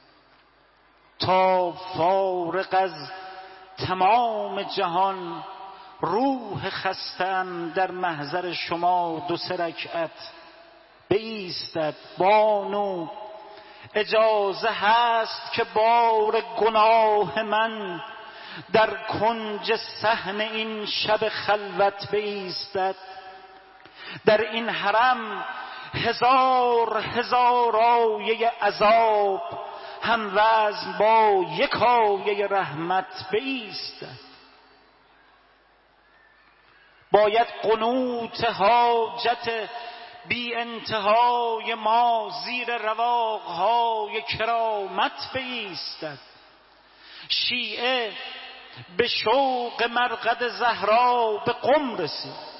تا فارغ از تمام جهان روح خستم در محضر شما دو سه رکعت بایستد. بانو اجازه هست که بار گناه من در کنج صحن این شب خلوت بایستد. در این حرم هزار هزار آیه عذاب هم وزن با یک آیه رحمت بایستد. باید قنوت حاجت بی انتهای ما زیر رواقهای کرامت بایستد. شیعه به شوق مرقد زهرا به قم رسید،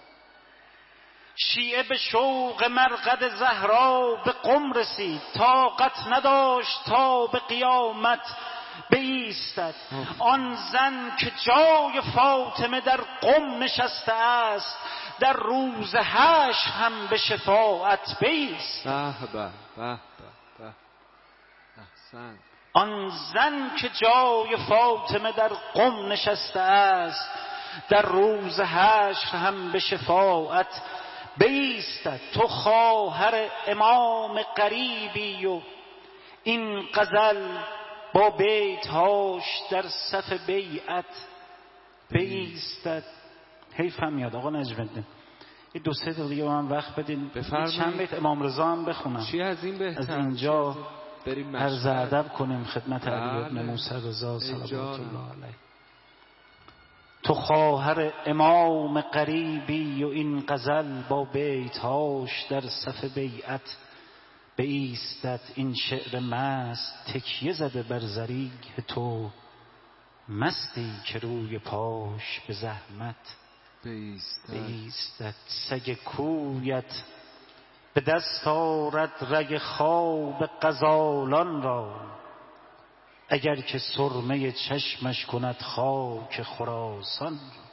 شیعه به شوق مرقد زهرا به قم رسید، طاقت نداشت تا به قیامت بایستد. آن زن که جای فاطمه در قم نشسته است، در روز حشر هم به شفاعت بایستد. به به به به احسن. آن زن که جای فاطمه در قم نشسته است، در روز حشر هم به شفاعت بایستد. تو خواهر امام غریبی و این غزل با بیتهاش در صف بیعت بایستد. حیفم میاد آقا نجم‌الدین، یه دو سه دیگه با من وقت بدین، چند بیت امام رضا هم بخونم. چی از این بهتر؟ از اینجا بریم عرض ادب کنیم خدمت علی ابن موسی رضا صلوات الله علیه. تو خواهر امام غریبی و این غزل با بیتهاش در صف بیعت بایستد. این شعر مست تکیه زده بر زریح تو، مستی که روی پاش به زحمت بایستد. سگ کویت به دست آرد رگ خواب غزالان را، اگر که سرمه چشمش کند خاک خراسان را.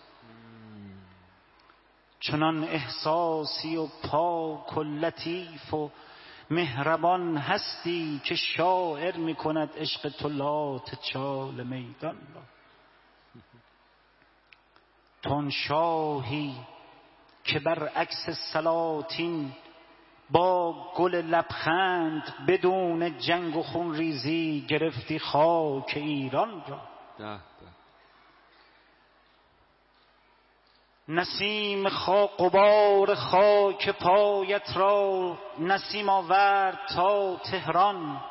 چنان احساسی و پاک و لطیف و مهربان هستی که شاعر می کند عشق تو لات چال میدان را. تون شاهی که برعکس سلاطین با گل لبخند بدون جنگ و خون ریزی گرفتی خاک ایران را. ده ده. نسیم خا غبار خاک پایت را نسیم آورد تا تهران،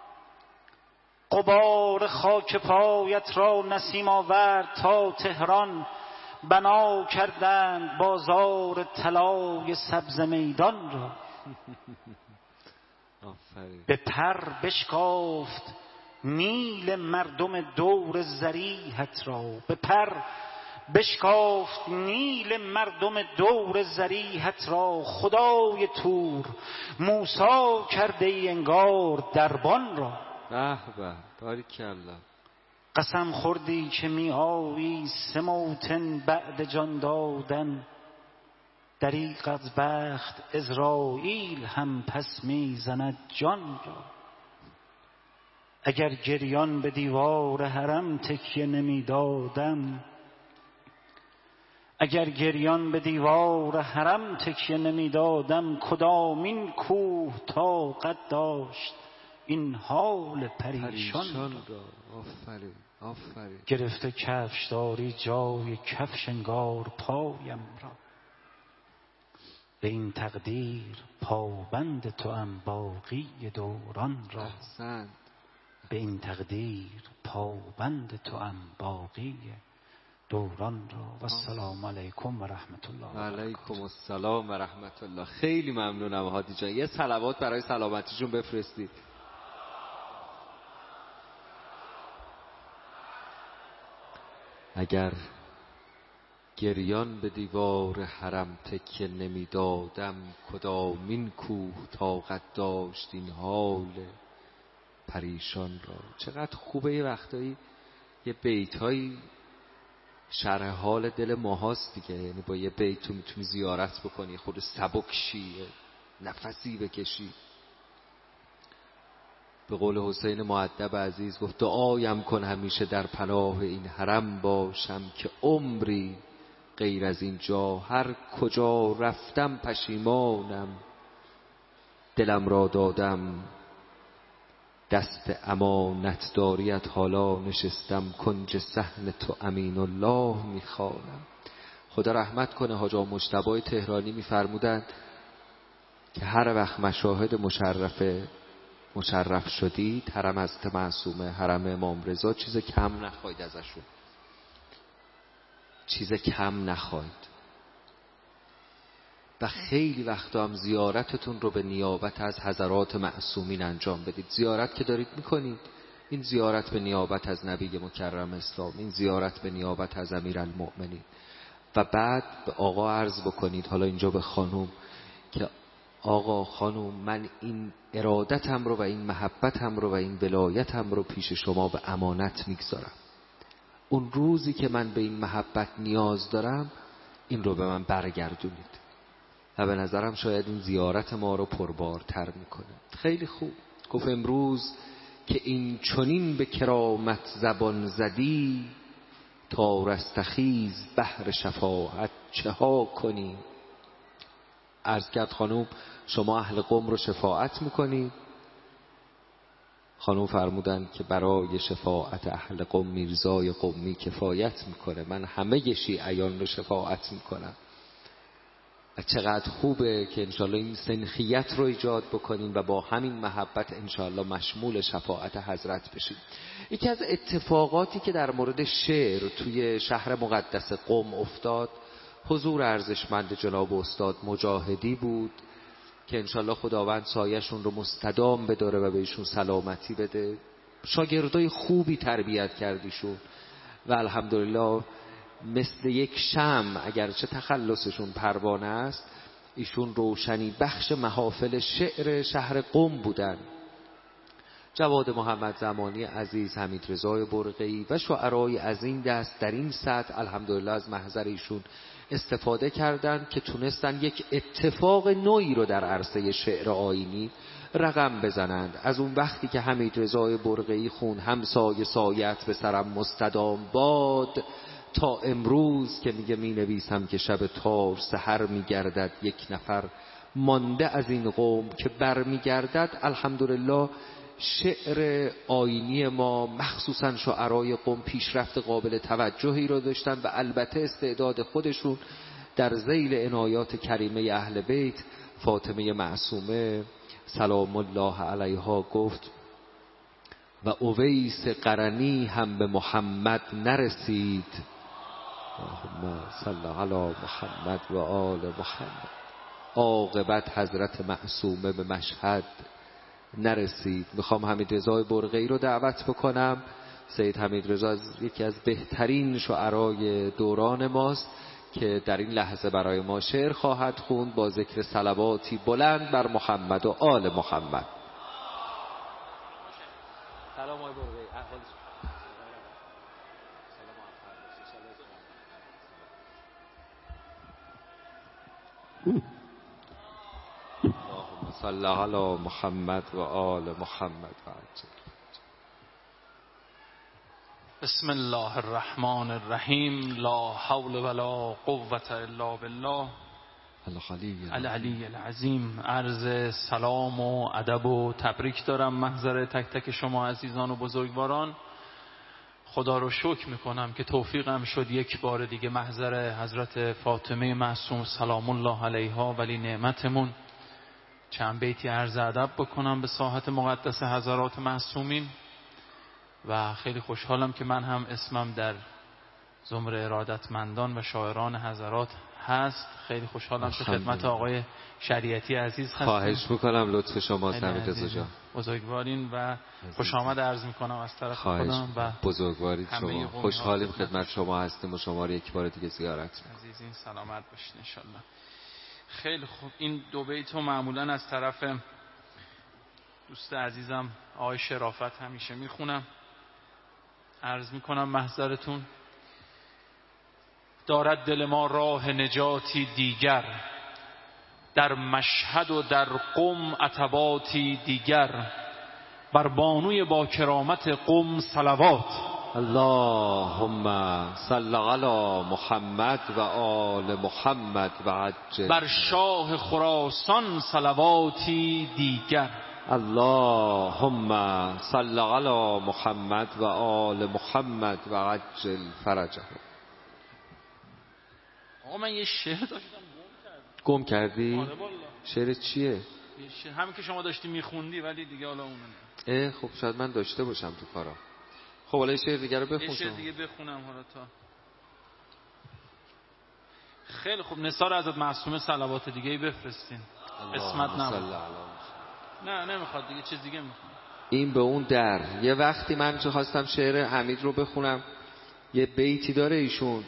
غبار خاک پایت را نسیم آورد تا تهران. بنا کردند بازار طلای سبز میدان را. به پر بشکافت نیل مردم دور زریحت را، به پر بشکافت نیل مردم دور زریحت را. خدای تور موسی کرده ای انگار دربان را. به به باریکالله. قسم خوردی که می آیی سه موطن بعد جان دادن، دریغ از بخت عزراییل هم پس می زند جان را. اگر گریان به دیوار حرم تکیه نمی دادم، اگر گریان به دیوار حرم تکیه نمی دادم، کدامین کوه طاقت داشت این حال پریشان را. آفرین آفرین. گرفته کفش داری جای کفش انگار پایم را، به این تقدیر پابند تو ام باقی دوران را. احسن. به این تقدیر پابند تو ام باقی دوران را. و السلام علیکم و رحمت الله و علیکم السلام و رحمت الله. خیلی ممنونم هادی جان. یه صلوات برای سلامتیشون بفرستید. اگر گریان به دیوار حرم تکیه نمی دادم، کدامین کوه طاقت داشت این حال پریشان را. چقدر خوبه یه وقتایی یه بیتایی شرح حال دل ماهاست دیگه. یعنی با یه بیت تو میتونی زیارت بکنی، خود سبک شی، نفسی بکشی. به قول حسین مؤدب عزیز گفت دعایم کن همیشه در پناه این حرم باشم، که عمری غیر از این جا هر کجا رفتم پشیمانم. دلم را دادم دست امانت داریت، حالا نشستم کنج صحن تو امین الله میخوانم. خدا رحمت کنه حاج آقا مجتبی تهرانی میفرمودند که هر وقت مشاهد مشرفه مشرف شدید، حرم حضرت معصومه، حرم امام رضا، چیز کم نخواهید ازشون، چیز کم نخواهید. و خیلی وقتا هم زیارتتون رو به نیابت از حضرات معصومین انجام بدید. زیارت که دارید میکنید، این زیارت به نیابت از نبی مکرم اسلام، این زیارت به نیابت از امیرالمؤمنین. و بعد به آقا عرض بکنید، حالا اینجا به خانوم، که آقا خانوم من این ارادتم رو و این محبتم رو و این ولایتم رو پیش شما به امانت میگذارم. اون روزی که من به این محبت نیاز دارم، این رو به من برگردونید. و به نظرم شاید این زیارت ما رو پربارتر میکنه. خیلی خوب گفت امروز که این چنین به کرامت زبان زدی، تا رستخیز بحر شفاعت چه ها کنی. عرض کرد خانوم شما اهل قم رو شفاعت میکنید؟ خانوم فرمودن که برای شفاعت اهل قم میرزای قمی کفایت میکنه، من همه شیعیان رو شفاعت میکنم. چقدر خوبه که انشالله این سنخیت رو ایجاد بکنیم و با همین محبت انشالله مشمول شفاعت حضرت بشیم. یکی از اتفاقاتی که در مورد شعر توی شهر مقدس قم افتاد، حضور ارزشمند جناب استاد مجاهدی بود که انشالله خداوند سایه‌شون رو مستدام بداره و بهشون سلامتی بده. شاگردای خوبی تربیت کردیشون و الحمدلله مثل یک شمع، اگرچه تخلصشون پروانه است، ایشون روشنی بخش محافل شعر شهر قم بودن. جواد محمد زمانی عزیز، حمید رضای برقی و شعرای از این دست در این سطح الحمدلله از محضر ایشون استفاده کردند که تونستن یک اتفاق نوعی رو در عرصه شعر آیینی رقم بزنند. از اون وقتی که حمید رضای برقی خون همسایه سایت به سرم مستدام باد، تا امروز که میگه می نویسم که شب تار سحر میگردد، یک نفر مانده از این قوم که بر میگردد. الحمدلله شعر آیینی ما مخصوصا شعرای قوم پیشرفت قابل توجهی را داشتن و البته استعداد خودشون در ذیل عنایات کریمه اهل بیت. فاطمه معصومه سلام الله علیها گفت و اویس قرنی هم به محمد نرسید. اللهم صل علی محمد و آل محمد. عاقبت حضرت معصومه به مشهد نرسید. میخوام حمید رضا برقعی رو دعوت بکنم. سید حمید رضا یکی از بهترین شعرای دوران ماست که در این لحظه برای ما شعر خواهد خوند با ذکر صلواتی بلند بر محمد و آل محمد. سلام آقای برقعی. اللهم صل علی محمد و آل محمد و عجل. بسم الله الرحمن الرحیم. لا حول ولا قوة الا بالله العلی العظیم. عرض سلام و ادب و تبریک دارم محضر تک تک شما عزیزان و بزرگواران. خدا رو شکر میکنم که توفیقم شد یک بار دیگه محضر حضرت فاطمه معصوم سلام الله علیها ولی نعمتمون چند بیتی عرض ادب بکنم به ساحت مقدس حضرات معصومین. و خیلی خوشحالم که من هم اسمم در زمره ارادتمندان و شاعران حضرات هست. خیلی خوشحالم که خدمت آقای شریعتی عزیز هستم. خواهش میکنم، لطف شما حمید رضا جان. بزرگوارین و خوش آمد عرض میکنم از طرف خودم و بزرگوارید شما. خوشحالیم خدمت شما هستیم و شما رو یک بار دیگه زیارت میکنم. عزیزین سلامت باشین ان شاء الله. خیلی خوب، این دو بیتو معمولا از طرف دوست عزیزم آقای شرافت همیشه میخونم. عرض میکنم محضرتون. دارد دل ما راه نجاتی دیگر، در مشهد و در قم عتباتی دیگر، بر بانوی با کرامت قم صلوات. اللهم صل علی محمد و آل محمد و عجل. بر شاه خراسان صلواتی دیگر. اللهم صل علی محمد و آل محمد و عجل فرجه. آقا من یه شعر داشتم گم کردی؟ آره والله. شعر چیه؟ شعر همین که شما داشتی میخوندی ولی دیگه حالا اون اه خب شاید من داشته باشم تو کارا. خب حالا شعر دیگه رو بخون. یه شعر دیگه بخونم حالا تا. خیلی خوب، نثار حضرت معصومه صلوات دیگه ای بفرستین. اسمت نبود. نه نمیخواد دیگه، چیز دیگه میخوام. این به اون در یه وقتی من چه خواستم شعر حمید رو بخونم، یه بیتی داره ایشون،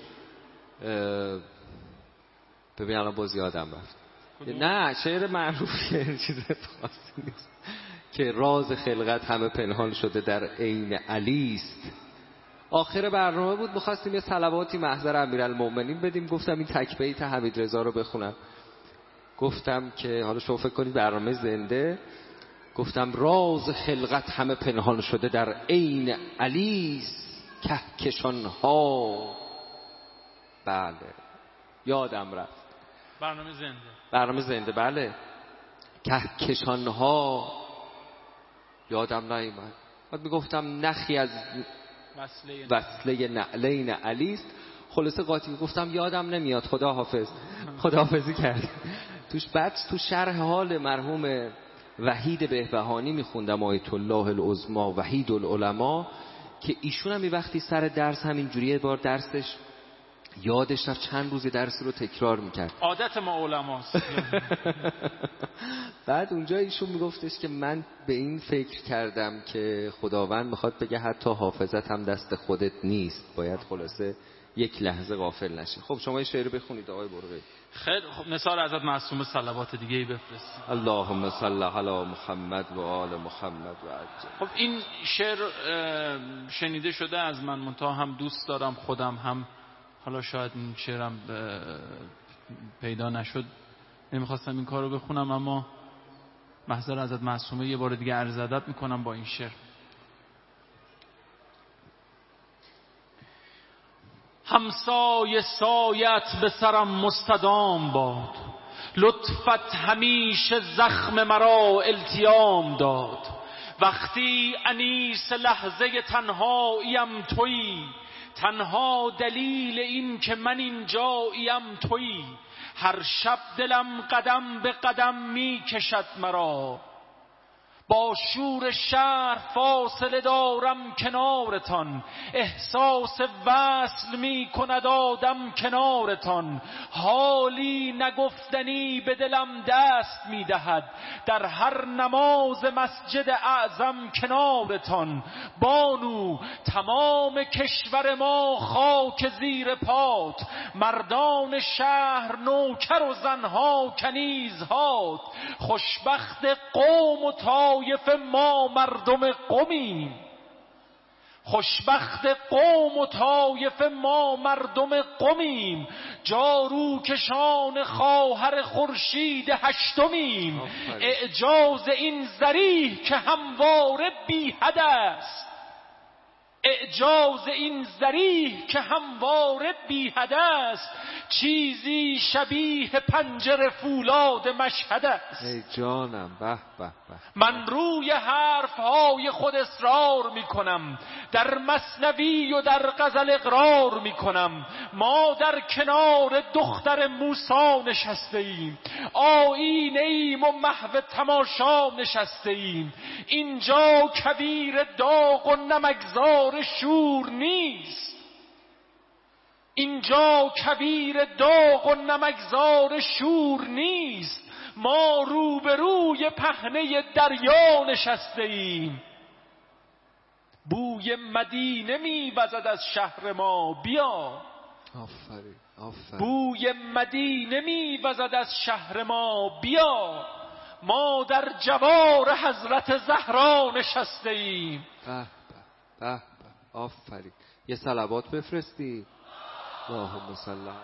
ببین الان باز یادم رفت. نه شعر معروفیه، چیز خاصی نیست. که راز خلقت همه پنهان شده در عین علی است. آخر برنامه بود می‌خواستیم یه صلواتی محضر امیرالمومنین بدیم، گفتم این تک بیت حمید رضا رو بخونم. گفتم که حالا شما فکر کنید برنامه زنده، گفتم راز خلقت همه پنهان شده در عین علی است، کهکشان ها. بله یادم رفت. برنامه زنده. برنامه زنده بله. کهکشان ها یادم نیامد. بعد میگفتم نخی از وصله نعلین علی است. خلاصه قاطی گفتم یادم نمیاد، خدا حافظ. خداحافظی کرد. توش بعد تو شرح حال مرحوم وحید بهبهانی میخوندم، آیت الله العظما وحید العلماء، که ایشون هم وقتی سر درس همینجوری یه بار درسش یادش رفت، چند روز درس رو تکرار میکرد. عادت ما علماست. بعد اونجا ایشون میگفتش که من به این فکر کردم که خداوند میخواد بگه حتی حافظت هم دست خودت نیست، باید خلاصه یک لحظه غافل نشی. خب شما یه شعر بخونید آقای برقعی. خیلی خب، نثار حضرت معصومه صلوات دیگه ای بفرستید. اللهم صل علی محمد و آل محمد و عجل. خب این شعر شنیده شده از من، منتها هم دوست دارم خودم هم، حالا شاید این شعرم پیدا نشد نمیخواستم این کارو بخونم، اما محضر حضرت معصومه یه بار دیگه عرض ادب میکنم با این شعر. همسایه سایت به سرم مستدام باد، لطفت همیشه زخم مرا التیام داد. وقتی انیس لحظه تنهاییم تویی، تنها دلیل این که من اینجاییم تویی. هر شب دلم قدم به قدم می کشد مرا، با شور شهر فاصله دارم کنارتان، احساس وصل می کند آدم کنارتان، حالی نگفتنی به دلم دست می دهد، در هر نماز مسجد اعظم کنارتان. بانو تمام کشور ما خاک زیر پات، مردان شهر نوکر و زنها کنیزهات، خوشبخت قوم و طایف ما مردم قمیم، خوشبخت قوم و طایف ما مردم قمیم، جارو کشان خواهر خورشید هشتمیم. اعجاز این ذریح که همواره بی حد است، اعجاز این ذریح که همواره بی حد است، چیزی شبیه پنجره فولاد مشهد است. ای جانم به به به. من روی حرفهای خود اصرار می کنم، در مثنوی و در غزل اقرار می کنم. ما در کنار دختر موسی نشسته ایم، آیینه ایم و محو تماشا نشسته ایم. اینجا کویر داغ و نمکزار شور نیست، اینجا کویر داغ و نمکزار شور نیست. ما روبروی پهنه دریا نشسته ایم، بوی مدینه میوزد از شهر ما، بیا. آفرین آفرین. بوی مدینه میوزد از شهر ما، بیا. ما در جوار حضرت زهرا نشسته ایم. به به به به. آفرین. یه صلوات بفرستی. اللهم صل علی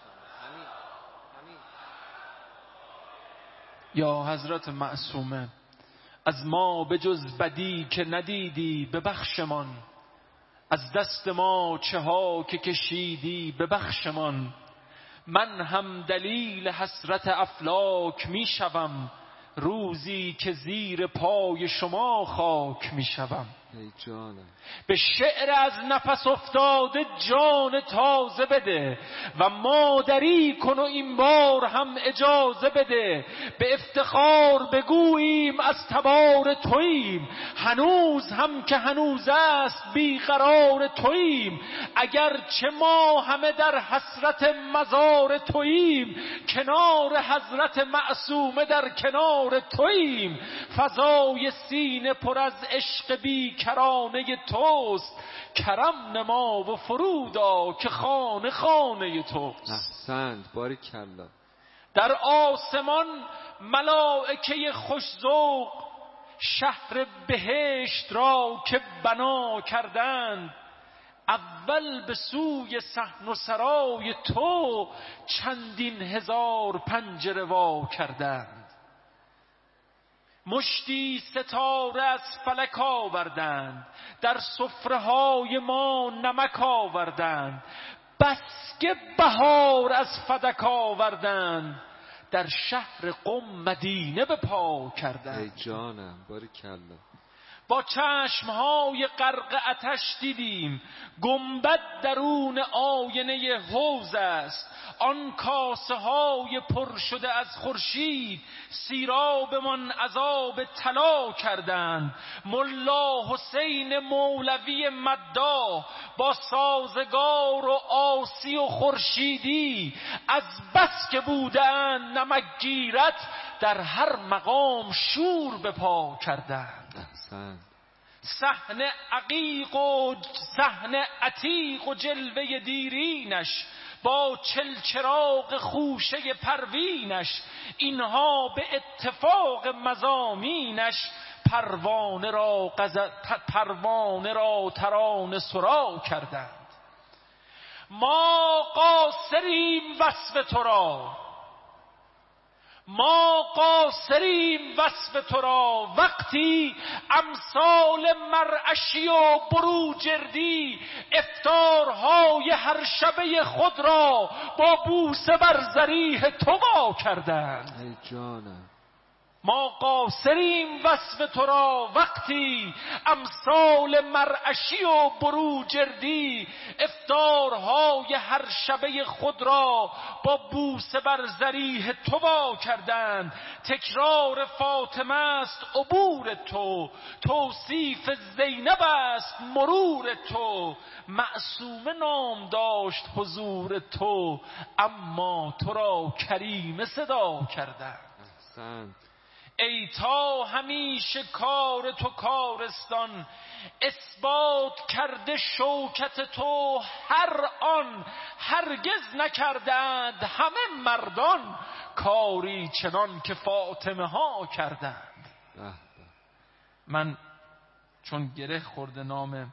یا حضرت معصومه، از ما به جز بدی که ندیدی ببخشمان، از دست ما چه ها که کشیدی ببخشمان. من هم دلیل حسرت افلاک می شوم، روزی که زیر پای شما خاک می شوم. ای جانم. به شعر از نفس افتاده جان تازه بده و مادری کن و این بار هم اجازه بده. به افتخار بگوییم از تبار توییم، هنوز هم که هنوز است بیقرار توییم. اگر چه ما همه در حسرت مزار توییم، کنار حضرت معصومه در کنار توییم. فضای سینه پر از عشق بی کرانه توست، کرم نما و فرودا که خانه خانه توست. احسنت باریکلا. در آسمان ملائکه خوش‌ذوق شهر بهشت را که بنا کردند، اول به سوی صحن و سرای تو چندین هزار پنجره وا کردند. مشتی ستاره از فلک آوردند، در سفره‌های ما نمک آوردند. بس که بهار از فدک آوردند، در شهر قم مدینه به پا کردند. ای جانم باریکلا. با چشمهای غرق آتش دیدیم، گنبد درون آینه حوض است. آن کاسه های پر شده از خورشید، سیرابمان عذاب طلا کردند. ملا حسین مولوی مداح با سازگار و آسی و خورشیدی، از بس که بودند نمکگیرت در هر مقام شور به پا کردند. احسن. صحن عقیق و صحن عتیق و جلوه دیرینش، با چلچراغ خوشه پروینش، اینها به اتفاق مضامینش پروانه را غز... پروانه را ترانه سرا کردند. ما قاصریم وصف تو را، ما قاصریم وصف تو را، وقتی امثال مرعشی و بروجردی افطارهای هر شبه خود را با بوسه بر ضریح تو وا کردند. ای جانم. ما قاصریم وصف تو را وقتی امثال مرعشی و بروجردی افطارهای هر شبه خود را با بوسه بر ذریح تو وا کردند. تکرار فاطمه است عبور تو، توصیف زینب است مرور تو. معصومه نام داشت حضور تو، اما تو را کریمه صدا کردند. احسنت. ای تا همیشه کار تو کارستان، اثبات کرده شوکت تو هر آن. هرگز نکردند همه مردان، کاری چنان که فاطمه ها کردند. من چون گره خورده نام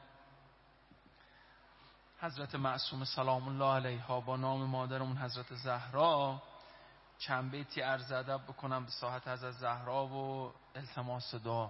حضرت معصومه سلام الله علیها با نام مادرمون حضرت زهرا، چند بیتی عرض ادب بکنم به ساحت حضرت زهرا و التماس دعا.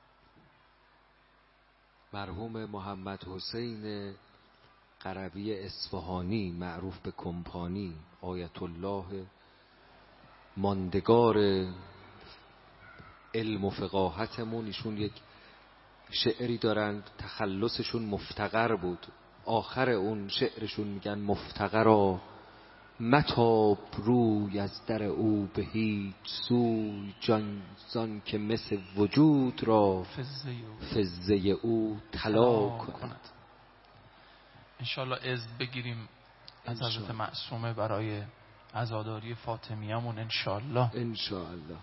مرحوم محمد حسین قربی اصفهانی معروف به کمپانی، آیت الله، ماندگار علم و فقاهتمون، ایشون یک شعری دارند تخلصشون مفتقر بود. آخر اون شعرشون میگن مفتقرا متاب روی از در او به هیچ سوی، جان زان که مثل وجود را فزه او طلا کند. انشالله اذن بگیریم از حضرت معصومه برای عزاداری فاطمیمون انشالله. انشالله.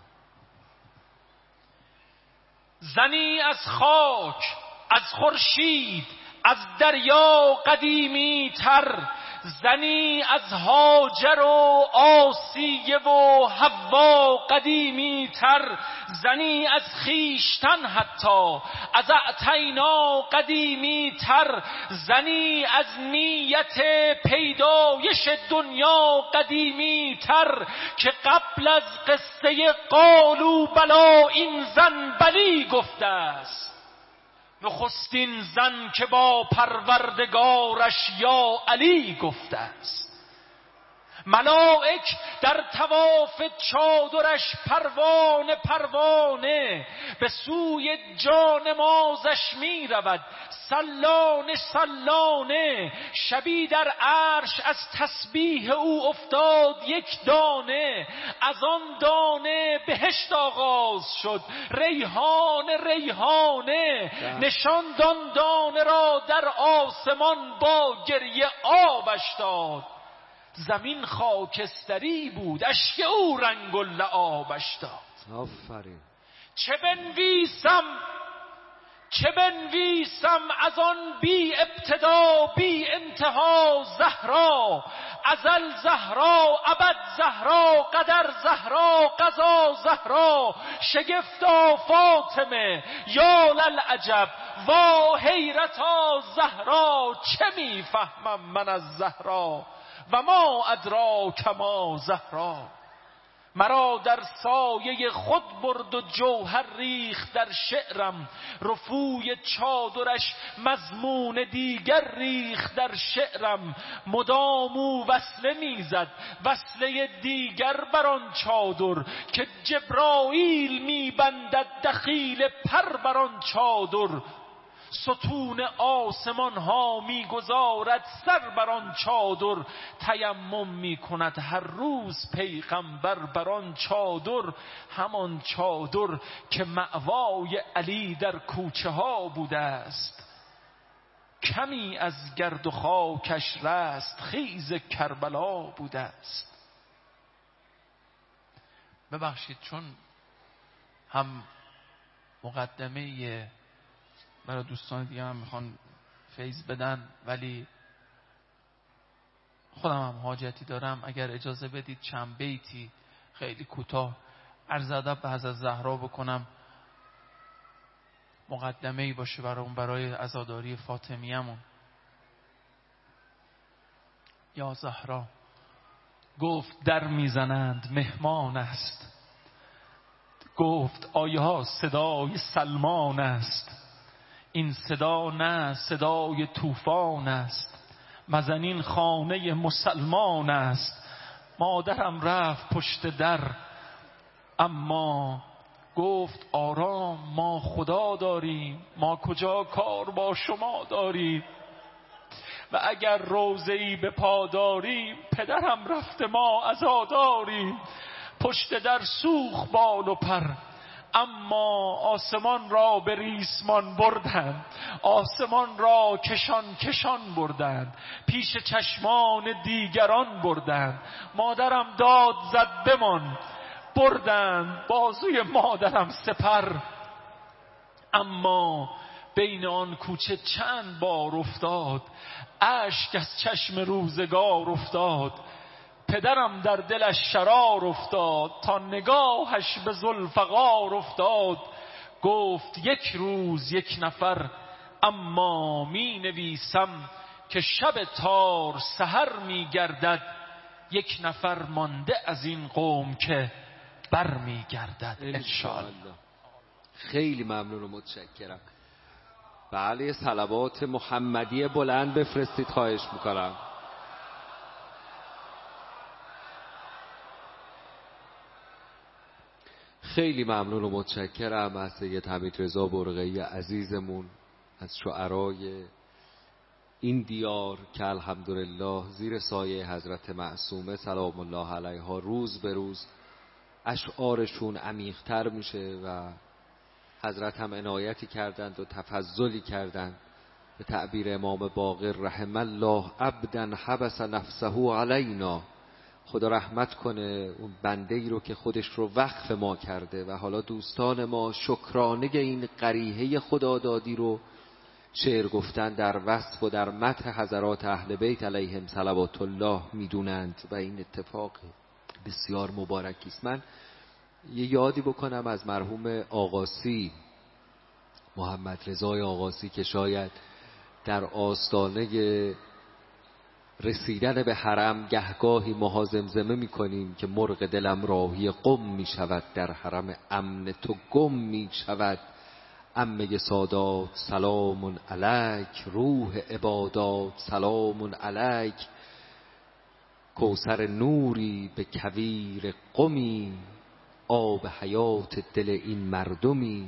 زنی از خاک، از خورشید، از دریا قدیمی تر، زنی از هاجر و آسیه و حوا قدیمی تر، زنی از خیشتن حتی از اعتینا قدیمی تر، زنی از نیت پیدایش دنیا قدیمی تر، که قبل از قصه قالوا بلا این زن بلی گفته است. نخستین زن که با پروردگارش یا علی گفته است. ملائک در طواف چادرش پروانه پروانه به سوی جانمازش می رود، سلانه سلانه. شبی در عرش از تسبیح او افتاد یک دانه، از آن دانه بهشت آغاز شد ریحانه ریحانه. نشان دان دانه را در آسمان با گریه آبش داد، زمین خاکستری بود اشک او رنگ و لعابش داد. آفرین. چه بنویسم چه بنویسم از آن بی ابتدا بی انتها زهرا، ازل زهرا ابد زهرا قدر زهرا قضا زهرا. شگفتا فاطمه یا للعجب وا حیرتا زهرا. چه میفهمم من از زهرا و ما ادراک ما زهرا. مرا در سایه خود برد و جوهر ریخت در شعرم، رفوی چادرش مضمون دیگر ریخت در شعرم. مدام او وصله میزد وصله دیگر بر آن چادر، که جبرائیل میبندد دخیل پر بر آن چادر. ستون آسمان ها میگذارد سر بر آن چادر، تیمم میکند هر روز پیغمبر بر آن چادر. همان چادر که مأوای علی در کوچه ها بوده است، کمی از گرد و خاکش رست خیز کربلا بوده است. ببخشید چون هم مقدمه برای دوستان دیگه هم میخوان فیض بدن، ولی خودم هم حاجتی دارم. اگر اجازه بدید چند بیتی خیلی کوتاه عرض ادب به حضرت زهرا بکنم، مقدمه‌ای باشه برای اون برای عزاداری فاطمیمون. یا زهرا گفت در میزنند مهمان است، گفت آیا صدای سلمان است. این صدا نه صدای طوفان است، مزنین خانه مسلمان است. مادرم رفت پشت در اما گفت آرام، ما خدا داریم، ما کجا کار با شما داریم، و اگر روزه‌ای به پا داریم، پدرم رفته ما عزا داریم. پشت در سوخ بال و پر، اما آسمان را به ریسمان بردند، آسمان را کشان کشان بردند، پیش چشمان دیگران بردند. مادرم داد زد بمان، بردند بازوی مادرم سپر. اما بین آن کوچه چند بار افتاد، اشک از چشم روزگار افتاد. پدرم در دلش شرار افتاد، تا نگاهش به ذوالفقار افتاد. گفت یک روز یک نفر، اما می نویسم که شب تار سحر می گردد. یک نفر مانده از این قوم که بر می گردد انشاءالله. خیلی ممنون و متشکرم. بله، صلوات محمدی بلند بفرستید خواهش میکنم. خیلی ممنون و متشکرم از سید حمیدرضا برقعی عزیزمون، از شعرای این دیار که الحمدلله زیر سایه حضرت معصومه سلام الله علیها روز به روز اشعارشون عمیق‌تر میشه و حضرت هم عنایتی کردند و تفضلی کردند. به تعبیر امام باقر رحم الله عبدا حبس نفسه علینا، خدا رحمت کنه اون بنده ای رو که خودش رو وقف ما کرده و حالا دوستان ما شکرانه این قریحه خدادادی رو شعر گفتن در وصف و در مدح حضرات اهل بیت علیهم صلوات الله میدونند و این اتفاق بسیار مبارکی است. من یه یادی بکنم از مرحوم آقاسی، محمد رضای آقاسی، که شاید در آستانه رسیدن به حرم گهگاهی ماها زمزمه میکنیم که مرغ دلم راهی قم میشود، در حرم امن تو گم میشود. عمه سادات سلام علیک، روح عبادات سلام علیک. کوثر نوری به کویر قمی، آب حیات دل این مردمی.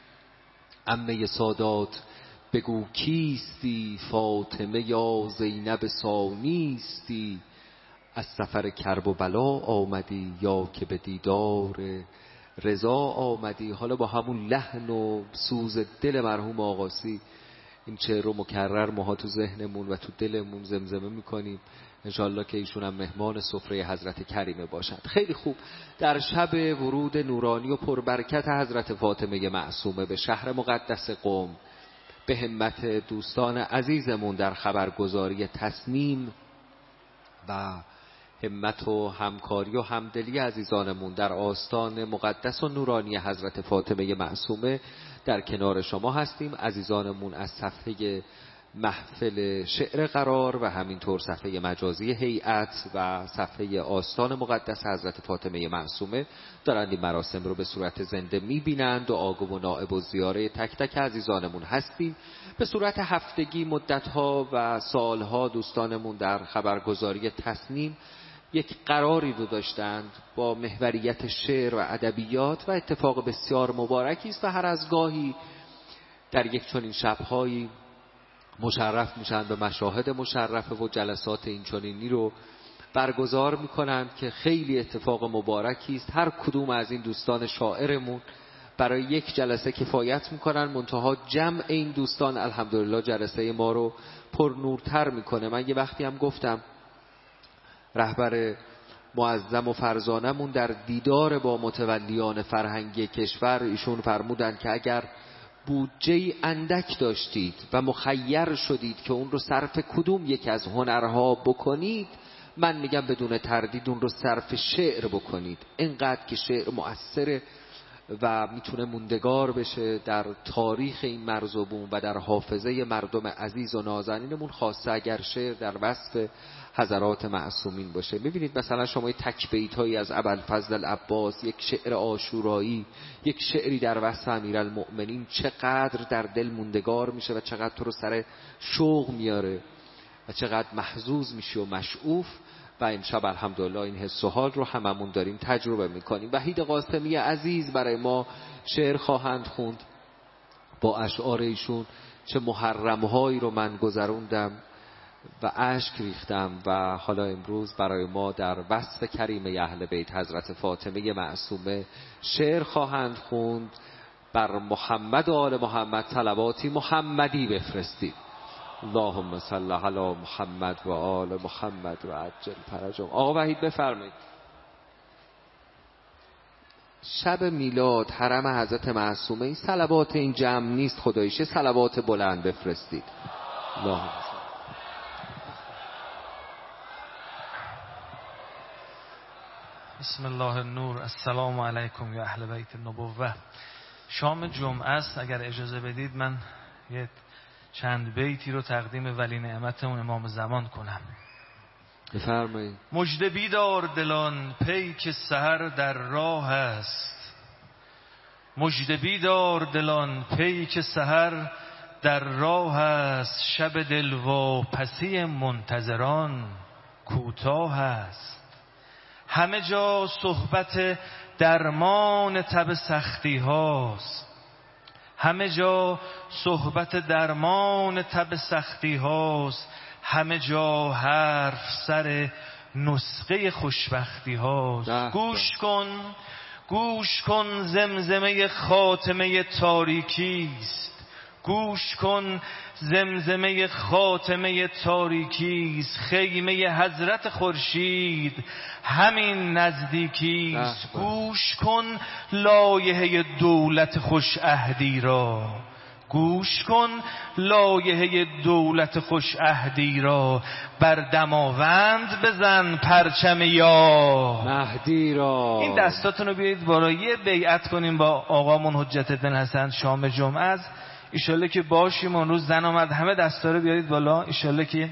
عمه سادات بگو کیستی، فاطمه یا زینب ثانیستی. از سفر کرب و بلا آمدی، یا که به دیدار رضا آمدی. حالا با همون لحن و سوز دل مرحوم آقاسی این شعر رو مکرر ماها تو ذهنمون و تو دلمون زمزمه میکنیم، انشالله که ایشون هم مهمان سفره حضرت کریمه باشند. خیلی خوب. در شب ورود نورانی و پربرکت حضرت فاطمه معصومه به شهر مقدس قم، به همت دوستان عزیزمون در خبرگزاری تصمیم و همت و همکاری و همدلی عزیزانمون در آستان مقدس و نورانی حضرت فاطمه معصومه در کنار شما هستیم. عزیزانمون از صفحه محفل شعر قرار و همینطور صفحه مجازی هیئت و صفحه آستان مقدس حضرت فاطمه معصومه دارند این مراسم رو به صورت زنده میبینند و آگو و نائب و زیاره تک تک عزیزانمون هستیم. به صورت هفتگی مدتها و سالها دوستانمون در خبرگزاری تصمیم یک قراری رو داشتند با محوریت شعر و ادبیات و اتفاق بسیار مبارکی است و هر از گاهی در یک چنین شب‌هایی مشرف میشن به مشاهد مشرفه و جلسات اینچنینی رو برگزار میکنند که خیلی اتفاق مبارکی است. هر کدوم از این دوستان شاعرمون برای یک جلسه کفایت میکنن، منتها جمع این دوستان الحمدلله جلسه ما رو پر نورتر میکنه. من یه وقتی هم گفتم رهبر معظم و فرزانمون در دیدار با متولیان فرهنگی کشور ایشون فرمودند که اگر بودجه اندک داشتید و مخیر شدید که اون رو صرف کدوم یک از هنرها بکنید، من میگم بدون تردید اون رو صرف شعر بکنید. اینقدر که شعر مؤثره و میتونه موندگار بشه در تاریخ این مرزبون و در حافظه مردم عزیز و نازنینمون، خاصه اگر شعر در وصف حضرات معصومین باشه. میبینید مثلا شما تک بیتایی از ابوالفضل العباس، یک شعر عاشورایی، یک شعری در وصف امیرالمؤمنین چقدر در دل موندگار میشه و چقدر تو رو سر شوق میاره و چقدر محظوظ میشی و مشعوف. و امشب الحمدلله این حس و حال رو هممون داریم تجربه میکنیم. وحید قاسمی عزیز برای ما شعر خواهند خوند با اشعار ایشون. چه محرم‌هایی رو من گذروندم و اشک ریختم و حالا امروز برای ما در وصف کریم اهل بیت حضرت فاطمه معصومه شعر خواهند خوند. بر محمد و آل محمد صلواتی محمدی بفرستید. اللهم صل علی محمد و آل محمد و عجل فرجهم. آقا وحید بفرمایید. شب میلاد حرم حضرت معصومه، این صلوات این جمع نیست خدایشه، صلوات بلند بفرستید. اللهم بسم الله النور. السلام علیکم یا اهل بیت النبوه. شام جمعه است، اگر اجازه بدید من یه چند بیتی رو تقدیم ولی نعمتمون امام زمان کنم. بفرمایید. مژده بیدار دلان پی که سحر در راه است، مژده بیدار دلان پی که سحر در راه است، شب دلواپسی منتظران کوتاه است. همه جا صحبت درمان تب سختی هاست، همه جا صحبت درمان تب سختی هاست، همه جا حرف سر نسخه خوشبختی هاست. گوش کن گوش کن زمزمه خاتمه تاریکی است، گوش کن زمزمه خاتمه تاریکی است. خیمه حضرت خورشید همین نزدیکی است. گوش کن لایحه دولت خوش عهدی را، گوش کن لایحه دولت خوش عهدی را. بر دماوند بزن پرچم یا مهدی را. این دستاتون رو بیایید بالا، یه بیعت کنیم با آقامون حجت الدین حسن شام جمعه است. ایشالله که باشیم. اون روز زن آمد، همه دستا رو بیارید بالا. ایشالله که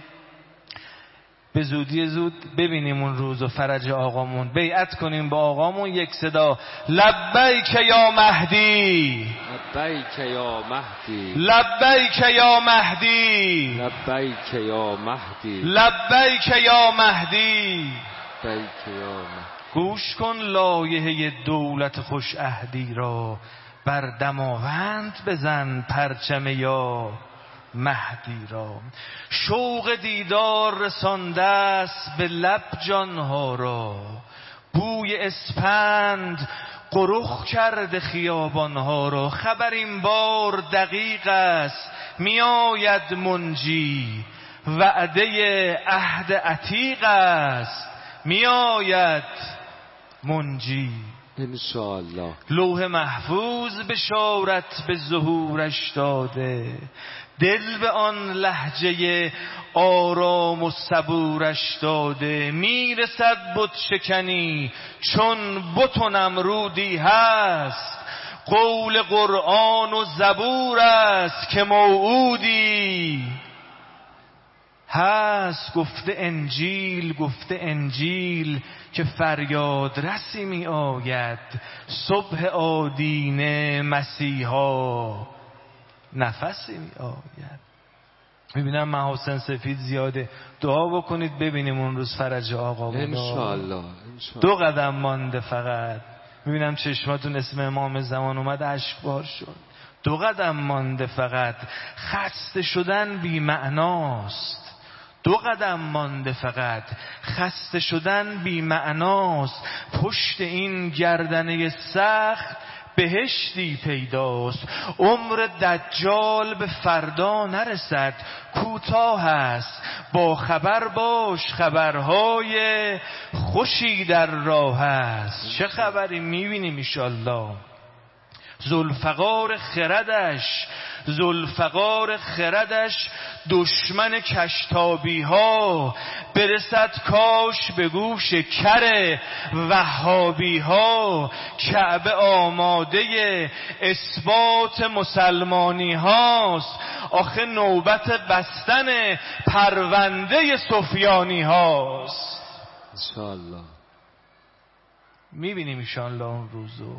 به زودی زود ببینیم اون روز و فرج آقامون. بیعت کنیم با آقامون یک صدا: لبیک یا مهدی، لبیک یا مهدی، لبیک یا مهدی، لبیک یا مهدی، لبیک یا مهدی، لبیک یا مهدی. گوش کن لایحه دولت خوش عهدی را. بر دماوند بزن پرچم یا مهدی را. شوق دیدار رسانده است به لب جانها را، بوی اسپند قرخ کرده خیابانها را. خبر این بار دقیق است میآید منجی، وعده عهد عتیق است میآید منجی. انشاءالله لوح محفوظ بشارت به ظهورش داده، دل به آن لهجه آرام و صبورش داده. میرسد بت شکنی چون بت و نمرودی هست، قول قرآن و زبور است که موعودی هست. گفته انجیل گفته انجیل که فریاد رسی می آید، صبح آدینه مسیحا نفسی می آید. میبینم محاسن سفید زیاده، دعا بکنید ببینیم اون روز فرج آقا. انشاءالله. دو قدم مانده فقط. میبینم چشماتون اسم امام زمان اومد اشکبار شد. دو قدم مانده فقط. خسته شدن بی معناست، دو قدم مانده فقط. خسته شدن بی معناست، پشت این گردنه سخت بهشتی پیداست. عمر دجال به فردا نرسد، کوتاه است. با خبر باش خبرهای خوشی در راه است. چه خبری میبینیم ایشالله؟ ذوالفقار خردش ذوالفقار خردش دشمن کشتابی ها، برسد کاش به گوش کر وهابی ها. کعبه آماده اثبات مسلمانی هاست، آخه نوبت بستن پرونده سفیانی هاست. انشاءالله میبینیم انشاءالله اون روزو.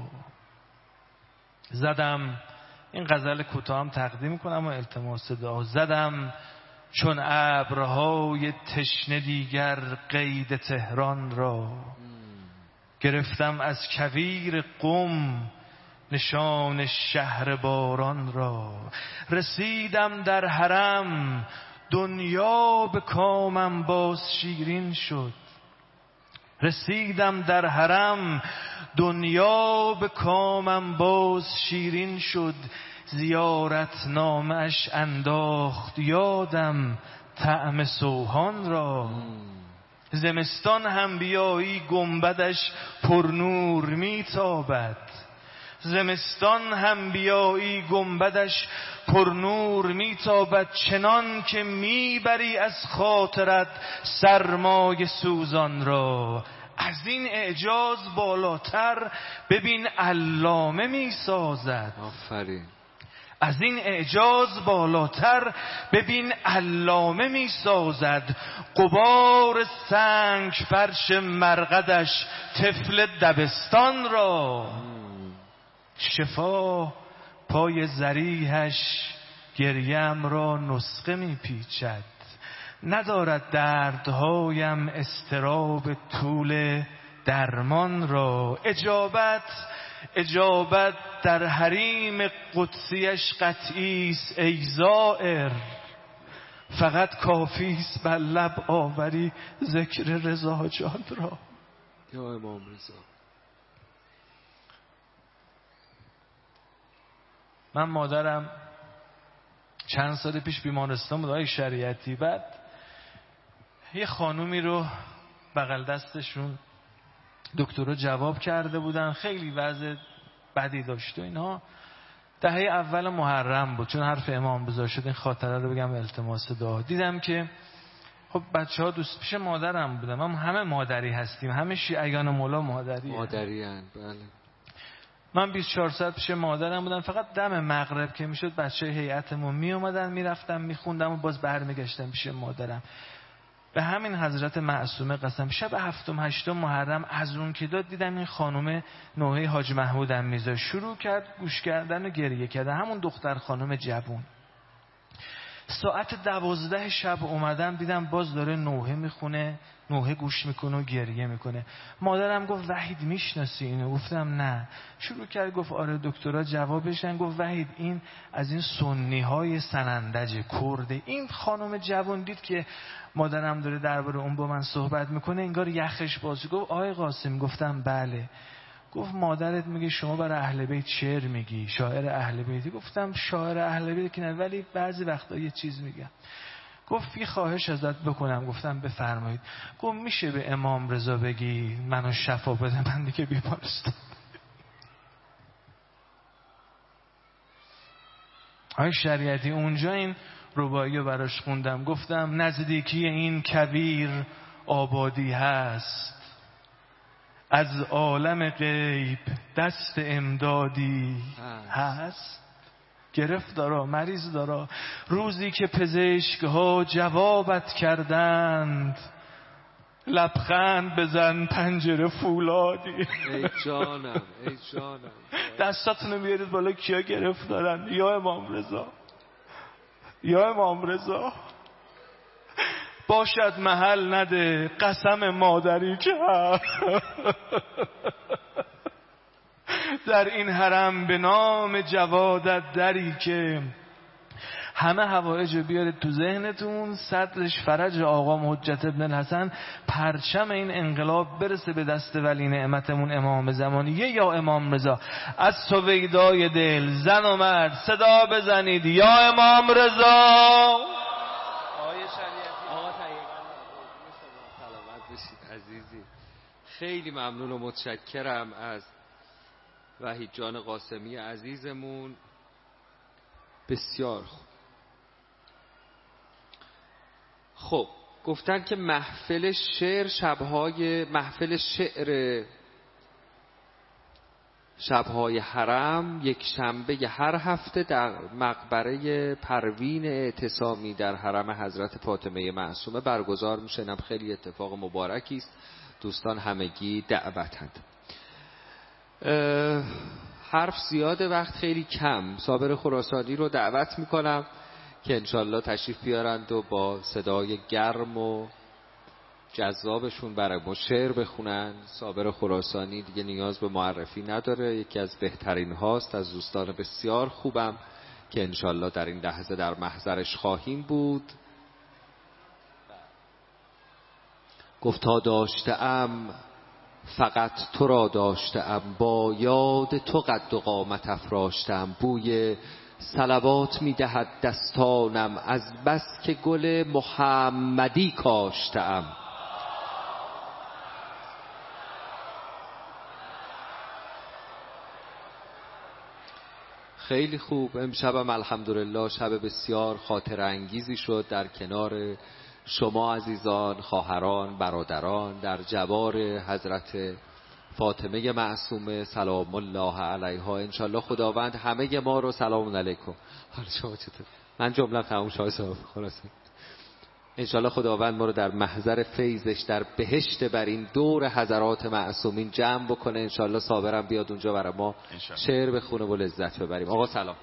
زدم این غزل کوتاه هم تقدیم کنم و التماس دعا. زدم چون ابرهای تشنه دیگر قید تهران را. گرفتم از کویر قم نشان شهر باران را. رسیدم در حرم دنیا به کامم باز شیرین شد. رسیدم در حرم دنیا به کامم باز شیرین شد. زیارت نامش انداخت یادم طعم سوهان را. زمستان هم بیایی گنبدش پر نور میتابد. زمستان هم بیایی گنبدش پر نور میتابد. چنان که میبری از خاطرت سرمای سوزان را. از این اعجاز بالاتر ببین علامه میسازد. آفرین. از این اعجاز بالاتر ببین علامه میسازد. غبار سنگ فرش مرقدش طفل دبستان را. شفا پای ذریحش گریم را نسخه میپیچد. ندارد دردهایم استراب طول درمان را. اجابت اجابت در حریم قدسیش قطعیست ای زائر. فقط کافیست بر لب آوری ذکر رضا جان را. یا امام رضا. من مادرم چند سال پیش بیمارستان بود آقای شریعتی. بعد یه خانومی رو بغل دستشون دکترها جواب کرده بودن. خیلی وضع بدی داشت و اینها. دهه اول محرم بود چون حرف امام رضا شد. این خاطره رو بگم التماس دعا. دیدم که خب بچه ها دوست پیش مادرم بودم. هم همه مادری هستیم. همه شیعیان مولا مادری مادری هن. بله. من بیست و چهار ساعت پیش مادرم بودم. فقط دم مغرب که میشد بچه هیئتمون می اومدن میرفتم میخوندم و باز برمیگشتم پیش مادرم. به همین حضرت معصومه قسم شب هفتم هشتم محرم از اون که داد دیدم این خانم نوحه حاج محمود امیرزا شروع کرد گوش کردن و گریه کردن. همون دختر خانم جوون. ساعت دوازده شب اومدم دیدم باز داره نوحه میخونه، نوحه گوش میکنه و گریه میکنه. مادرم گفت وحید میشناسی اینو؟ گفتم نه. شروع کرد گفت آره دکترها جوابشن. گفت وحید این از این سنی های سنندج کرده. این خانم جوان دید که مادرم داره درباره اون با من صحبت میکنه انگار یخش باز. گفت آقای قاسم. گفتم بله. گفت مادرت میگه شما برای اهل بیت شعر میگی، شاعر اهل بیتی. گفتم شاعر اهل بیت که نه، ولی بعضی وقتا یه چیز میگم. گفت یه خواهش ازت بکنم. گفتم بفرمایید. گفت میشه به امام رضا بگی منو شفا بده من دیگه بیمارستان. آقای شریعتی اونجا این رباعی رو براش خوندم. گفتم نزدیکی این کویر آبادی هست، از عالم غیب دست امدادی هست. گرفت دارا، مریض دارا. روزی که پزشک ها جوابت کردند لبخند بزن پنجره فولادی. ای جانم ای جانم. دستاتونو بیارید بالا کیا گرفت دارن. یا امام رضا، یا امام رضا. باشد محل نده قسم مادری که در این حرم به نام جوادت دری که همه حوائج رو بیارید تو ذهنتون. صدرش فرج آقا حجت ابن الحسن، پرچم این انقلاب برسه به دست ولی نعمتمون امام زمانی. یا امام رضا. از سویدای دل زن و مرد صدا بزنید یا امام رضا. عزیزی خیلی ممنون و متشکرم از وحید جان قاسمی عزیزمون. بسیار خوب. خب گفتن که محفل شعر شبهای محفل شعر شبهای حرم یک شنبه هر هفته در مقبره پروین اعتصامی در حرم حضرت فاطمه معصومه برگزار میشه. اینم خیلی اتفاق مبارکی است. دوستان همگی دعوتند. حرف زیاده وقت خیلی کم. صابر خراسانی رو دعوت میکنم که انشالله تشریف بیارند و با صدای گرم و جذابشون برای ما شعر بخونن. صابر خراسانی دیگه نیاز به معرفی نداره، یکی از بهترین هاست، از دوستان بسیار خوبم که انشالله در این لحظه در محضرش خواهیم بود. گفتا داشتم فقط تو را داشتم، با یاد تو قد و قامت افراشتم. بوی صلوات می دهد دستانم، از بس که گل محمدی کاشتم. خیلی خوب. امشبم الحمدلله شب بسیار خاطر انگیزی شد در کنار شما عزیزان، خواهران، برادران، در جوار حضرت فاطمه معصومه سلام الله علیها. انشالله خداوند همه ما رو سلام علیکم. حالا شما چطور؟ من جمله تموم شد خلاصه. انشالله خداوند ما رو در محضر فیضش در بهشت بر این دور حضرات معصومین جمع بکنه. انشالله صابرم بیاد اونجا برای ما شعر بخونه و لذت ببریم. آقا سلام.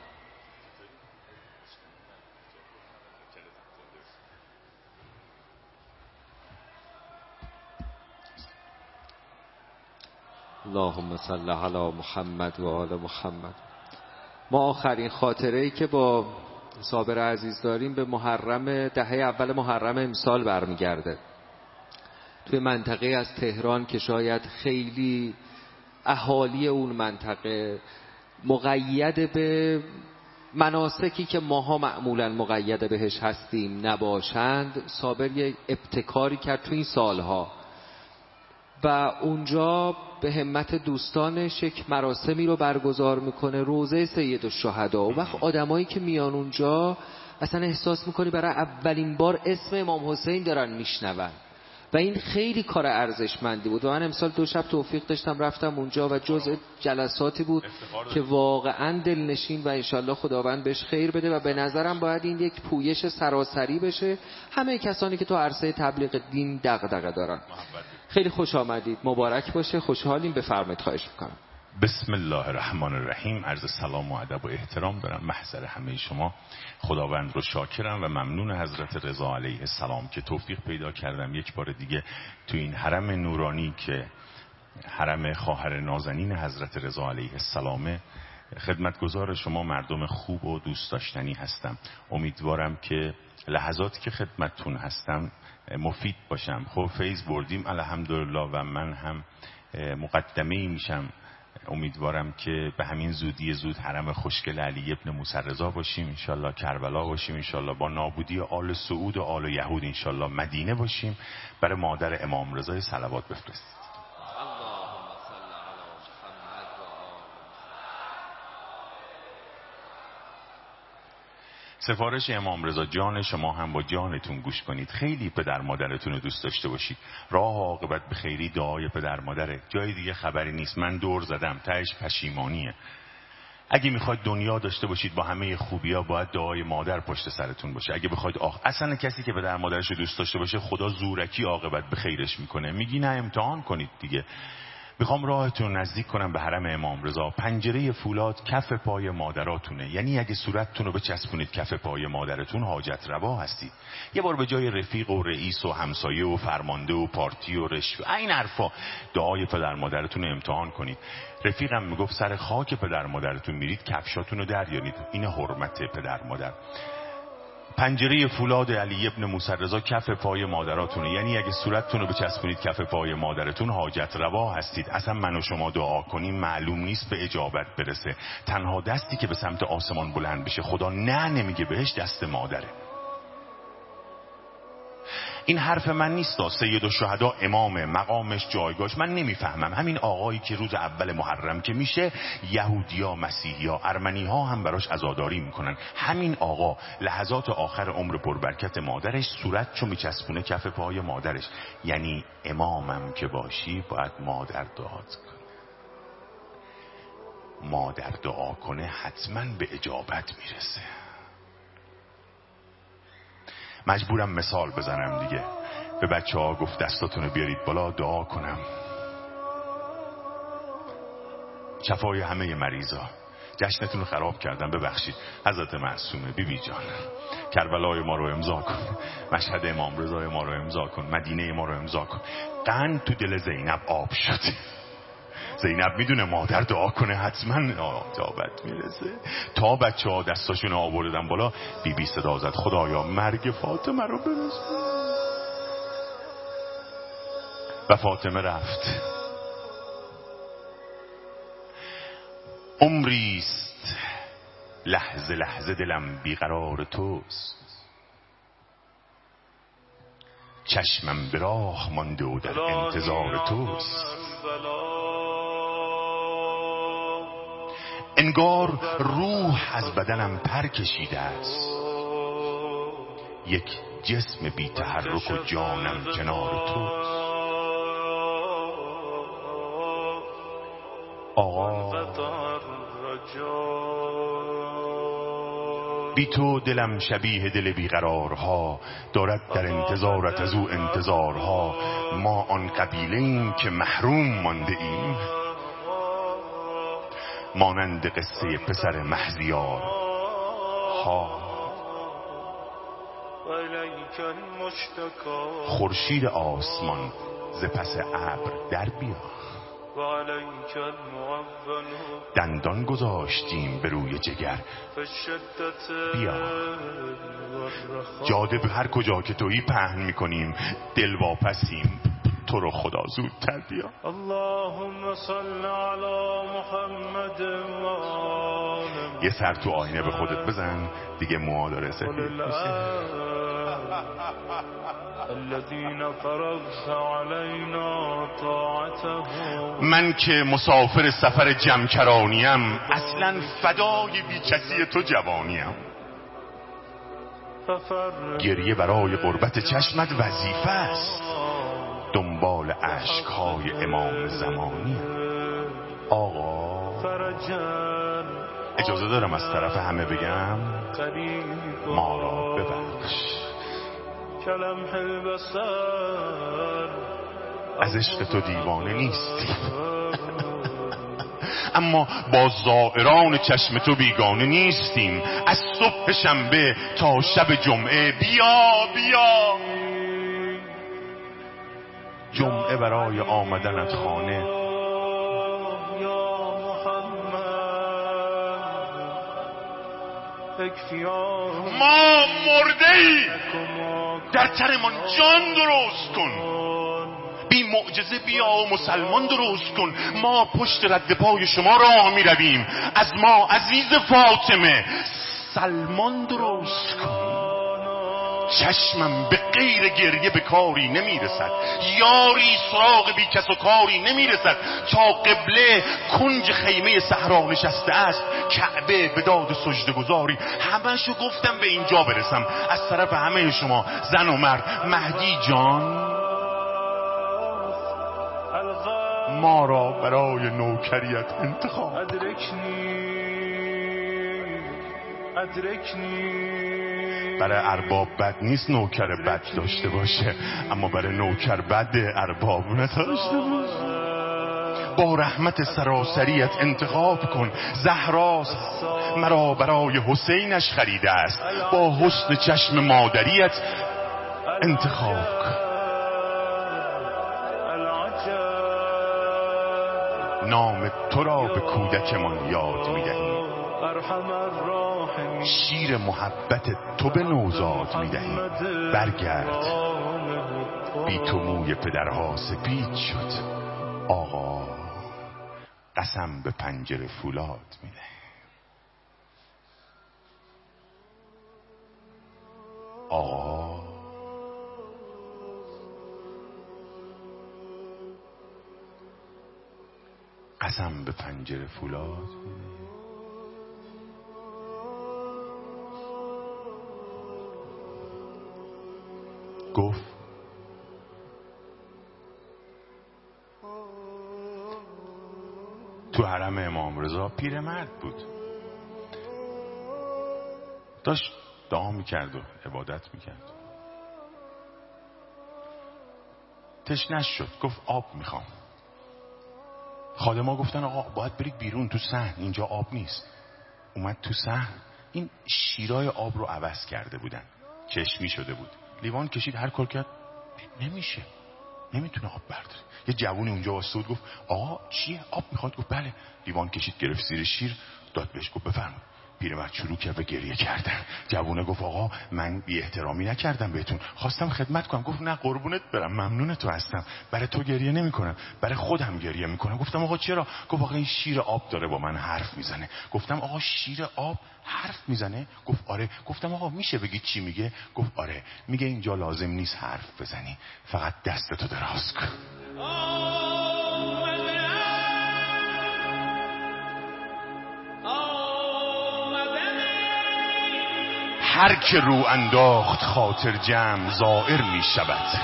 اللهم صل علی محمد و آل محمد. ما آخرین خاطره‌ای که با صابر عزیز داریم به محرم دهه اول محرم امسال برمیگرده. توی منطقه از تهران که شاید خیلی اهالی اون منطقه مقید به مناسکی که ماها معمولا مقید بهش هستیم نباشند، صابر یه ابتکاری کرد تو این سالها و اونجا به همت دوستانش یک مراسمی رو برگزار میکنه، روضه سید الشهدا. و وقت آدمایی که میان اونجا اصلا احساس میکنی برای اولین بار اسم امام حسین دارن میشنون و این خیلی کار ارزشمندی بود. و من امسال دو شب توفیق داشتم رفتم اونجا و جزء جلساتی بود که واقعا دلنشین و انشالله خداوند بهش خیر بده و به نظرم باید این یک پویش سراسری بشه همه کسانی که تو عرصه تبلیغ دین دغدغه دارن. خیلی خوش آمدید، مبارک باشه، خوشحالیم. بفرمایید. خواهش میکنم. بسم الله الرحمن الرحیم. عرض سلام و ادب و احترام دارم محضر همه شما. خداوند رو شاکرم و ممنون حضرت رضا علیه السلام که توفیق پیدا کردم یک بار دیگه تو این حرم نورانی که حرم خواهر نازنین حضرت رضا علیه السلام خدمتگزار شما مردم خوب و دوست داشتنی هستم. امیدوارم که لحظاتی که خدمتتون هستم مفید باشم. خب فیض بردیم الحمدلله و من هم مقدمه‌ای میشم. امیدوارم که به همین زودی زود حرم خوشگل علی ابن موسی رضا باشیم، انشالله کربلا باشیم، انشالله با نابودی آل سعود و آل یهود انشالله مدینه باشیم. برای مادر امام رضا صلوات بفرستید. سفارش امام رضا جان شما هم با جانتون گوش کنید. خیلی پدر مادرتون رو دوست داشته باشید. راه عاقبت به خیری دعای پدر مادره. جای دیگه خبری نیست. من دور زدم، تهش پشیمانیه. اگه میخواید دنیا داشته باشید با همه خوبی‌ها باید دعای مادر پشت سرتون باشه. اگه بخواید آخ اصلا کسی که پدر مادرش رو دوست داشته باشه خدا زورکی عاقبت به خیرش میکنه. میگی نه امتحان کنید دیگه. میخوام راهتون نزدیک کنم به حرم امام رضا. پنجره فولاد کف پای مادراتونه، یعنی اگه صورتتون رو بچسبونید کف پای مادرتون حاجت روا هستید. یه بار به جای رفیق و رئیس و همسایه و فرمانده و پارتی و رشوه این حرفا دعای پدر مادرتون رو امتحان کنید. رفیقم میگفت سر خاک پدر مادرتون میرید کفشاتون رو دریانید. این حرمت پدر مادر. پنجره فولاد علی ابن موسی رضا کف پای مادراتونه، یعنی اگه صورتتون رو بچسبونید کف پای مادرتون حاجت روا هستید. اصلا من و شما دعا کنیم معلوم نیست به اجابت برسه. تنها دستی که به سمت آسمان بلند بشه خدا نه نمیگه بهش دست مادره. این حرف من نیست. سید الشهدا امام مقامش جایگاهش من نمیفهمم. همین آقایی که روز اول محرم که میشه یهودیا مسیحیا ارمنی‌ها هم براش عزاداری میکنن، همین آقا لحظات آخر عمر پربرکت مادرش صورتشو میچسبونه کف پای مادرش. یعنی امامم که باشی باید مادر دعا کنه. مادر دعا کنه حتما به اجابت میرسه. مجبورم مثال بزنم دیگه. به بچه ها گفت دستاتونو بیارید بالا دعا کنم. شفای همه مریضا. جشنتون رو خراب کردم، ببخشید. حضرت معصومه بی بی جان، کربلای ما رو امضا کن، مشهد امام رضای ما رو امضا کن، مدینه ما رو امضا کن. قند تو دل زینب آب شد. زینب میدونه مادر دعا کنه حتما آجابت میرسه. تا بچه ها دستاشون آوردن بالا، بی بی صدا زد خدایا مرگ فاطمه رو برسون. و فاطمه رفت. عمریست لحظه لحظه دلم بیقرار توست، چشمم به راه مانده و در انتظار توست. انگار روح از بدنم پر کشیده است، یک جسم بی تحرک و جانم کنار توست. آقا بی تو دلم شبیه دل بیقرارها، دارد در انتظارت از او انتظارها. ما آن قبیله ایم که محروم مانده ایم، مانند قصه پسر مهزیار ها. خورشید آسمان ز پس ابر در بیا، دندان گذاشتیم به روی جگر بیا. جاده به هر کجا که تویی پهن میکنیم، دل واپسیم تو رو خدا زودتر بیا. اللهم صل علی محمد و یه سر تو آینه به خودت بزن دیگه، موها داره سفید میشه. الذين فرضت علينا طاعتهم، من که مسافر سفر جمکرانیم، اصلا فدای بی کسی تو جوانیم. گریه برای قربت چشمت وظیفه است، دنبال عشقهای امام زمانی. آقا اجازه دارم از طرف همه بگم ما را ببخش. از عشق تو دیوانه نیستیم، اما با زائران چشم تو بیگانه نیستیم. از صبح شنبه تا شب جمعه بیا بیا. جمعه برای آمدنت خانه، ما مرده ای، در ترمان جان درست کن. بی معجزه بیا و مسلمان درست کن. ما پشت رد پای شما راه می رویم. از ما عزیز فاطمه سلمان درست کن. چشمم به غیر گریه به کاری نمی رسد، یاری سراغ بی کس و کاری نمی رسد. تا قبله کنج خیمه صحرا نشسته است، کعبه به داد سجده گذاری. همشو گفتم به اینجا برسم. از طرف همه شما زن و مرد، مهدی جان ما را برای نوکریت انتخاب. ادرکنی ادرکنی. برای ارباب بد نیست نوکر بد داشته باشه، اما برای نوکر بد ارباب نداشته باشه. با رحمت سراسریت انتخاب کن. زهراست مرا برای حسینش خریده است، با حسن چشم مادریت انتخاب کن. نام تو را به کودکمان یاد می‌دهیم، شیر محبت تو به نوزاد می‌دهیم. برگرد، بی تو موی پدرها سپید شد. آقا قسم به پنجره فولاد می‌دهیم. آقا قسم به پنجره فولاد می‌دهیم. گفت تو حرم امام رضا پیرمرد بود، داشت دعا میکرد و عبادت میکرد. تشنش شد، گفت آب میخوام. خادما گفتن آقا باید برید بیرون تو صحن، اینجا آب نیست. اومد تو صحن، این شیرای آب رو عوض کرده بودن، چشمی شده بود. لیوان کشید، هر کار کرد نمیشه، نمیتونه آب برداره. یه جوونی اونجا واسه گفت آقا چیه، آب میخواد؟ گفت بله. لیوان کشید گرفت زیر شیر داد بهش، گفت بفرمایید. پیرمرد شروع کرد به گریه کردن. جوونه گفت آقا من بی احترامی نکردم بهتون، خواستم خدمت کنم. گفت نه قربونت برم، ممنون تو هستم، برای تو گریه نمی کنم، برای خودم گریه میکنم. گفتم آقا چرا؟ گفت آقا این شیر آب داره با من حرف میزنه. گفتم آقا شیر آب حرف میزنه؟ گفت آره. گفتم آقا میشه بگی چی میگه؟ گفت آره، میگه اینجا لازم نیست حرف بزنی، فقط دستتو دراز کن. هر که رو انداخت خاطر جمع زائر می شود،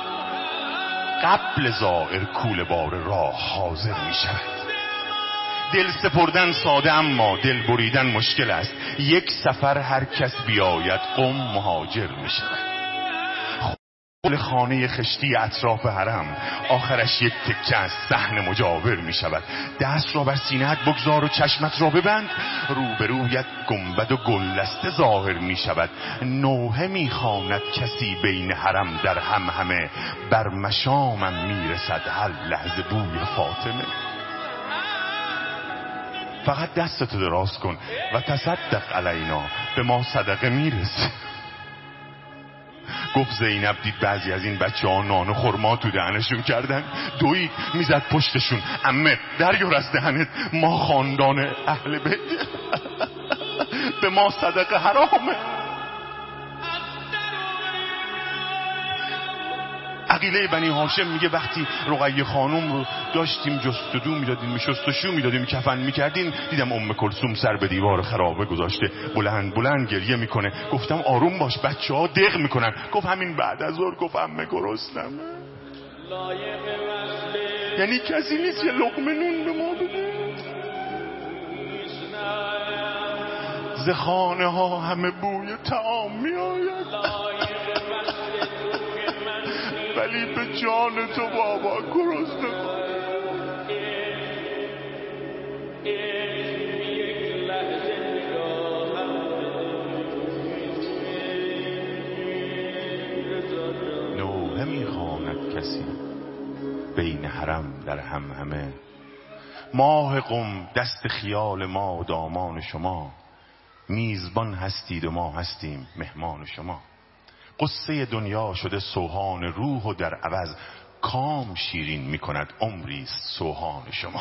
قبل زائر کوله بار راه حاضر می شود. دل سپردن ساده اما دل بریدن مشکل است، یک سفر هر کس بیاید قم مهاجر می شود. خانه خشتی اطراف حرم آخرش یک تکه از صحن مجاور می شود. دست را بر سینه‌ات بگذار و چشمت را ببند، روبرویت گنبد و گلدسته ظاهر می شود. نوحه می خواند کسی بین حرم در هم همه، بر مشامم می رسد هر لحظه بوی فاطمه. فقط دستتو دراز کن و تصدق علینا، به ما صدقه می رسه. گفت زینب دید بعضی از این بچه ها نان و خرما تو دهنشون کردن، دوید میزد پشتشون، عمه دریار از دهنت، ما خاندان اهل بیت به ما صدقه حرامه. عقیله بنی هاشم میگه وقتی رقیه خانم رو داشتیم جستجو میدادیم، میشستشو میدادیم، کفن میکردیم، دیدم ام کلثوم سر به دیوار خرابه گذاشته، بلند بلند گریه میکنه. گفتم آروم باش، بچه ها دق میکنن. گفت همین بعد از ظهر گفت عمه گرسنم، یعنی کسی نیست یه لقمه نون به ما بده. ز خانه ها همه بوی طعام میآید، ولی به جان تو بابا گرسنه کن. نوحه میخواند کسی بین حرم در هم همه، ماه قم دست خیال ما و دامان شما، میزبان هستید و ما هستیم مهمان شما. قصه دنیا شده سوهان روح و در عوض کام شیرین میکند عمری سوهان شما.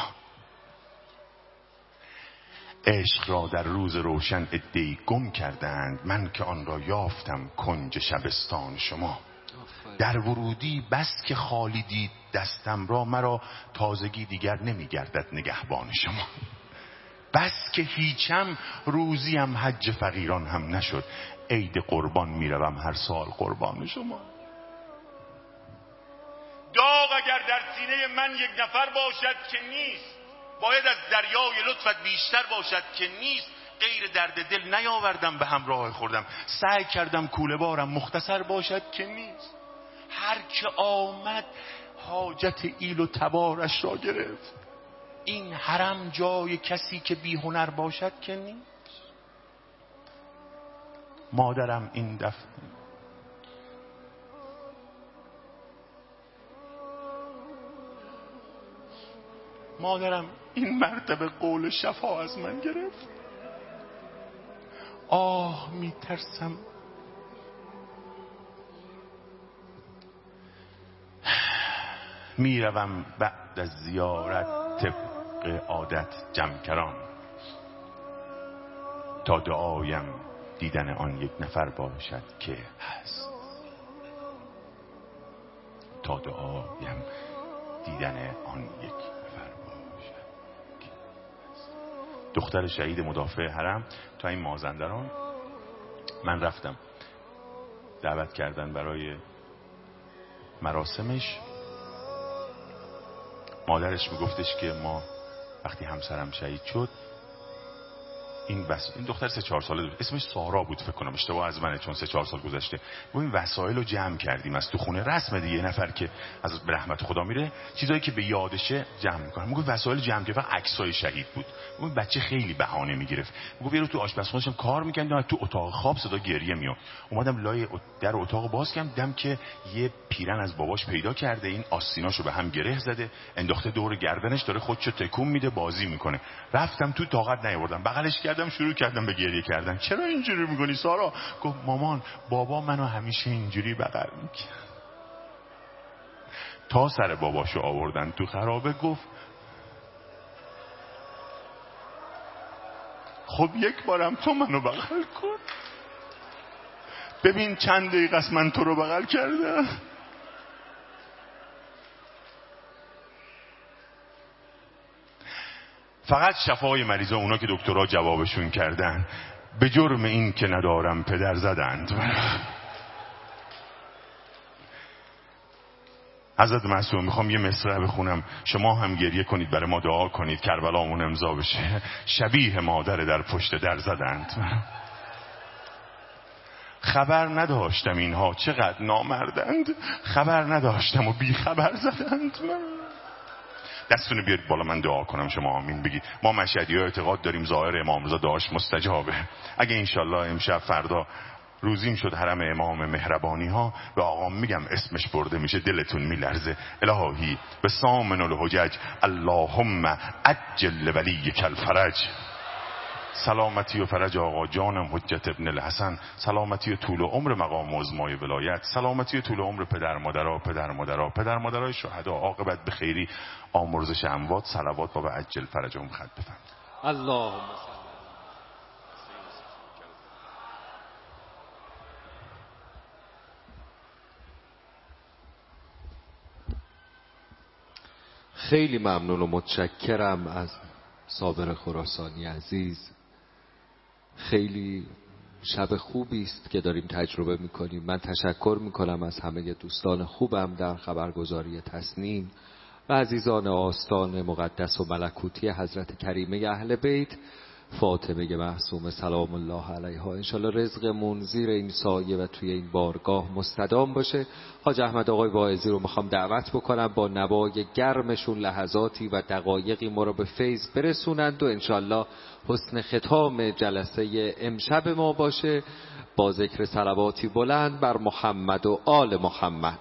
عشق را در روز روشن عده‌ای گم کردند، من که آن را یافتم کنج شبستان شما. در ورودی بس که خالی دید دستم را، مرا تازگی دیگر نمیگردد نگهبان شما. بس که هیچم روزیم حج فقیران هم نشد، عید قربان میروم هر سال قربان شما. داغ اگر در سینه من یک نفر باشد که نیست، باید از دریای لطفت بیشتر باشد که نیست. غیر درد دل نیاوردم به همراه خوردم، سعی کردم کوله بارم مختصر باشد که نیست. هر که آمد حاجت ایل و تبارش را گرفت، این حرم جای کسی که بی هنر باشد که نیست. مادرم این دفعه مادرم این مرتبه قول شفا از من گرفت. آه میترسم میروم بعد از زیارت طبق عادت جمکران، تا دعایم دیدن آن یک نفر باشد که هست، تا دعایم دیدن آن یک نفر باشد که هست. دختر شهید مدافع حرم تا این مازندران من رفتم، دعوت کردن برای مراسمش. مادرش میگفتش که ما وقتی همسرم شهید شد این بس این دختر سه چهار ساله بود، اسمش سارا بود فکر کنم، اشتباه از منه چون سه چهار سال گذشته. ما این وسایل رو جمع کردیم از تو خونه، رسم دیگه، یه نفر که از رحمت خدا میره چیزایی که به یادشه جمع میکنه. میگه وسایل جمع کرد، فقط عکسای شهید بود. اون بچه خیلی بهانه میگرفت، میگه برو تو آشپزخونه‌شم کار میکردم، تو اتاق خواب صدا گریه میاد. اومدم لای در اتاق باز کردم، دیدم که یه پیرن از باباش پیدا کرده، این آستیناشو به هم گره زده، انداخته دور گردنش، داره خودشو تکون میده، بازی میکنه. رفتم تو، طاقت نیاوردم، بغلش کردم، شروع کردم به گریه کردن. چرا اینجوری میکنی سارا؟ گفت مامان بابا منو همیشه اینجوری بغل میکنه. تا سر باباشو آوردن تو خرابه، گفت خب یک بارم تو منو بغل کن، ببین چند دقیقه است من تو رو بغل کردم. فقط شفای مریضا اونا که دکترها جوابشون کردن به جرم این که ندارم پدر زدند. حضرت معصوم میخوام یه مصرع بخونم، شما هم گریه کنید، برای ما دعا کنید کربلامون امضا بشه. شبیه مادر در پشت در زدند، خبر نداشتم اینها چقدر نامردند، خبر نداشتم و بی خبر زدند. دستونو بیارید بالا من دعا کنم، شما آمین بگید. ما مشهدی ها اعتقاد داریم ظاهر امام رضا دعاش مستجابه. اگه انشالله امشب فردا روزیم شد حرم امام مهربانی ها، به آقام میگم اسمش برده میشه دلتون میلرزه. الهی به سامن الحجج اللهم عجل ولیک الفرج. سلامتی و فرج آقا جانم حجت ابن الحسن، سلامتی و طول و عمر مقام عظمای ولایت، سلامتی و طول و عمر پدر مادرها پدر مادرها پدر مادرای شهدا، عاقبت به خیری، آمرزش اموات، صلوات بابا عجل فرجهم خط بفرمایید. اللهم خیلی ممنون و متشکرم از صابر خراسانی عزیز. خیلی شب خوبی است که داریم تجربه میکنیم. من تشکر میکنم از همه دوستان خوبم در خبرگزاری تسنیم و عزیزان آستان مقدس و ملکوتی حضرت کریمه اهل بیت، فاطمه معصومه سلام الله علیها. انشالله رزقمون زیر این سایه و توی این بارگاه مستدام باشه. حاج احمد آقای واعظی رو میخوام دعوت بکنم با نوای گرمشون لحظاتی و دقایقی ما رو به فیض برسونند و انشالله حسن ختام جلسه امشب ما باشه با ذکر صلواتی بلند بر محمد و آل محمد.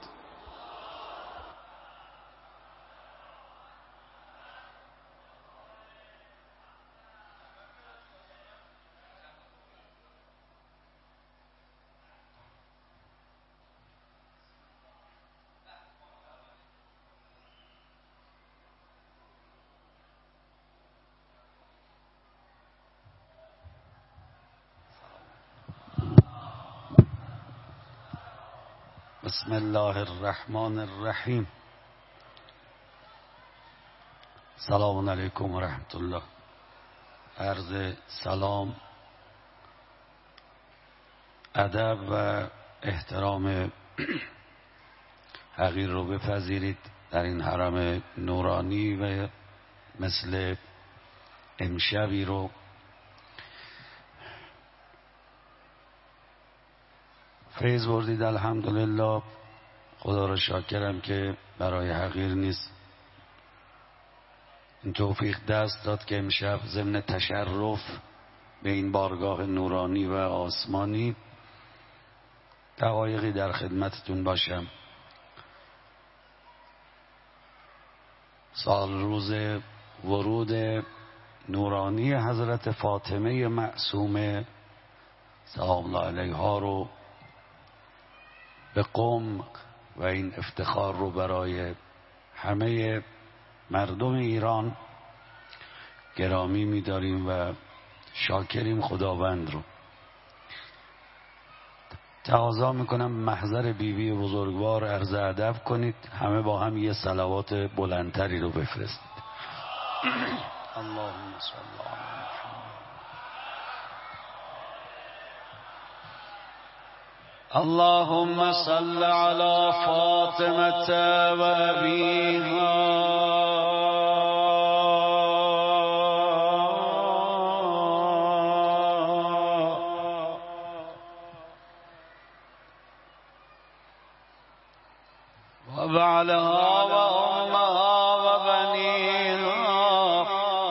بسم الله الرحمن الرحیم. سلام علیکم و رحمت الله. عرض سلام، ادب و احترام حقیر رو بپذیرید در این حرم نورانی و مثل امشبی رو فیض بردید. الحمدلله، خدا را شاکرم که برای حقیر نیست این توفیق دست داد که امشب ضمن تشرف به این بارگاه نورانی و آسمانی دقایقی در خدمتتون باشم. سال روز ورود نورانی حضرت فاطمه معصومه سلام الله علیها رو به قم و این افتخار رو برای همه مردم ایران گرامی می‌داریم و شاکریم خداوند رو. تقاضا میکنم محضر بیبی بزرگوار عرض ادب کنید، همه با هم یه صلوات بلندتری رو بفرستید. اللهم صل علی اللهم صل على فاطمة و ابیها و بعلها و امها و بنیها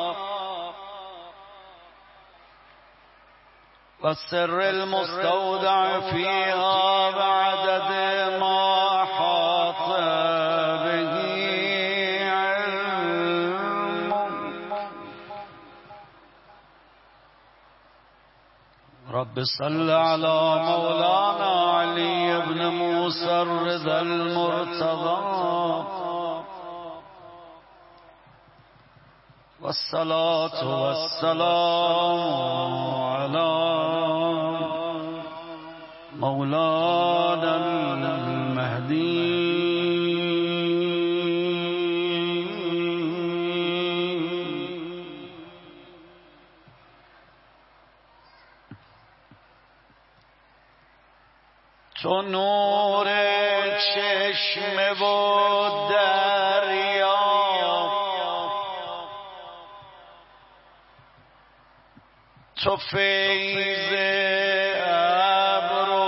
و سر المستودع فیها و عدد ما حاط به علم. رب صل على مولانا علی بن موسی الرضا المرتضى والصلاة والسلام على مولانا المهدي تو نور چشم و دریا تو فیض ابر و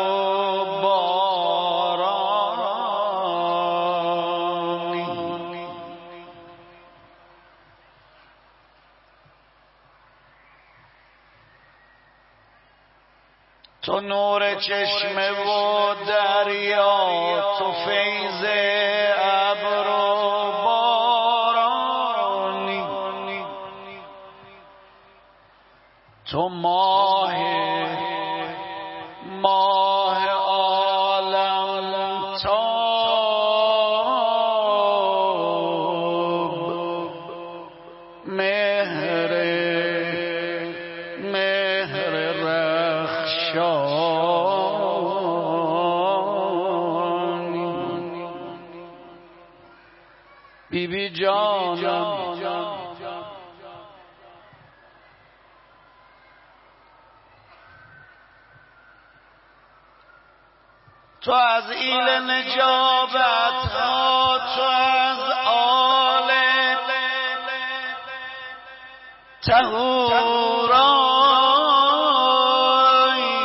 بارانی تو نور چشم و دریا تو فیض ابر و بارانی تو ماه ماه عالم تاب مهر مهر رخشانی بی بی جانم تو از ایل نجابت ها تو از آل تهورایی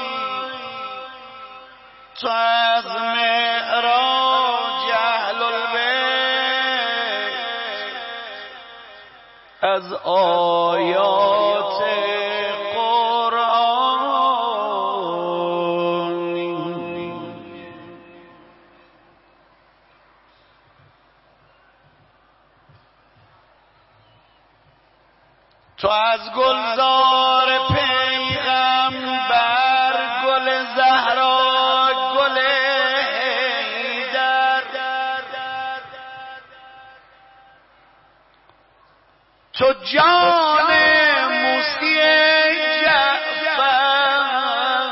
تو از معراج اهل البیت از آیات تو از گلزار پیغمبر گل زهرا گل حیدر تو جان موسی جعفر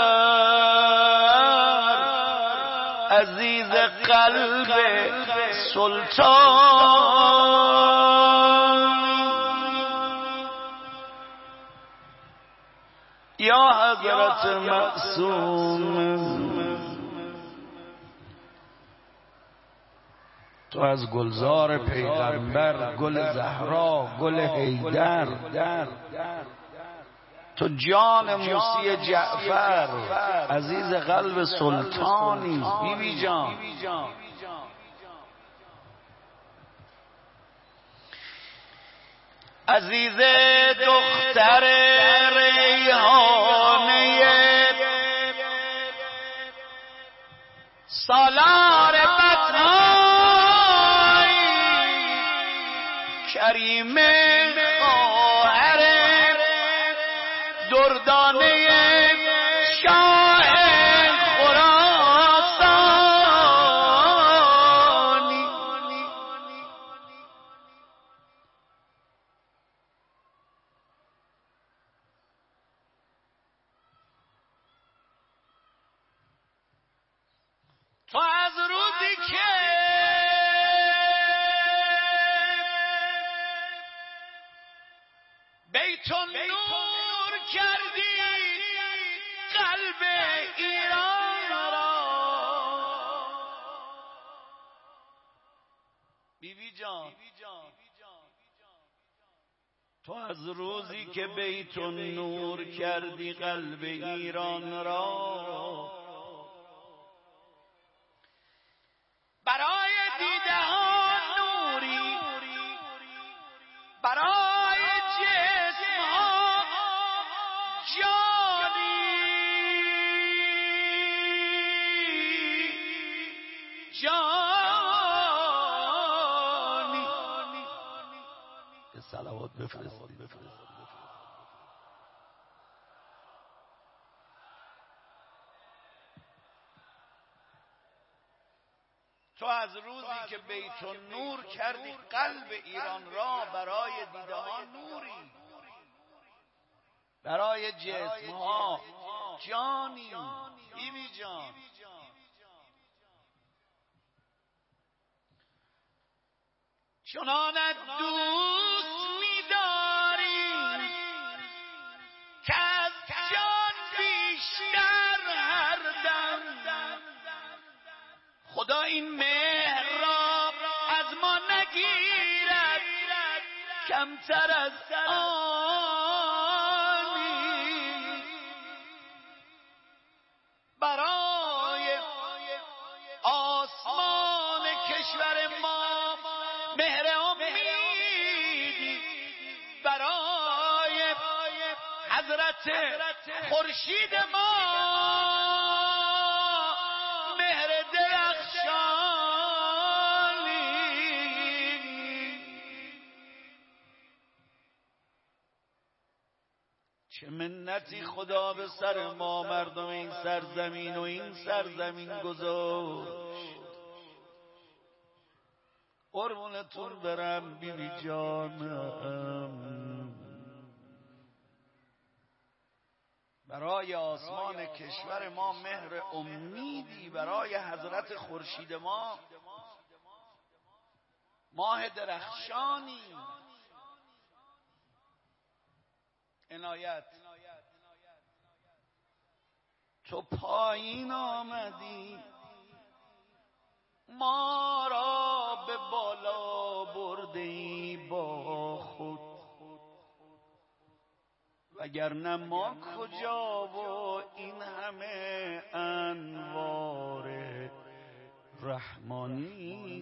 عزیز قلب سلطان یا حضرت معصوم تو از گلزار پیغمبر گل زهرا گل حیدر تو جان موسی جعفر عزیز قلب سلطانی بی بی جان عزیز دختر ریحانه سالار بطنای کریم خواهر دردانه شاه خراسانی تو از روزی که بیت نور کردی قلب ایران را بی بی جان تو از روزی که بیت نور کردی قلب ایران را برای بفرستید. تو از روزی که بیت النور کردی قلب ایران را برای دیده ها نوری، برای جسم ها جانی، بیبی جان. چنانت دوست می‌داری که از جان بیشتر هر دم، خدا این مهر را از ما نگیرد کمتر از آنی. برای آسمان کشور ما مهر امیدی، برای حضرت خورشید ما مهر درخشانی. چه منتی خدا به سر ما مردم این سرزمین و این سرزمین گذاشت. قربونتون برم بیبی جانم. برای آسمان کشور ما مهر امیدی، برای حضرت خورشید ما ماه درخشانی. عنایت تو پایین آمدی، ما را به بالا بردی با خود، وگرنه ما کجا و این همه انوار رحمانی.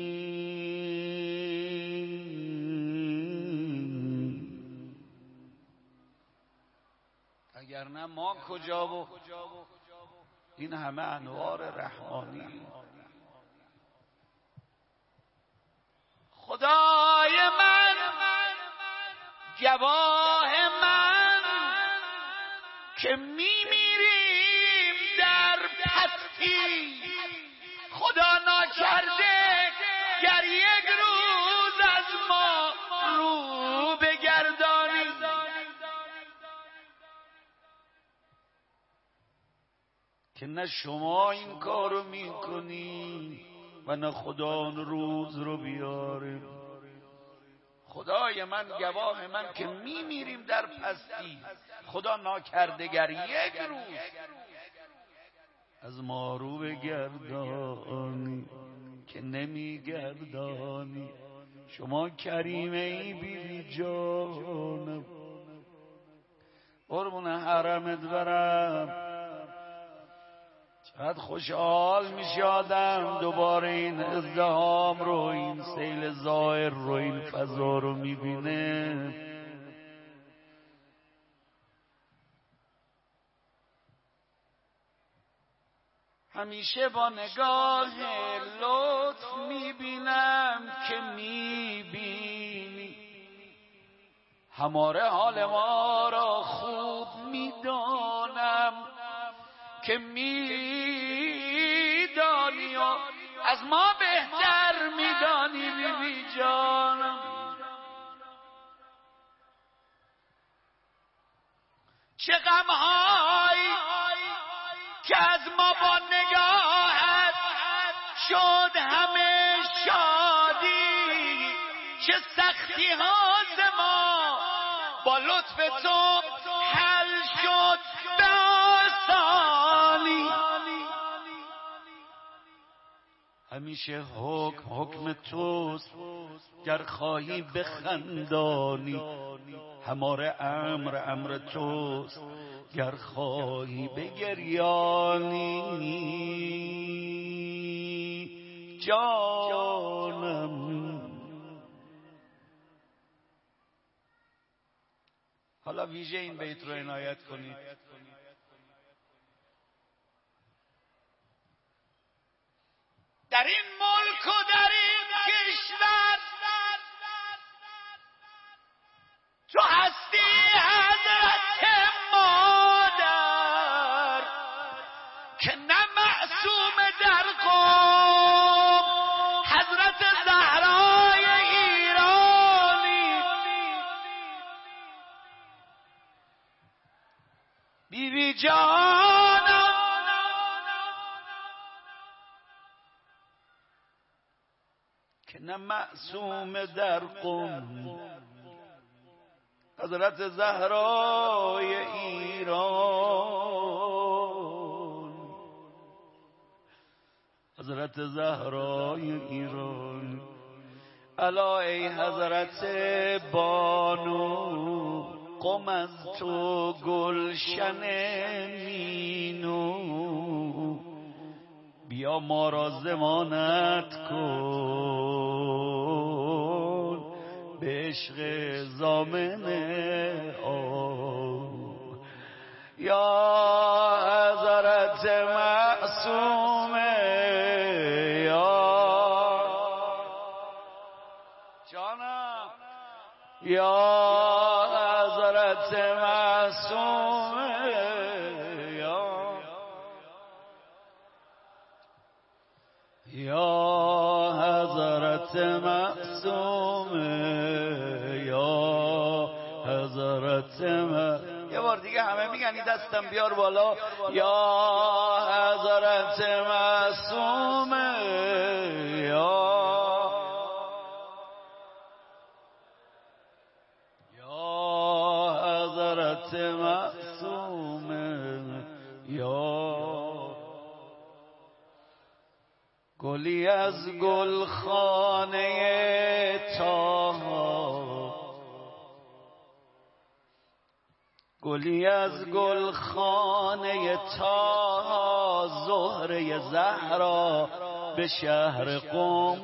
وگرنه ما کجا و این همه انوار رحمانی. خدای من گواه من که میمیریم در پستی، خدا ناکرده گر یک روز از ما رو بگردانی. که نه شما این کارو میکنی و نه خدا اون روز رو بیاره. خدای من گواه من که میمیریم در پستی، خدا ناکردگر یک روز از ما رو بگردانی که نمیگردانی. شما کریمه ای بیبی جانم، قربون حرمت برم. چقدر خوشحال میشه آدم دوباره این ازدحام رو، این سیل زائر رو، این فضا رو میبینه. همیشه با نگاه لطف میبینم که میبینی، هماره حال ما را خوب میدانم که میدانی و از ما بهتر میدانی بیبی جانم. چه غمهایی که از ما با نگاهت شد همه شادی، چه سختی ها ز ما با لطف تو حل شد به آسانی. همیشه حکم حکم توست، گر خواهی بخندانی، هماره امر امر توست، گر خواهی بگریانی. جانم حالا ویژه این بیت رو عنایت کنید. در این ملک و در این کشور حضرت زهرای ایرانی بیبی جانم که نه معصوم در قم حضرت زهرای ایران حضرت زهرای ایران الا ای حضرت بانو قم از تو گلشن مینو بیا ما را ضمانت کن به عشق ضامن آن یا حضرت معصوم یا جانم یا حضرت معصوم یا یا حضرت معصوم یا حضرت معصوم. یه بار دیگه همه میگن این دستم بیار بالا یا حضرت معصوم یا یا حضرت معصوم یا گلی از گلخانه طاها گلی از گلخانه طاها زهره زهرا به شهر قم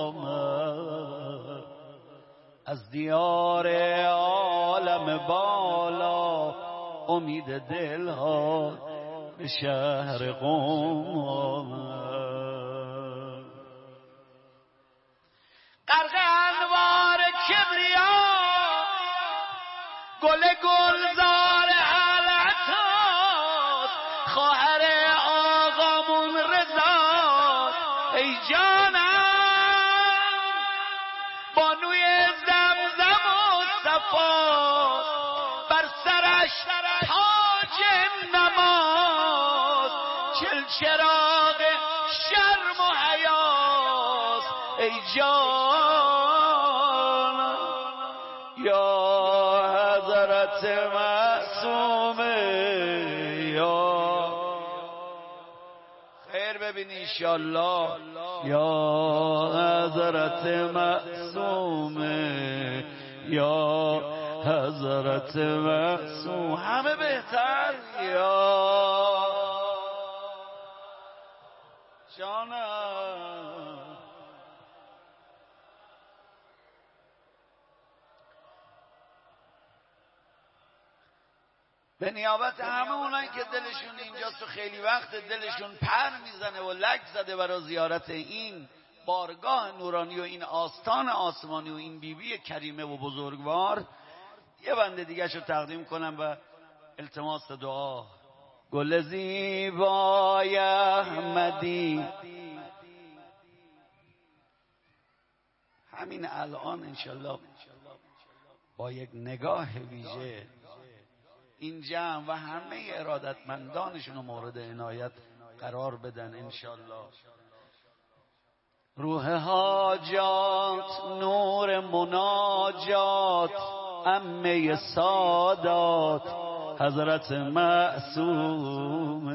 آمد از دیار عالم بالا امید دلها به شهر قم آمد غرق انوار کبریا گل گلزار علتاست خواهر آقامون رضا ای جانم بانوی زمزم و صفا بر سرش تاج نماز چل چراغ شرم و حیاست ای جانم یا حضرت معصوم یا خیر ببینی انشالله یا حضرت معصوم یا حضرت معصوم همه بهتر یا جانم به نیابت همه اونایی که دلشون اینجاست و خیلی وقت دلشون پر میزنه و لک زده برای زیارت این بارگاه نورانی و این آستان آسمانی و این بیبی کریمه و بزرگوار یه بنده دیگه شو تقدیم کنم و التماس دعا گل زیبای احمدی همین الان انشالله با یک نگاه ویژه این جمع و همه ارادتمندانشون رو مورد عنایت قرار بدن انشالله روح حاجات نور مناجات امه سادات حضرت معصوم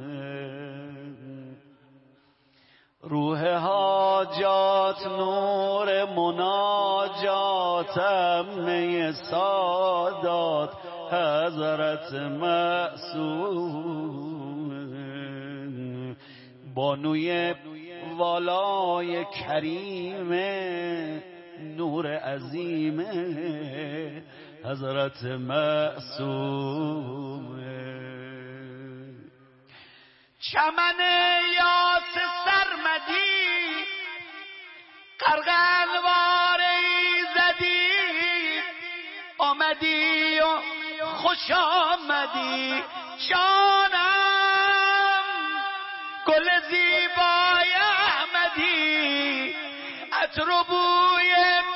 روح حاجات نور مناجات امه سادات حضرت معصوم بانوی والای کریم نور عظیم حضرت معصوم چمن یاس سرمدی غرق انوار ایزدی آمدی و خوش آمدی جانم گل زیبای احمدی عطر و بوی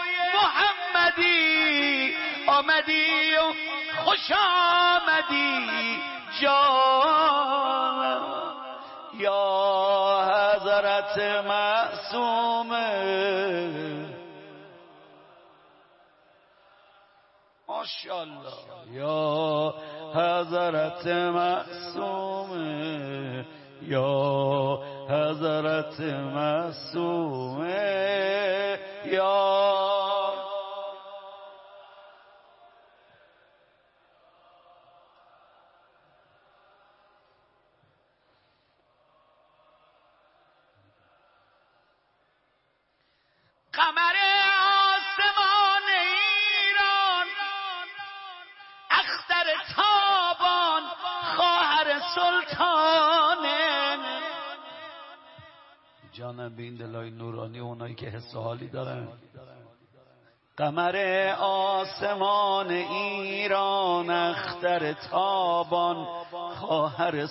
محمدی آمدی و خوش آمدی جان یا حضرت معصومه ماشاءالله یا حضرت معصومه یا حضرت معصومه یا قمر آسمان ایران اختر تابان خواهر سلطانه جانم به این دلای نورانی اونایی که حس و حالی دارن. قمر آسمان ایران اختر تابان خواهر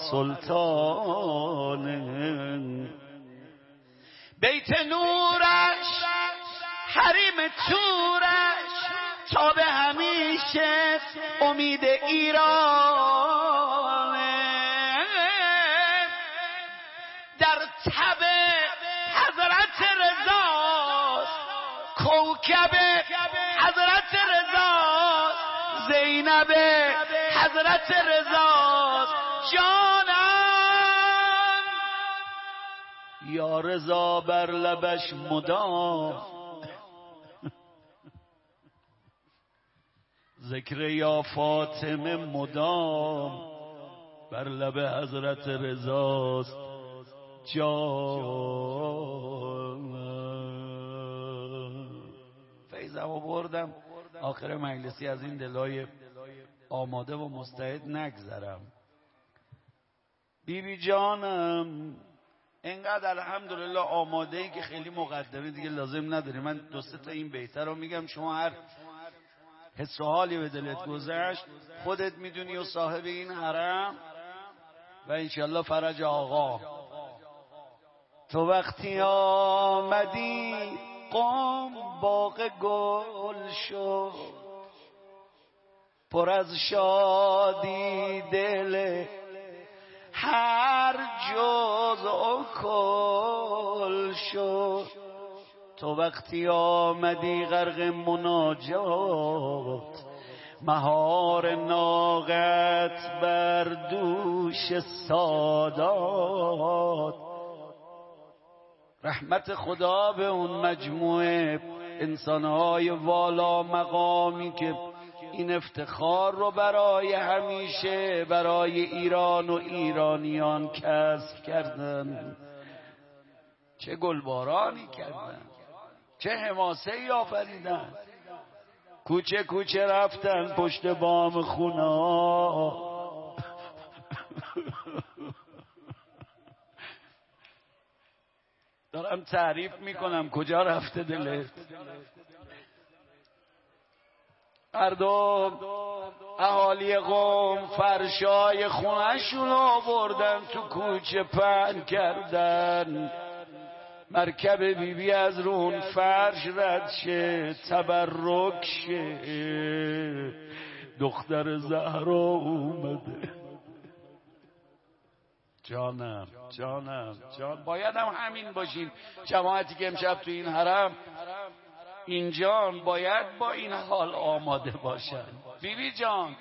سلطانه بیت نورش حریم تورش تا به همیشه امید ایرانه در تب حضرت رضاست کوکب حضرت رضاست زینب حضرت رضاست جانم یا رضا بر لبش مدام ذکر یا فاطمه مدام بر لب حضرت رضاست جان فیضمو بردم آخر مجلسی از این دلای آماده و مستعد نگذرم. بی بی جانم اینقدر الحمدلله آماده ای که خیلی مقدمه دیگه لازم نداری. من دو سه تا این بیتر رو میگم، شما هر حس و حالی به دلت گذشت خودت میدونی و صاحب این حرم و انشالله فرج آقا. تو وقتی آمدی قم باغ گل شد، پر از شادی دل هر جزء کل شد. تو وقتی آمدی غرق مناجات، مهار ناقت بر دوش سادات. رحمت خدا به اون مجموعه انسانهای والا مقامی که این افتخار رو برای همیشه برای ایران و ایرانیان کسب کردن. چه گلبارانی کردن، چه حماسه‌ای آفریدن، کوچه کوچه رفتن پشت بام خونه ها. دارم تعریف میکنم کجا رفته دلت. مردم اهالی قوم فرشای خونه‌شون آوردن تو کوچه پهن کردن. مرکب بیبی بی از رون فرش رد شه تبرک شه، دختر زهرا اومده. جانم جانم جان باید هم همین باشیم. جماعتی که امشب تو این حرم اینجان باید با این حال آماده باشن. بیبی بی جان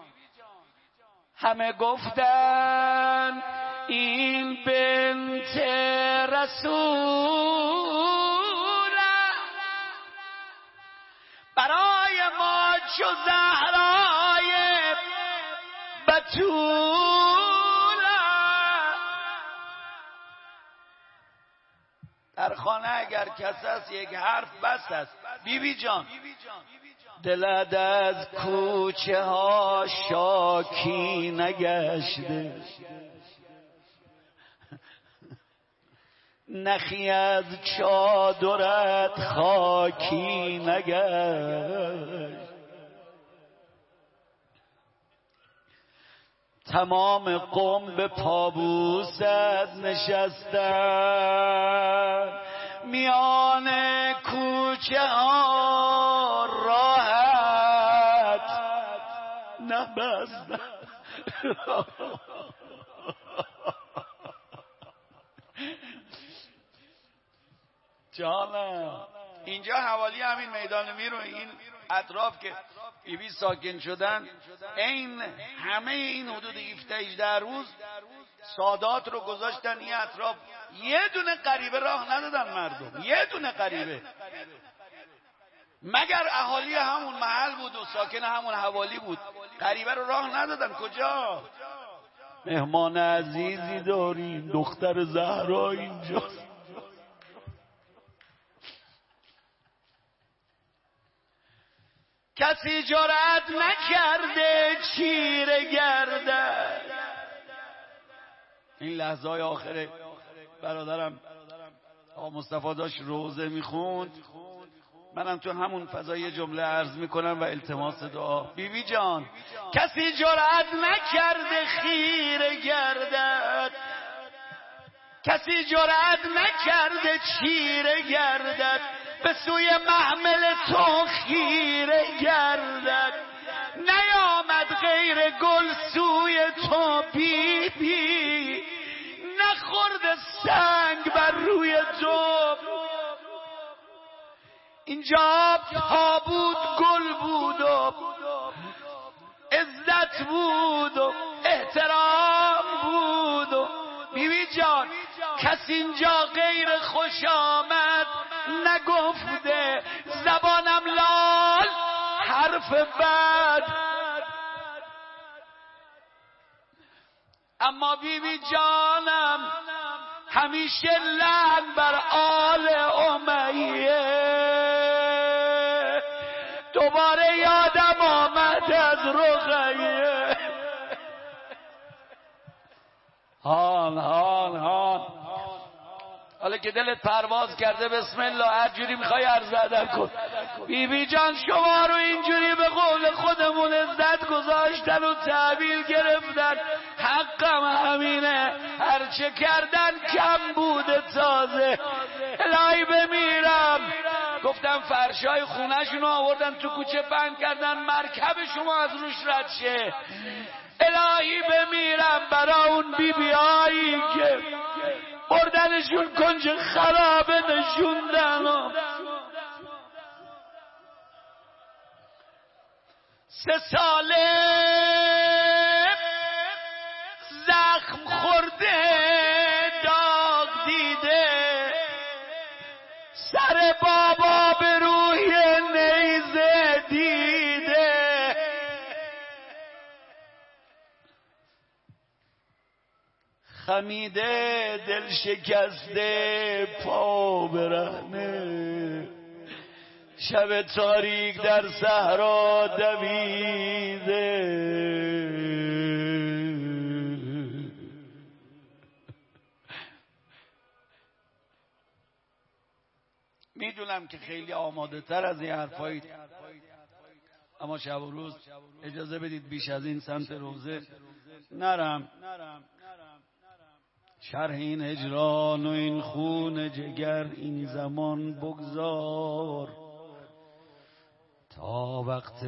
همه گفتن این بنت رسول برای ما چو زهرای بتول. در خانه اگر کس است یک حرف بس است. بیبی بی جان دلت از کوچه ها شاکی نگشته، نخی از چادرت خاکی نگشت. تمام قوم به پابوست نشستن، میان کوچه ها راحت نبستن. جانم اینجا حوالی همین میدان میر و این اطراف که بیبی ساکن شدن، این همه این حدود هفده هجده روز سادات رو گذاشتن این اطراف، یه دونه غریبه راه ندادن مردم، یه دونه غریبه، مگر اهالی همون محل بود و ساکن همون حوالی بود، غریبه رو راه ندادن. کجا؟ مهمان عزیزی داریم، دختر زهرا اینجاست. کسی جرأت نکرده چیره گردد. این لحظه های آخره برادرم آقا مصطفی داشت روزه میخوند، منم تو همون فضای جمله عرض میکنم و التماس دعا. بیبی جان کسی جرأت نکرده خیره گردد، کسی جرأت نکرده چیره گردد، به سوی محمل تو خیره گردد. نیامد غیر گل سوی تو بی بی، نخورد سنگ بر روی تو. اینجا تا بود گل بود و عزت بود و احترام بود و بیبی جان کسی اینجا غیر خوش آمد نگفته، زبانم لال حرف بد. اما بیبی جانم همیشه لعن بر آل امیه. دوباره یادم آمد از رقیه. هان هان هان حالا که دلت پرواز کرده بسم الله، هر جوری میخوای عرض ادب کن. بیبی جان شما رو اینجوری به قول خودمون عزت گذاشتن و تحویل گرفتن، حقم همینه، هرچه کردن کم بوده تازه. الهی بمیرم، گفتم فرشای خونه‌شون رو آوردن تو کوچه بند کردن، مرکب شما از روش رد شه. الهی بمیرم برای اون بیبیایی که بردنشون کنج خرابه نشوندن، سه ساله زخم خورده داغ دیده، سر بابا به روی نیزه دیده. خمیده دل شکسته پا برهنه، شب تاریک در صحرا دویده. میدونم که خیلی آماده تر از این حرفایی، اما شب و روز اجازه بدید بیش از این سمت روزه نرم. شرح این هجران و این خون جگر این زمان بگذار، تا وقت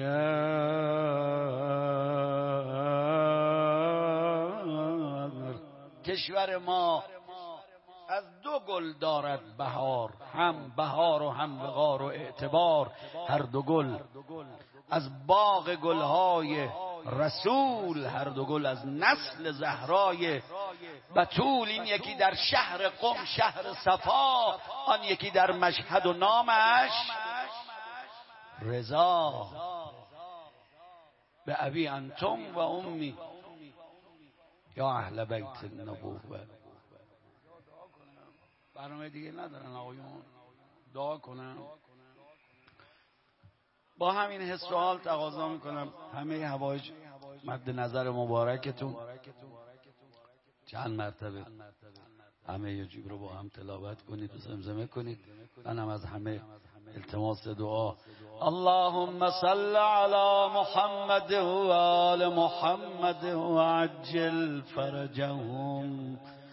دگر. کشور ما از دو گل دارد بهار، هم بهار و هم وقار و اعتبار. هر دو گل از باغ گلهای رسول، هر دو گل از نسل زهرای بتول. این یکی در شهر قم شهر صفا، آن یکی در مشهد و نامش رضا. به ابی انتم و امی یا اهل بیت النبوه. برنامه دیگه ندارن آقایون، دعا کنم. با همین حس و حال تقاضا میکنم همه هوایج مد نظر مبارکتون چند مرتبه همه یجیب رو با هم تلاوت کنید و زمزمه کنید. منم از همه التماس دعا. اللهم صل علی محمد و آل محمد و عجل فرجهم